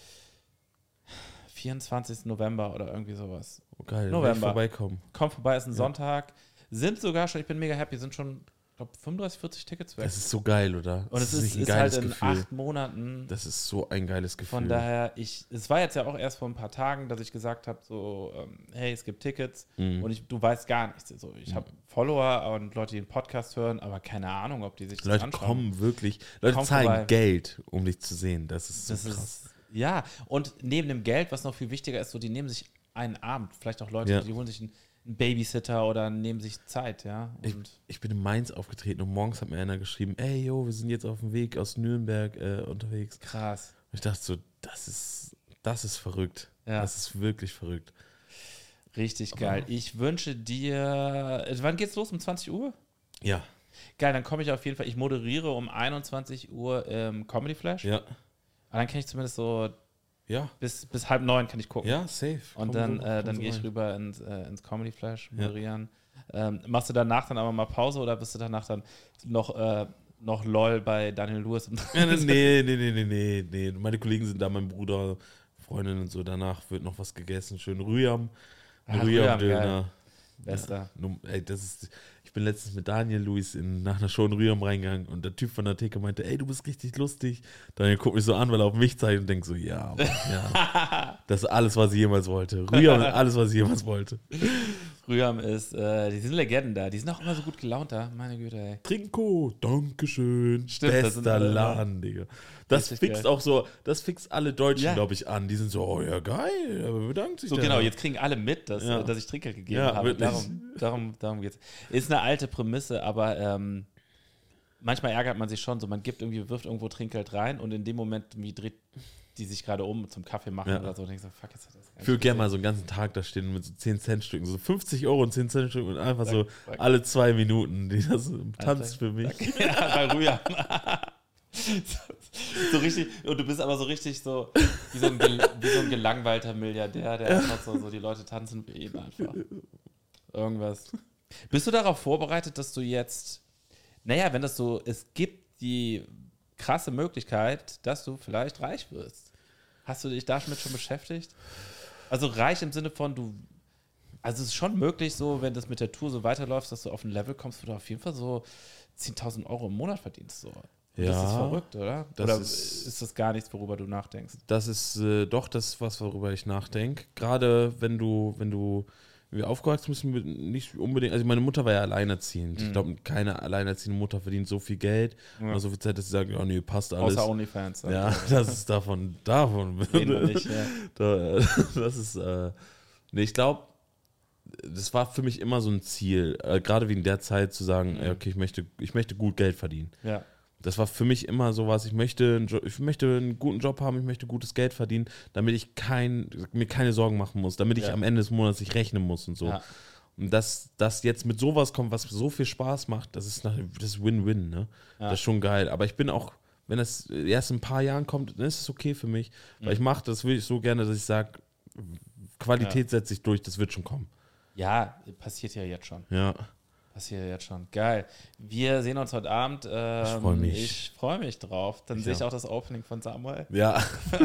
Speaker 1: 24. November oder irgendwie sowas.
Speaker 2: Oh, geil,
Speaker 1: November.
Speaker 2: Vorbeikommen.
Speaker 1: Kommt vorbei, ist ein Sonntag. Sind sogar schon, ich bin mega happy, sind schon, ich glaube, 35, 40 Tickets weg.
Speaker 2: Das ist so geil, oder?
Speaker 1: Und es ist halt in Gefühl. 8 Monaten.
Speaker 2: Das ist so ein geiles Gefühl.
Speaker 1: Von daher, es war jetzt ja auch erst vor ein paar Tagen, dass ich gesagt habe, so, hey, es gibt Tickets und du weißt gar nichts. So, ich habe Follower und Leute, die den Podcast hören, aber keine Ahnung, ob die sich das anschauen.
Speaker 2: Leute kommen wirklich, Leute zahlen Geld, um dich zu sehen. Das ist so krass.
Speaker 1: Ja, und neben dem Geld, was noch viel wichtiger ist, so, die nehmen sich einen Abend, vielleicht auch Leute, die holen sich einen Babysitter oder nehmen sich Zeit, ja. Und
Speaker 2: ich bin in Mainz aufgetreten und morgens hat mir einer geschrieben, ey, yo, wir sind jetzt auf dem Weg aus Nürnberg unterwegs.
Speaker 1: Krass.
Speaker 2: Und ich dachte so, das ist verrückt. Ja. Das ist wirklich verrückt.
Speaker 1: Richtig geil. Ich wünsche dir, wann geht's los? Um 20 Uhr?
Speaker 2: Ja.
Speaker 1: Geil, dann komme ich auf jeden Fall, ich moderiere um 21 Uhr im Comedy Flash.
Speaker 2: Ja.
Speaker 1: Aber dann kann ich zumindest so bis 8:30 kann ich gucken.
Speaker 2: Ja, safe.
Speaker 1: Und dann gehe ich rüber ins Comedy Flash moderieren. Ja. Machst du danach dann aber mal Pause oder bist du danach dann noch LOL bei Daniel Lewis?
Speaker 2: Nee. Meine Kollegen sind da, mein Bruder, Freundin und so. Danach wird noch was gegessen. Schön Rüham. Rüham-Döner.
Speaker 1: Bester.
Speaker 2: Ey, ich bin letztens mit Daniel Lewis nach einer Show in Rüham reingegangen und der Typ von der Theke meinte, ey, du bist richtig lustig. Daniel guckt mich so an, weil er auf mich zeigt und denkt so, ja, das ist alles, was ich jemals wollte. Rüham ist alles, was ich jemals wollte.
Speaker 1: Rüham ist, die sind Legenden da. Die sind auch immer so gut gelaunt da. Meine Güte, ey.
Speaker 2: Trinko, Dankeschön.
Speaker 1: Stimmt,
Speaker 2: bester Laden, Digga. Das fixt
Speaker 1: geil.
Speaker 2: auch so, das fixt alle Deutschen, glaube ich, an. Die sind so, oh ja, geil, aber bedankt sich.
Speaker 1: So genau, jetzt kriegen alle mit, dass ich Trinkgeld gegeben habe. Darum geht's. Ist eine alte Prämisse, aber manchmal ärgert man sich schon so, man wirft irgendwo Trinkgeld rein und in dem Moment dreht die sich gerade um zum Kaffee machen oder so und denkst so, fuck, jetzt hat das.
Speaker 2: Ich würde gerne mal so einen ganzen Tag da stehen mit so 10-Cent-Stücken, so 50 Euro und 10-Cent-Stücken und einfach so alle 2 Minuten, die das tanzt für mich.
Speaker 1: Ja, bei Rüham. So richtig, und du bist aber so richtig so wie so ein gelangweilter Milliardär, der einfach so die Leute tanzen für ihn einfach. Irgendwas. Bist du darauf vorbereitet, dass du jetzt, wenn das so, es gibt die krasse Möglichkeit, dass du vielleicht reich wirst. Hast du dich damit schon beschäftigt? Also reich im Sinne von also es ist schon möglich so, wenn das mit der Tour so weiterläuft, dass du auf ein Level kommst, wo du auf jeden Fall so 10.000 Euro im Monat verdienst. So.
Speaker 2: Ja.
Speaker 1: Das ist verrückt, oder? Oder ist das gar nichts, worüber du nachdenkst?
Speaker 2: Das ist doch das, worüber ich nachdenke. Gerade wenn wir aufgewachsen müssen, nicht unbedingt, also meine Mutter war ja alleinerziehend. Ich glaube, keine alleinerziehende Mutter verdient so viel Geld oder so viel Zeit, dass sie sagen, ja, nee, passt alles.
Speaker 1: Außer OnlyFans.
Speaker 2: Ja, das ist davon.
Speaker 1: Reden wir nicht, ja.
Speaker 2: Das ist, ich glaube, das war für mich immer so ein Ziel, gerade wegen der Zeit zu sagen, okay, ich möchte gut Geld verdienen.
Speaker 1: Ja.
Speaker 2: Das war für mich immer sowas, ich möchte einen guten Job haben, ich möchte gutes Geld verdienen, damit ich mir keine Sorgen machen muss, damit ich am Ende des Monats nicht rechnen muss und so. Ja. Und dass das jetzt mit sowas kommt, was so viel Spaß macht, das ist Win-Win, ne? Ja. Das ist schon geil. Aber ich bin auch, wenn das erst in ein paar Jahren kommt, dann ist es okay für mich, weil ich mache das wirklich so gerne, dass ich sage, Qualität setze ich durch, das wird schon kommen.
Speaker 1: Ja, passiert ja jetzt schon.
Speaker 2: Ja.
Speaker 1: Passiert ja jetzt schon. Geil. Wir sehen uns heute Abend.
Speaker 2: Ich freue mich.
Speaker 1: Ich freue mich drauf. Dann sehe ich auch das Opening von Samuel.
Speaker 2: Ja.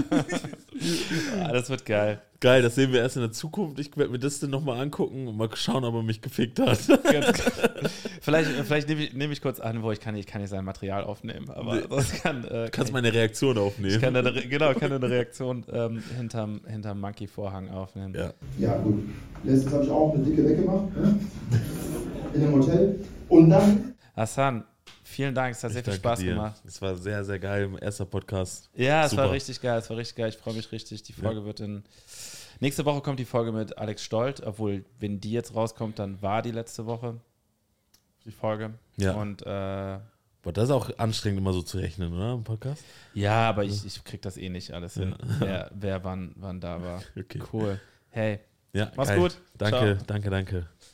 Speaker 1: Das wird geil.
Speaker 2: Geil, das sehen wir erst in der Zukunft. Ich werde mir das dann nochmal angucken und mal schauen, ob er mich gefickt hat.
Speaker 1: Vielleicht nehme ich kurz an, ich kann nicht sein Material aufnehmen, aber das kann.
Speaker 2: Du kannst meine Reaktion aufnehmen.
Speaker 1: Ich kann eine Reaktion hinterm Monkey-Vorhang aufnehmen.
Speaker 3: Ja, gut. Letztens habe ich auch eine dicke weggemacht, ne? In einem Hotel. Und dann.
Speaker 1: Hassan, vielen Dank, es hat sehr viel Spaß gemacht.
Speaker 2: Es war sehr, sehr geil, erster Podcast.
Speaker 1: Ja, es war richtig geil, Ich freue mich richtig. Die Folge wird nächste Woche kommt die Folge mit Alex Stolt, obwohl, wenn die jetzt rauskommt, dann war die letzte Woche die Folge.
Speaker 2: Ja.
Speaker 1: Und
Speaker 2: aber das ist auch anstrengend, immer so zu rechnen, oder? Im Podcast?
Speaker 1: Ja, aber ich krieg das eh nicht alles hin, wer wann da war.
Speaker 2: Okay.
Speaker 1: Cool. Hey,
Speaker 2: ja,
Speaker 1: mach's
Speaker 2: geil.
Speaker 1: gut.
Speaker 2: Danke,
Speaker 1: Ciao.
Speaker 2: danke.